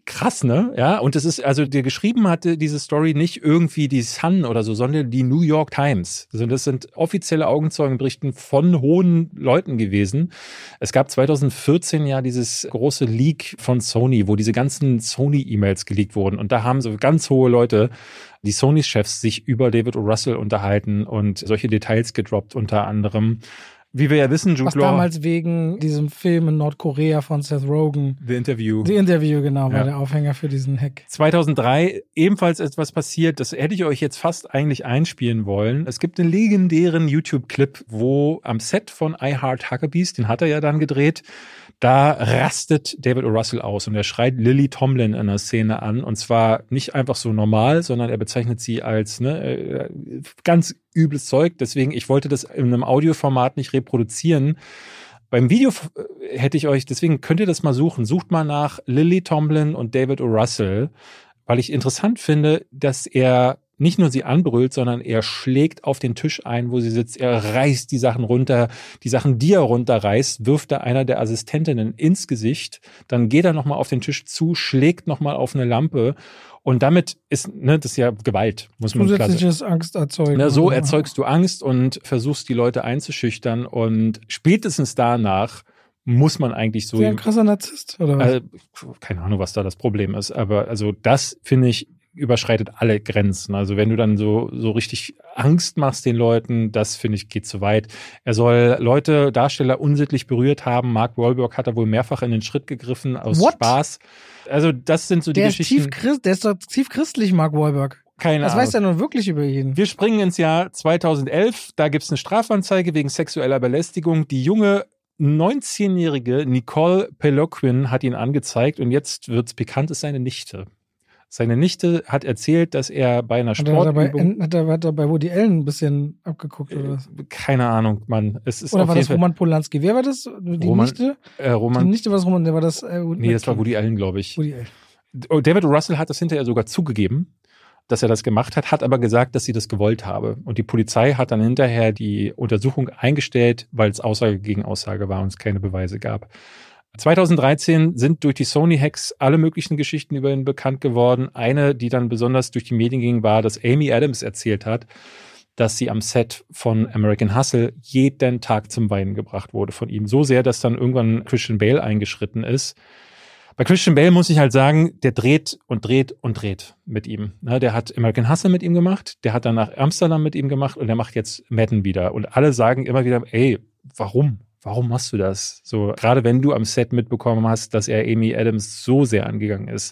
Krass, ne? Ja, und es ist, also der geschrieben hatte diese Story nicht irgendwie die Sun oder so, sondern die New York Times. Also das sind offizielle Augenzeugenberichten von hohen Leuten gewesen. Es gab zweitausendvierzehn ja dieses große Leak von Sony, wo diese ganzen Sony-E-Mails geleakt wurden. Und da haben so ganz hohe Leute, die Sony-Chefs, sich über David O. Russell unterhalten und solche Details gedroppt, unter anderem. Wie wir ja wissen, Jude Was Law, damals wegen diesem Film in Nordkorea von Seth Rogen. The Interview. The Interview, genau, war Ja. der Aufhänger für diesen Hack. zweitausenddrei ebenfalls etwas passiert, das hätte ich euch jetzt fast eigentlich einspielen wollen. Es gibt einen legendären YouTube-Clip, wo am Set von I Heart Huckabees, den hat er ja dann gedreht, da rastet David O. Russell aus und er schreit Lily Tomlin in der Szene an. Und zwar nicht einfach so normal, sondern er bezeichnet sie als ne, ganz übles Zeug. Deswegen, ich wollte das in einem Audioformat nicht reproduzieren. Beim Video hätte ich euch, deswegen könnt ihr das mal suchen. Sucht mal nach Lily Tomlin und David O. Russell, weil ich interessant finde, dass er nicht nur sie anbrüllt, sondern er schlägt auf den Tisch ein, wo sie sitzt. Er reißt die Sachen runter. Die Sachen, die er runterreißt, wirft er einer der Assistentinnen ins Gesicht. Dann geht er nochmal auf den Tisch zu, schlägt nochmal auf eine Lampe. Und damit ist, ne, das ist ja Gewalt, muss man klar sagen. Zusätzliches Angst erzeugen. Ne, so erzeugst du Angst und versuchst die Leute einzuschüchtern. Und spätestens danach muss man eigentlich so. Ist ja ein krasser Narzisst, oder was? Äh, keine Ahnung, was da das Problem ist. Aber also das, finde ich, überschreitet alle Grenzen. Also wenn du dann so so richtig Angst machst den Leuten, das finde ich geht zu weit. Er soll Leute, Darsteller unsittlich berührt haben. Mark Wahlberg hat er wohl mehrfach in den Schritt gegriffen aus What? Spaß. Also das sind so die der Geschichten. Ist tief Christ, der ist doch tief christlich, Mark Wahlberg. Keine Das Ahnung. weiß er nun wirklich über ihn. Wir springen ins Jahr zweitausendelf. Da gibt es eine Strafanzeige wegen sexueller Belästigung. Die junge neunzehnjährige Nicole Peloquin hat ihn angezeigt und jetzt wird's bekannt, ist seine Nichte. Seine Nichte hat erzählt, dass er bei einer Hat er dabei, Sportübung... hat er, hat er bei Woody Allen ein bisschen abgeguckt, oder was? Keine Ahnung, Mann. Es ist Oder auf war jeden das Fall, Roman Polanski? Wer war das? Die Roman- Nichte? äh, Roman, Die Nichte war das Roman, der war das... Äh, nee, das war Woody Allen, glaube ich. Woody Allen. Oh, David O. Russell hat das hinterher sogar zugegeben, dass er das gemacht hat, hat aber gesagt, dass sie das gewollt habe. Und die Polizei hat dann hinterher die Untersuchung eingestellt, weil es Aussage gegen Aussage war und es keine Beweise gab. zweitausenddreizehn sind durch die Sony-Hacks alle möglichen Geschichten über ihn bekannt geworden. Eine, die dann besonders durch die Medien ging, war, dass Amy Adams erzählt hat, dass sie am Set von American Hustle jeden Tag zum Weinen gebracht wurde von ihm. So sehr, dass dann irgendwann Christian Bale eingeschritten ist. Bei Christian Bale muss ich halt sagen, der dreht und dreht und dreht mit ihm. Der hat American Hustle mit ihm gemacht, der hat danach Amsterdam mit ihm gemacht und der macht jetzt Madden wieder. Und alle sagen immer wieder, ey, warum? Warum machst du das? So, gerade wenn du am Set mitbekommen hast, dass er Amy Adams so sehr angegangen ist.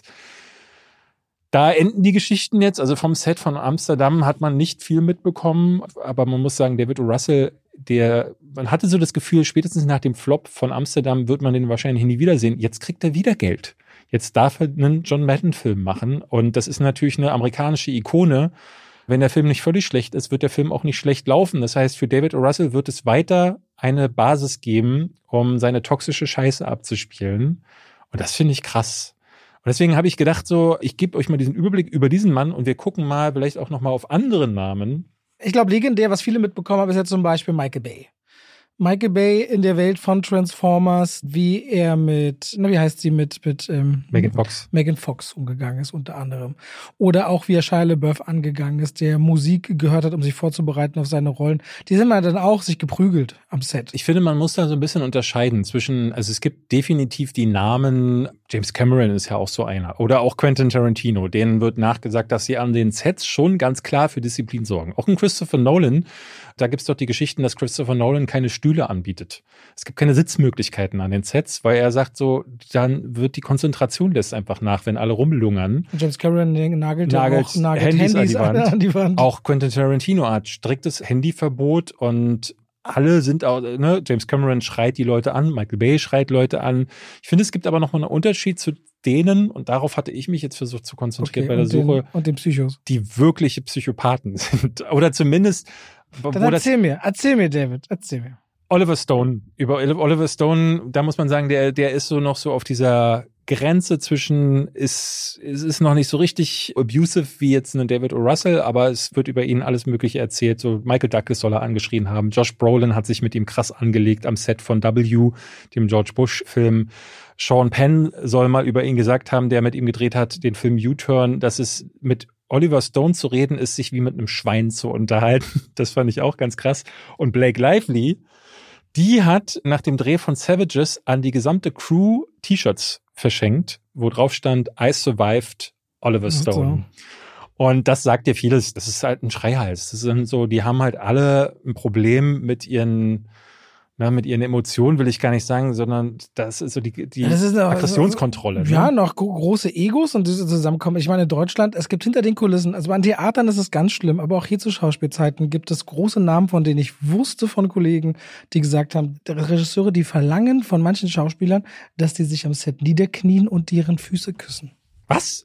Da enden die Geschichten jetzt. Also vom Set von Amsterdam hat man nicht viel mitbekommen. Aber man muss sagen, David O. Russell, der, man hatte so das Gefühl, spätestens nach dem Flop von Amsterdam wird man den wahrscheinlich nie wiedersehen. Jetzt kriegt er wieder Geld. Jetzt darf er einen John Madden-Film machen. Und das ist natürlich eine amerikanische Ikone. Wenn der Film nicht völlig schlecht ist, wird der Film auch nicht schlecht laufen. Das heißt, für David O. Russell wird es weiter eine Basis geben, um seine toxische Scheiße abzuspielen. Und das finde ich krass. Und deswegen habe ich gedacht, so, ich gebe euch mal diesen Überblick über diesen Mann und wir gucken mal vielleicht auch noch mal auf andere Namen. Ich glaube, legendär, was viele mitbekommen haben, ist jetzt zum Beispiel Michael Bay. Michael Bay in der Welt von Transformers, wie er mit, na, wie heißt sie, mit, mit ähm, Megan Fox. Megan Fox umgegangen ist, unter anderem. Oder auch wie er Shia LaBeouf angegangen ist, der Musik gehört hat, um sich vorzubereiten auf seine Rollen. Die sind mal dann auch sich geprügelt am Set. Ich finde, man muss da so ein bisschen unterscheiden zwischen, also es gibt definitiv die Namen, James Cameron ist ja auch so einer, oder auch Quentin Tarantino, denen wird nachgesagt, dass sie an den Sets schon ganz klar für Disziplin sorgen. Auch ein Christopher Nolan, da gibt's doch die Geschichten, dass Christopher Nolan keine Stühle anbietet. Es gibt keine Sitzmöglichkeiten an den Sets, weil er sagt so, dann wird die Konzentration lässt einfach nach, wenn alle rumlungern. James Cameron nagelt, Nagelt auch nagelt Handys, Handys, an, die Wand. an die Wand. Auch Quentin Tarantino hat striktes Handyverbot und alle sind auch, ne, James Cameron schreit die Leute an, Michael Bay schreit Leute an. Ich finde, es gibt aber noch mal einen Unterschied zu denen, und darauf hatte ich mich jetzt versucht zu konzentrieren Okay, bei der und den- Suche, und den Psychos. die wirkliche Psychopathen sind. Oder zumindest, wo Dann das erzähl mir, erzähl mir, David, erzähl mir. Oliver Stone, über Oliver Stone, da muss man sagen, der, der ist so noch so auf dieser Grenze zwischen, ist, es ist noch nicht so richtig abusive wie jetzt ein David O. Russell, aber es wird über ihn alles Mögliche erzählt. So Michael Douglas soll er angeschrien haben. Josh Brolin hat sich mit ihm krass angelegt am Set von W, dem George Bush-Film. Sean Penn soll mal über ihn gesagt haben, der mit ihm gedreht hat, den Film U-Turn, dass es mit Oliver Stone zu reden ist, sich wie mit einem Schwein zu unterhalten. Das fand ich auch ganz krass. Und Blake Lively, die hat nach dem Dreh von Savages an die gesamte Crew T-Shirts verschenkt, wo drauf stand, I survived Oliver Stone. So. Und das sagt dir vieles. Das ist halt ein Schreihals. Das sind so, die haben halt alle ein Problem mit ihren, na, mit ihren Emotionen, will ich gar nicht sagen, sondern das ist so die, die das ist eine, Aggressionskontrolle. Also, ja, ne? noch große Egos und diese Zusammenkommen. Ich meine, in Deutschland, es gibt hinter den Kulissen, also an Theatern ist es ganz schlimm, aber auch hier zu Schauspielzeiten gibt es große Namen, von denen ich wusste von Kollegen, die gesagt haben, Regisseure, die verlangen von manchen Schauspielern, dass die sich am Set niederknien und deren Füße küssen. Was?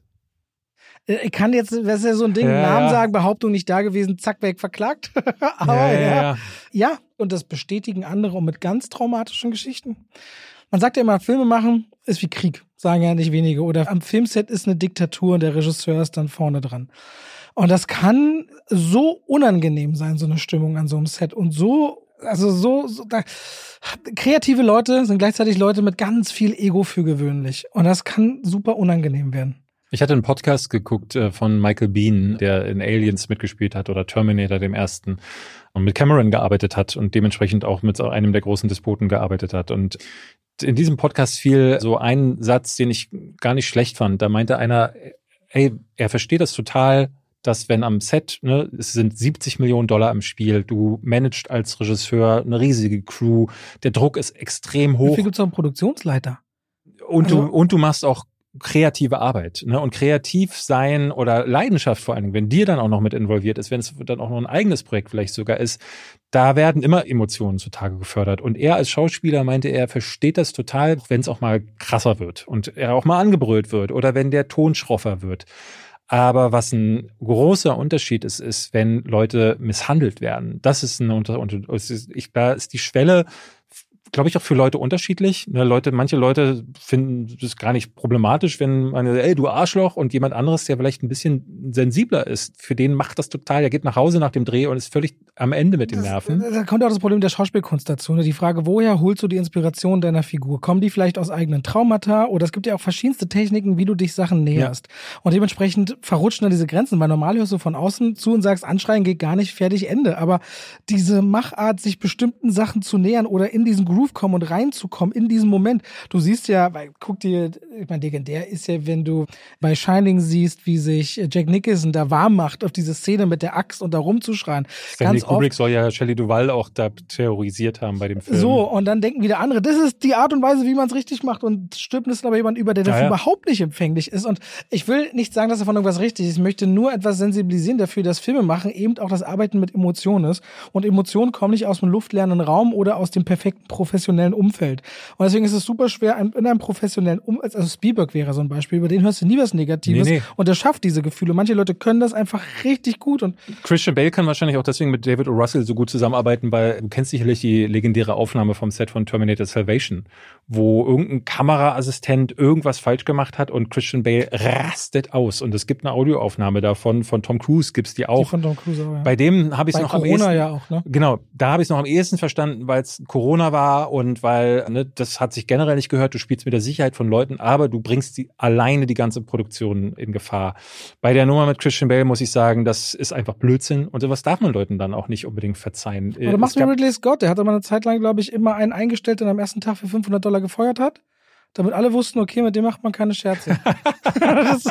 Ich kann jetzt, das ist ja so ein Ding, ja, Namen ja. sagen, Behauptung nicht da gewesen, zack, weg, verklagt. Aber ja, ja, ja, ja. ja, und das bestätigen andere und mit ganz traumatischen Geschichten. Man sagt ja immer, Filme machen ist wie Krieg, sagen ja nicht wenige. Oder am Filmset ist eine Diktatur und der Regisseur ist dann vorne dran. Und das kann so unangenehm sein, so eine Stimmung an so einem Set. Und so, also so, so da, kreative Leute sind gleichzeitig Leute mit ganz viel Ego für gewöhnlich. Und das kann super unangenehm werden. Ich hatte einen Podcast geguckt äh, von Michael Biehn, der in Aliens mitgespielt hat oder Terminator, dem ersten, und mit Cameron gearbeitet hat und dementsprechend auch mit einem der großen Despoten gearbeitet hat. Und in diesem Podcast fiel so ein Satz, den ich gar nicht schlecht fand. Da meinte einer, ey, er versteht das total, dass wenn am Set, ne, es sind siebzig Millionen Dollar im Spiel, du managst als Regisseur eine riesige Crew, der Druck ist extrem hoch. Wie viel gibt's noch einen Produktionsleiter? Und also, du, und du machst auch kreative Arbeit, ne? Und kreativ sein oder Leidenschaft vor allen Dingen, wenn dir dann auch noch mit involviert ist, wenn es dann auch noch ein eigenes Projekt vielleicht sogar ist, da werden immer Emotionen zutage gefördert. Und er als Schauspieler meinte, er versteht das total, wenn es auch mal krasser wird und er auch mal angebrüllt wird oder wenn der Ton schroffer wird. Aber was ein großer Unterschied ist, ist, wenn Leute misshandelt werden. Das ist ein Unterschied. Ich, da ist die Schwelle, glaube ich, auch für Leute unterschiedlich. Ne, Leute, manche Leute finden das gar nicht problematisch, wenn man, ey, du Arschloch, und jemand anderes, der vielleicht ein bisschen sensibler ist, für den macht das total. Der geht nach Hause nach dem Dreh und ist völlig am Ende mit den Nerven. Das, da kommt auch das Problem der Schauspielkunst dazu. Ne? Die Frage, woher holst du die Inspiration deiner Figur? Kommen die vielleicht aus eigenen Traumata? Oder es gibt ja auch verschiedenste Techniken, wie du dich Sachen näherst. Ja. Und dementsprechend verrutschen da diese Grenzen, weil normal hörst du von außen zu und sagst, anschreien geht gar nicht, fertig, Ende. Aber diese Machart, sich bestimmten Sachen zu nähern oder in diesen Groove kommen und reinzukommen in diesem Moment. Du siehst ja, weil, guck dir, ich meine, legendär ist ja, wenn du bei Shining siehst, wie sich Jack Nicholson da warm macht auf diese Szene mit der Axt und da rumzuschreien. Stanley Kubrick soll ja Shelley Duvall auch da terrorisiert haben bei dem Film. So, und dann denken wieder andere, das ist die Art und Weise, wie man es richtig macht, und stülpen es aber jemand über, der dafür ja, ja. überhaupt nicht empfänglich ist. Und ich will nicht sagen, dass davon irgendwas richtig ist. Ich möchte nur etwas sensibilisieren dafür, dass Filme machen eben auch das Arbeiten mit Emotionen ist. Und Emotionen kommen nicht aus dem luftleeren Raum oder aus dem perfekten professionellen Umfeld. Und deswegen ist es super schwer, in einem professionellen Umfeld, also Spielberg wäre so ein Beispiel, über den hörst du nie was Negatives. Nee, nee. Und der schafft diese Gefühle. Manche Leute können das einfach richtig gut. Und Christian Bale kann wahrscheinlich auch deswegen mit David O. Russell so gut zusammenarbeiten, weil du kennst sicherlich die legendäre Aufnahme vom Set von Terminator Salvation, wo irgendein Kameraassistent irgendwas falsch gemacht hat und Christian Bale rastet aus. Und es gibt eine Audioaufnahme davon, von Tom Cruise gibt's die auch. Die von Tom Cruise auch, ja. Bei dem habe ich es noch Corona am ehesten, ja auch, ne? Genau, da habe ich es noch am ehesten verstanden, weil es Corona war und weil, ne, das hat sich generell nicht gehört, du spielst mit der Sicherheit von Leuten, aber du bringst die, alleine die ganze Produktion in Gefahr. Bei der Nummer mit Christian Bale muss ich sagen, das ist einfach Blödsinn und sowas darf man Leuten dann auch nicht unbedingt verzeihen. Oder machst du Ridley Scott, der hat aber eine Zeit lang, glaube ich, immer einen eingestellt, der am ersten Tag für fünfhundert Dollar gefeuert hat, damit alle wussten, okay, mit dem macht man keine Scherze. das,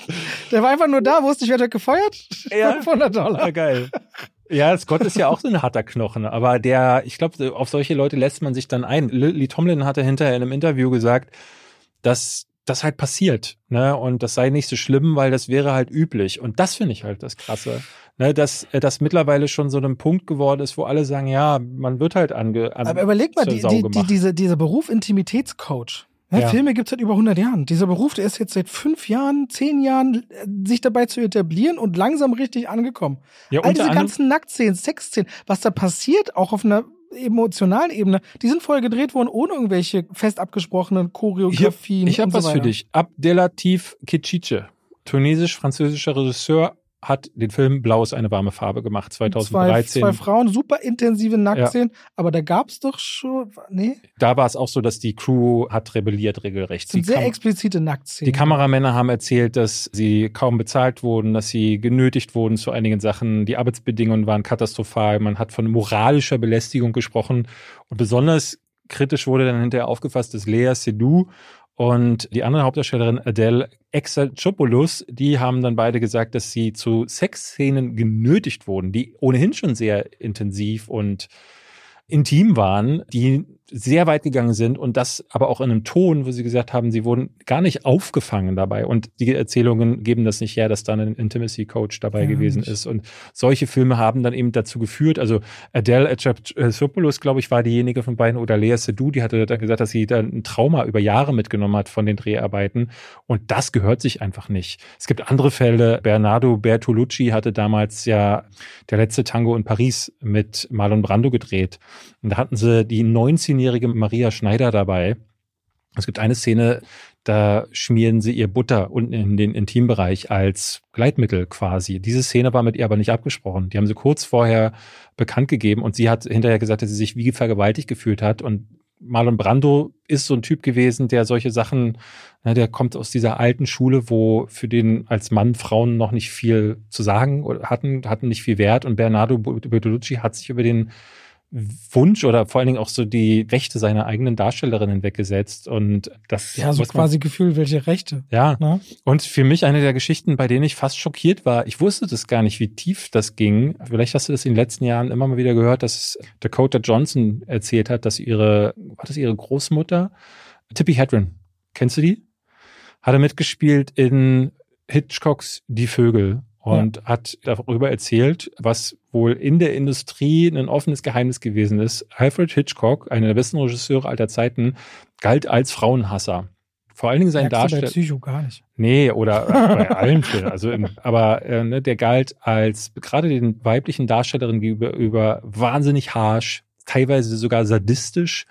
der war einfach nur da, wusste, ich werde gefeuert, ja. fünfhundert Dollar. Ja, geil. Ja, Scott ist ja auch so ein harter Knochen, aber der, ich glaube, auf solche Leute lässt man sich dann ein. Lily Tomlin hatte hinterher in einem Interview gesagt, dass das halt passiert, ne, und das sei nicht so schlimm, weil das wäre halt üblich. Und das finde ich halt das Krasse, ne, dass das mittlerweile schon so ein Punkt geworden ist, wo alle sagen, ja, man wird halt ange, an, aber überleg mal, die, die, die, diese, dieser Beruf Intimitätscoach. Ja, ja. Filme gibt's seit über hundert Jahren. Dieser Beruf, der ist jetzt seit fünf Jahren, zehn Jahren, sich dabei zu etablieren und langsam richtig angekommen. Ja, all diese ganzen Nacktszenen, Sexszenen, was da passiert, auch auf einer emotionalen Ebene, die sind vorher gedreht worden ohne irgendwelche fest abgesprochenen Choreografien. Ich habe und so was weiter. für dich. Abdelatif Kechiche, tunesisch-französischer Regisseur, hat den Film Blau ist eine warme Farbe gemacht, zwanzig dreizehn. Zwei, zwei Frauen, super intensive Nacktszenen, ja. aber da gab's doch schon, nee? Da war es auch so, dass die Crew hat rebelliert regelrecht. Das sind die sehr Kam- explizite Nacktszenen. Die Kameramänner haben erzählt, dass sie kaum bezahlt wurden, dass sie genötigt wurden zu einigen Sachen. Die Arbeitsbedingungen waren katastrophal. Man hat von moralischer Belästigung gesprochen. Und besonders kritisch wurde dann hinterher aufgefasst, dass Lea Seydoux und die andere Hauptdarstellerin Adele Exarchopoulos, die haben dann beide gesagt, dass sie zu Sexszenen genötigt wurden, die ohnehin schon sehr intensiv und intim waren, die sehr weit gegangen sind und das aber auch in einem Ton, wo sie gesagt haben, sie wurden gar nicht aufgefangen dabei. Und die Erzählungen geben das nicht her, dass da ein Intimacy-Coach dabei ja, gewesen ist. Und solche Filme haben dann eben dazu geführt, also Adele Exarchopoulos, glaube ich, war diejenige von beiden, oder Lea Seydoux, die hatte dann gesagt, dass sie dann ein Trauma über Jahre mitgenommen hat von den Dreharbeiten. Und das gehört sich einfach nicht. Es gibt andere Fälle. Bernardo Bertolucci hatte damals ja Der letzte Tango in Paris mit Marlon Brando gedreht. Und da hatten sie die neunzehnjährige Maria Schneider dabei. Es gibt eine Szene, da schmieren sie ihr Butter unten in den Intimbereich als Gleitmittel quasi. Diese Szene war mit ihr aber nicht abgesprochen. Die haben sie kurz vorher bekannt gegeben und sie hat hinterher gesagt, dass sie sich wie vergewaltigt gefühlt hat. Und Marlon Brando ist so ein Typ gewesen, der solche Sachen, ne, der kommt aus dieser alten Schule, wo für den als Mann Frauen noch nicht viel zu sagen hatten, hatten nicht viel Wert. Und Bernardo Bertolucci hat sich über den Wunsch oder vor allen Dingen auch so die Rechte seiner eigenen Darstellerin hinweggesetzt und das ja so quasi Gefühl, welche Rechte. Ja. Na? Und für mich eine der Geschichten, bei denen ich fast schockiert war. Ich wusste das gar nicht, wie tief das ging. Vielleicht hast du das in den letzten Jahren immer mal wieder gehört, dass Dakota Johnson erzählt hat, dass ihre, war das ihre Großmutter? Tippi Hedren. Kennst du die? Hat er mitgespielt in Hitchcocks Die Vögel. Und ja. hat darüber erzählt, was wohl in der Industrie ein offenes Geheimnis gewesen ist. Alfred Hitchcock, einer der besten Regisseure aller Zeiten, galt als Frauenhasser. Vor allen Dingen sein Darsteller. Bei Psycho gar nicht. Nee, oder bei allen Filmen. Also, im, aber äh, ne, der galt als gerade den weiblichen Darstellerinnen gegenüber über wahnsinnig harsh, teilweise sogar sadistisch.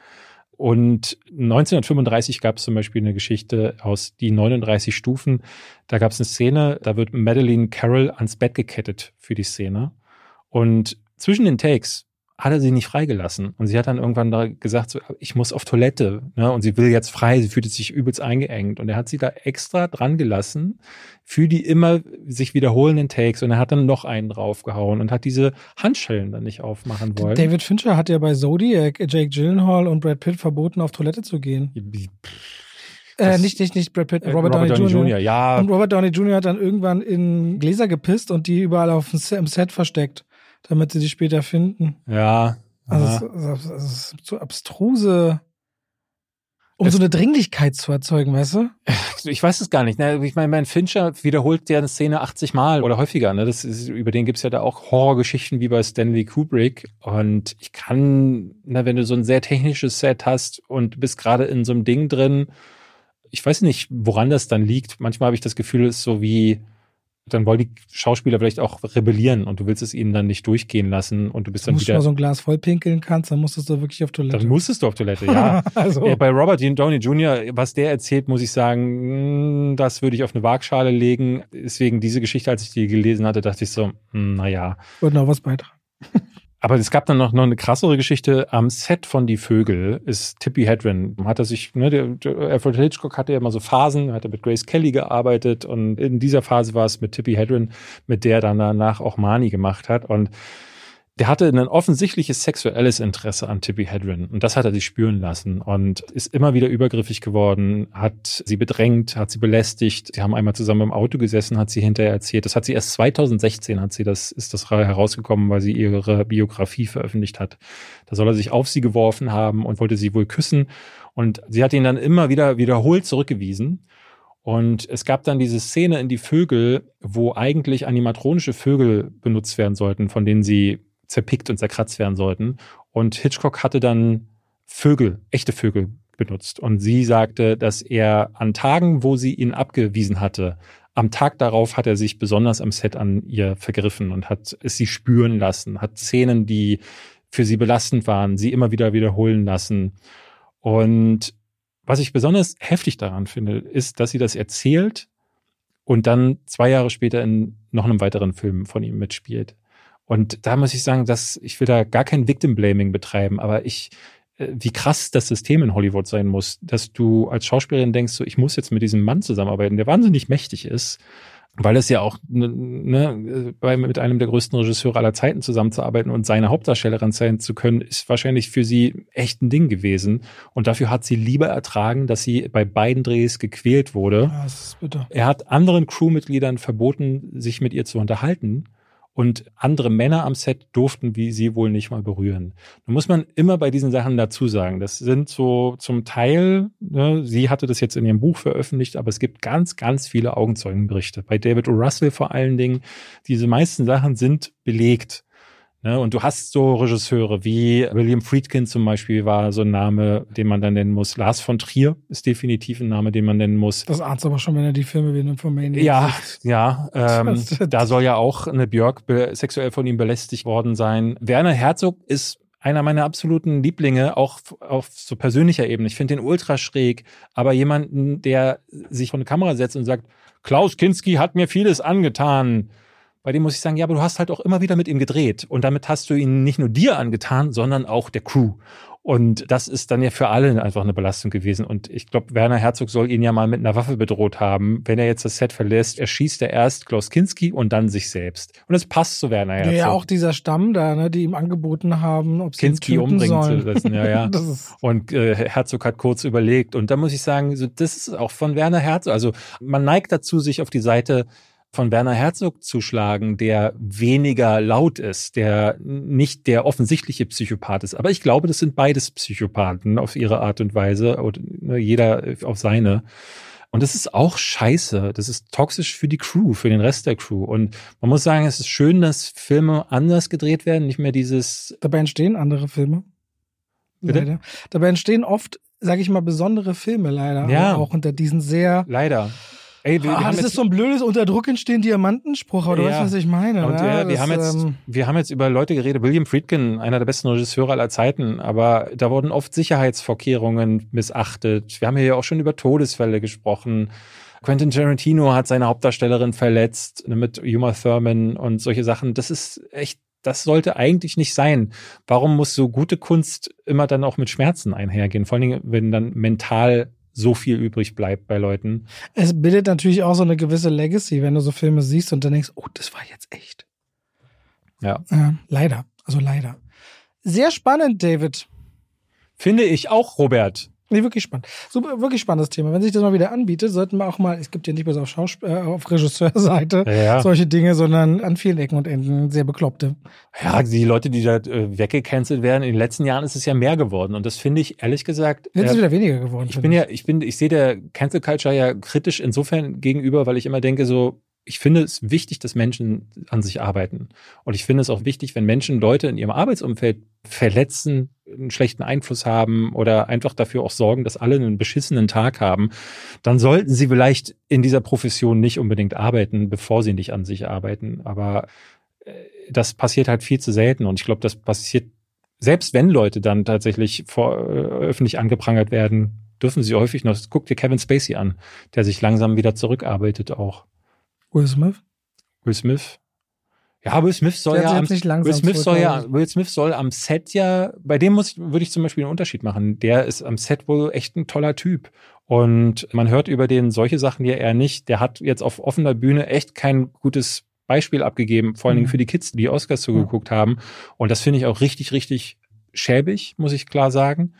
Und neunzehnhundertfünfunddreißig gab es zum Beispiel eine Geschichte aus Die neununddreißig Stufen. Da gab es eine Szene, da wird Madeleine Carroll ans Bett gekettet für die Szene. Und zwischen den Takes hat er sie nicht freigelassen. Und sie hat dann irgendwann da gesagt, so, ich muss auf Toilette. Ne? Und sie will jetzt frei, sie fühlt sich übelst eingeengt. Und er hat sie da extra dran gelassen für die immer sich wiederholenden Takes. Und er hat dann noch einen draufgehauen und hat diese Handschellen dann nicht aufmachen wollen. David Fincher hat ja bei Zodiac Jake Gyllenhaal und Brad Pitt verboten, auf Toilette zu gehen. Äh, nicht, nicht, nicht Brad Pitt, Robert, Robert Downey, Downey Junior Junior Ja. Und Robert Downey Junior hat dann irgendwann in Gläser gepisst und die überall auf dem Set versteckt, damit sie die später finden. Ja. Also es, es, es ist so abstruse, um es, so eine Dringlichkeit zu erzeugen, weißt du? Ich weiß es gar nicht. Ne? Ich meine, mein Fincher wiederholt ja eine Szene achtzig Mal oder häufiger. Ne? Das ist, über den gibt's ja da auch Horrorgeschichten wie bei Stanley Kubrick. Und ich kann, na, wenn du so ein sehr technisches Set hast und bist gerade in so einem Ding drin, ich weiß nicht, woran das dann liegt. Manchmal habe ich das Gefühl, es ist so wie, dann wollen die Schauspieler vielleicht auch rebellieren und du willst es ihnen dann nicht durchgehen lassen und du bist dann musst wieder... Wenn du mal so ein Glas voll pinkeln kannst, dann musstest du wirklich auf Toilette. Dann musstest du auf Toilette, ja. also. ja bei Robert Downey Junior, was der erzählt, muss ich sagen, das würde ich auf eine Waagschale legen. Deswegen diese Geschichte, als ich die gelesen hatte, dachte ich so, naja. Wollte noch was beitragen. Aber es gab dann noch, noch eine krassere Geschichte. Am Set von Die Vögel ist Tippi Hedren. Hat er sich, ne, der, der Alfred Hitchcock hatte ja immer so Phasen, hat er mit Grace Kelly gearbeitet und in dieser Phase war es mit Tippi Hedren, mit der dann danach auch Marnie gemacht hat. Und der hatte ein offensichtliches sexuelles Interesse an Tippi Hedren und das hat er sich spüren lassen und ist immer wieder übergriffig geworden, hat sie bedrängt, hat sie belästigt. Sie haben einmal zusammen im Auto gesessen, hat sie hinterher erzählt. Das hat sie erst zweitausendsechzehn, hat sie das, ist das herausgekommen, weil sie ihre Biografie veröffentlicht hat. Da soll er sich auf sie geworfen haben und wollte sie wohl küssen und sie hat ihn dann immer wieder wiederholt zurückgewiesen. Und es gab dann diese Szene in Die Vögel, wo eigentlich animatronische Vögel benutzt werden sollten, von denen sie zerpickt und zerkratzt werden sollten. Und Hitchcock hatte dann Vögel, echte Vögel benutzt. Und sie sagte, dass er an Tagen, wo sie ihn abgewiesen hatte, am Tag darauf hat er sich besonders am Set an ihr vergriffen und hat es sie spüren lassen, hat Szenen, die für sie belastend waren, sie immer wieder wiederholen lassen. Und was ich besonders heftig daran finde, ist, dass sie das erzählt und dann zwei Jahre später in noch einem weiteren Film von ihm mitspielt. Und da muss ich sagen, dass ich will da gar kein Victim-Blaming betreiben, aber ich, wie krass das System in Hollywood sein muss, dass du als Schauspielerin denkst, so, ich muss jetzt mit diesem Mann zusammenarbeiten, der wahnsinnig mächtig ist, weil es ja auch ne, bei, mit einem der größten Regisseure aller Zeiten zusammenzuarbeiten und seine Hauptdarstellerin sein zu können, ist wahrscheinlich für sie echt ein Ding gewesen. Und dafür hat sie lieber ertragen, dass sie bei beiden Drehs gequält wurde. Ja, das ist bitter. Er hat anderen Crewmitgliedern verboten, sich mit ihr zu unterhalten. Und andere Männer am Set durften wie sie wohl nicht mal berühren. Da muss man immer bei diesen Sachen dazu sagen, das sind so zum Teil, ne, sie hatte das jetzt in ihrem Buch veröffentlicht, aber es gibt ganz, ganz viele Augenzeugenberichte. Bei David O. Russell vor allen Dingen, diese meisten Sachen sind belegt. Ne, und du hast so Regisseure wie William Friedkin zum Beispiel war so ein Name, den man dann nennen muss. Lars von Trier ist definitiv ein Name, den man nennen muss. Das ahnt aber schon, wenn er die Filme wie Nymphomaniac Ja, ja. Ähm, da soll ja auch eine Björk be- sexuell von ihm belästigt worden sein. Werner Herzog ist einer meiner absoluten Lieblinge, auch auf so persönlicher Ebene. Ich finde den ultra schräg, aber jemanden, der sich vor eine Kamera setzt und sagt, Klaus Kinski hat mir vieles angetan. Bei dem muss ich sagen, ja, aber du hast halt auch immer wieder mit ihm gedreht. Und damit hast du ihn nicht nur dir angetan, sondern auch der Crew. Und das ist dann ja für alle einfach eine Belastung gewesen. Und ich glaube, Werner Herzog soll ihn ja mal mit einer Waffe bedroht haben. Wenn er jetzt das Set verlässt, erschießt er erst Klaus Kinski und dann sich selbst. Und das passt zu Werner Herzog. Ja, auch dieser Stamm da, ne, die ihm angeboten haben, ob sie Kinski ihn töten umbringen sollen. zu lassen. Ja, ja. Das ist Und äh, Herzog hat kurz überlegt. Und da muss ich sagen, so, das ist auch von Werner Herzog. Also man neigt dazu, sich auf die Seite von Werner Herzog zu schlagen, der weniger laut ist, der nicht der offensichtliche Psychopath ist. Aber ich glaube, das sind beides Psychopathen auf ihre Art und Weise, oder jeder auf seine. Und das ist auch scheiße. Das ist toxisch für die Crew, für den Rest der Crew. Und man muss sagen, es ist schön, dass Filme anders gedreht werden, nicht mehr dieses... Dabei entstehen andere Filme. Bitte? Leider. Dabei entstehen oft, sage ich mal, besondere Filme leider. Ja. Auch unter diesen sehr... Leider. Ey, wir, wir ah, haben das jetzt, ist so ein blödes unter Druck entstehen Diamantenspruch, aber du Ja. weißt, was ich meine. Und ja, ja, wir das, haben jetzt, ähm, wir haben jetzt über Leute geredet. William Friedkin, einer der besten Regisseure aller Zeiten, aber da wurden oft Sicherheitsvorkehrungen missachtet. Wir haben hier ja auch schon über Todesfälle gesprochen. Quentin Tarantino hat seine Hauptdarstellerin verletzt mit Uma Thurman und solche Sachen. Das ist echt, das sollte eigentlich nicht sein. Warum muss so gute Kunst immer dann auch mit Schmerzen einhergehen? Vor allen Dingen, wenn dann mental so viel übrig bleibt bei Leuten. Es bildet natürlich auch so eine gewisse Legacy, wenn du so Filme siehst und dann denkst, oh, das war jetzt echt. Ja. Äh, leider, also leider. Sehr spannend, David. Finde ich auch, Robert. Nee, wirklich spannend. Super, wirklich spannendes Thema. Wenn sich das mal wieder anbietet, sollten wir auch mal, es gibt ja nicht bloß auf Schausp- äh, auf Regisseurseite Ja. solche Dinge, sondern an vielen Ecken und Enden sehr bekloppte. Ja, die Leute, die da äh, weggecancelt werden, in den letzten Jahren ist es ja mehr geworden. Und das finde ich, ehrlich gesagt, Jetzt ist äh, es wieder weniger geworden. ich finde bin ja, ich bin, ich sehe der Cancel Culture ja kritisch insofern gegenüber, weil ich immer denke so, ich finde es wichtig, dass Menschen an sich arbeiten. Und ich finde es auch wichtig, wenn Menschen Leute in ihrem Arbeitsumfeld verletzen, einen schlechten Einfluss haben oder einfach dafür auch sorgen, dass alle einen beschissenen Tag haben, dann sollten sie vielleicht in dieser Profession nicht unbedingt arbeiten, bevor sie nicht an sich arbeiten. Aber äh, das passiert halt viel zu selten. Und ich glaube, das passiert, selbst wenn Leute dann tatsächlich vor, äh, öffentlich angeprangert werden, dürfen sie häufig noch, guck dir Kevin Spacey an, der sich langsam wieder zurückarbeitet auch. Will Smith? Will Smith. Ja, Will Smith soll Der hat ja sich am, jetzt nicht langsam Will Smith soll ja, zurückgearbeitet. Will Smith soll am Set ja, bei dem muss ich, würde ich zum Beispiel einen Unterschied machen. Der ist am Set wohl echt ein toller Typ. Und man hört über den solche Sachen ja eher nicht. Der hat jetzt auf offener Bühne echt kein gutes Beispiel abgegeben, vor allen Dingen Mhm. für die Kids, die die Oscars zugeguckt haben. Und das finde ich auch richtig, richtig schäbig, muss ich klar sagen.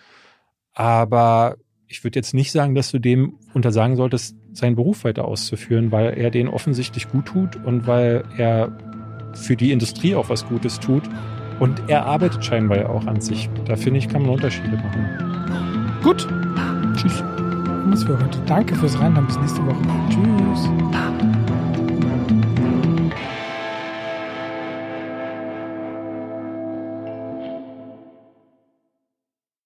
Aber ich würde jetzt nicht sagen, dass du dem untersagen solltest, seinen Beruf weiter auszuführen, weil er den offensichtlich gut tut und weil er für die Industrie auch was Gutes tut. Und er arbeitet scheinbar ja auch an sich. Da finde ich, kann man Unterschiede machen. Gut. Tschüss. Das für heute. Danke fürs Reinhören. Bis nächste Woche. Tschüss.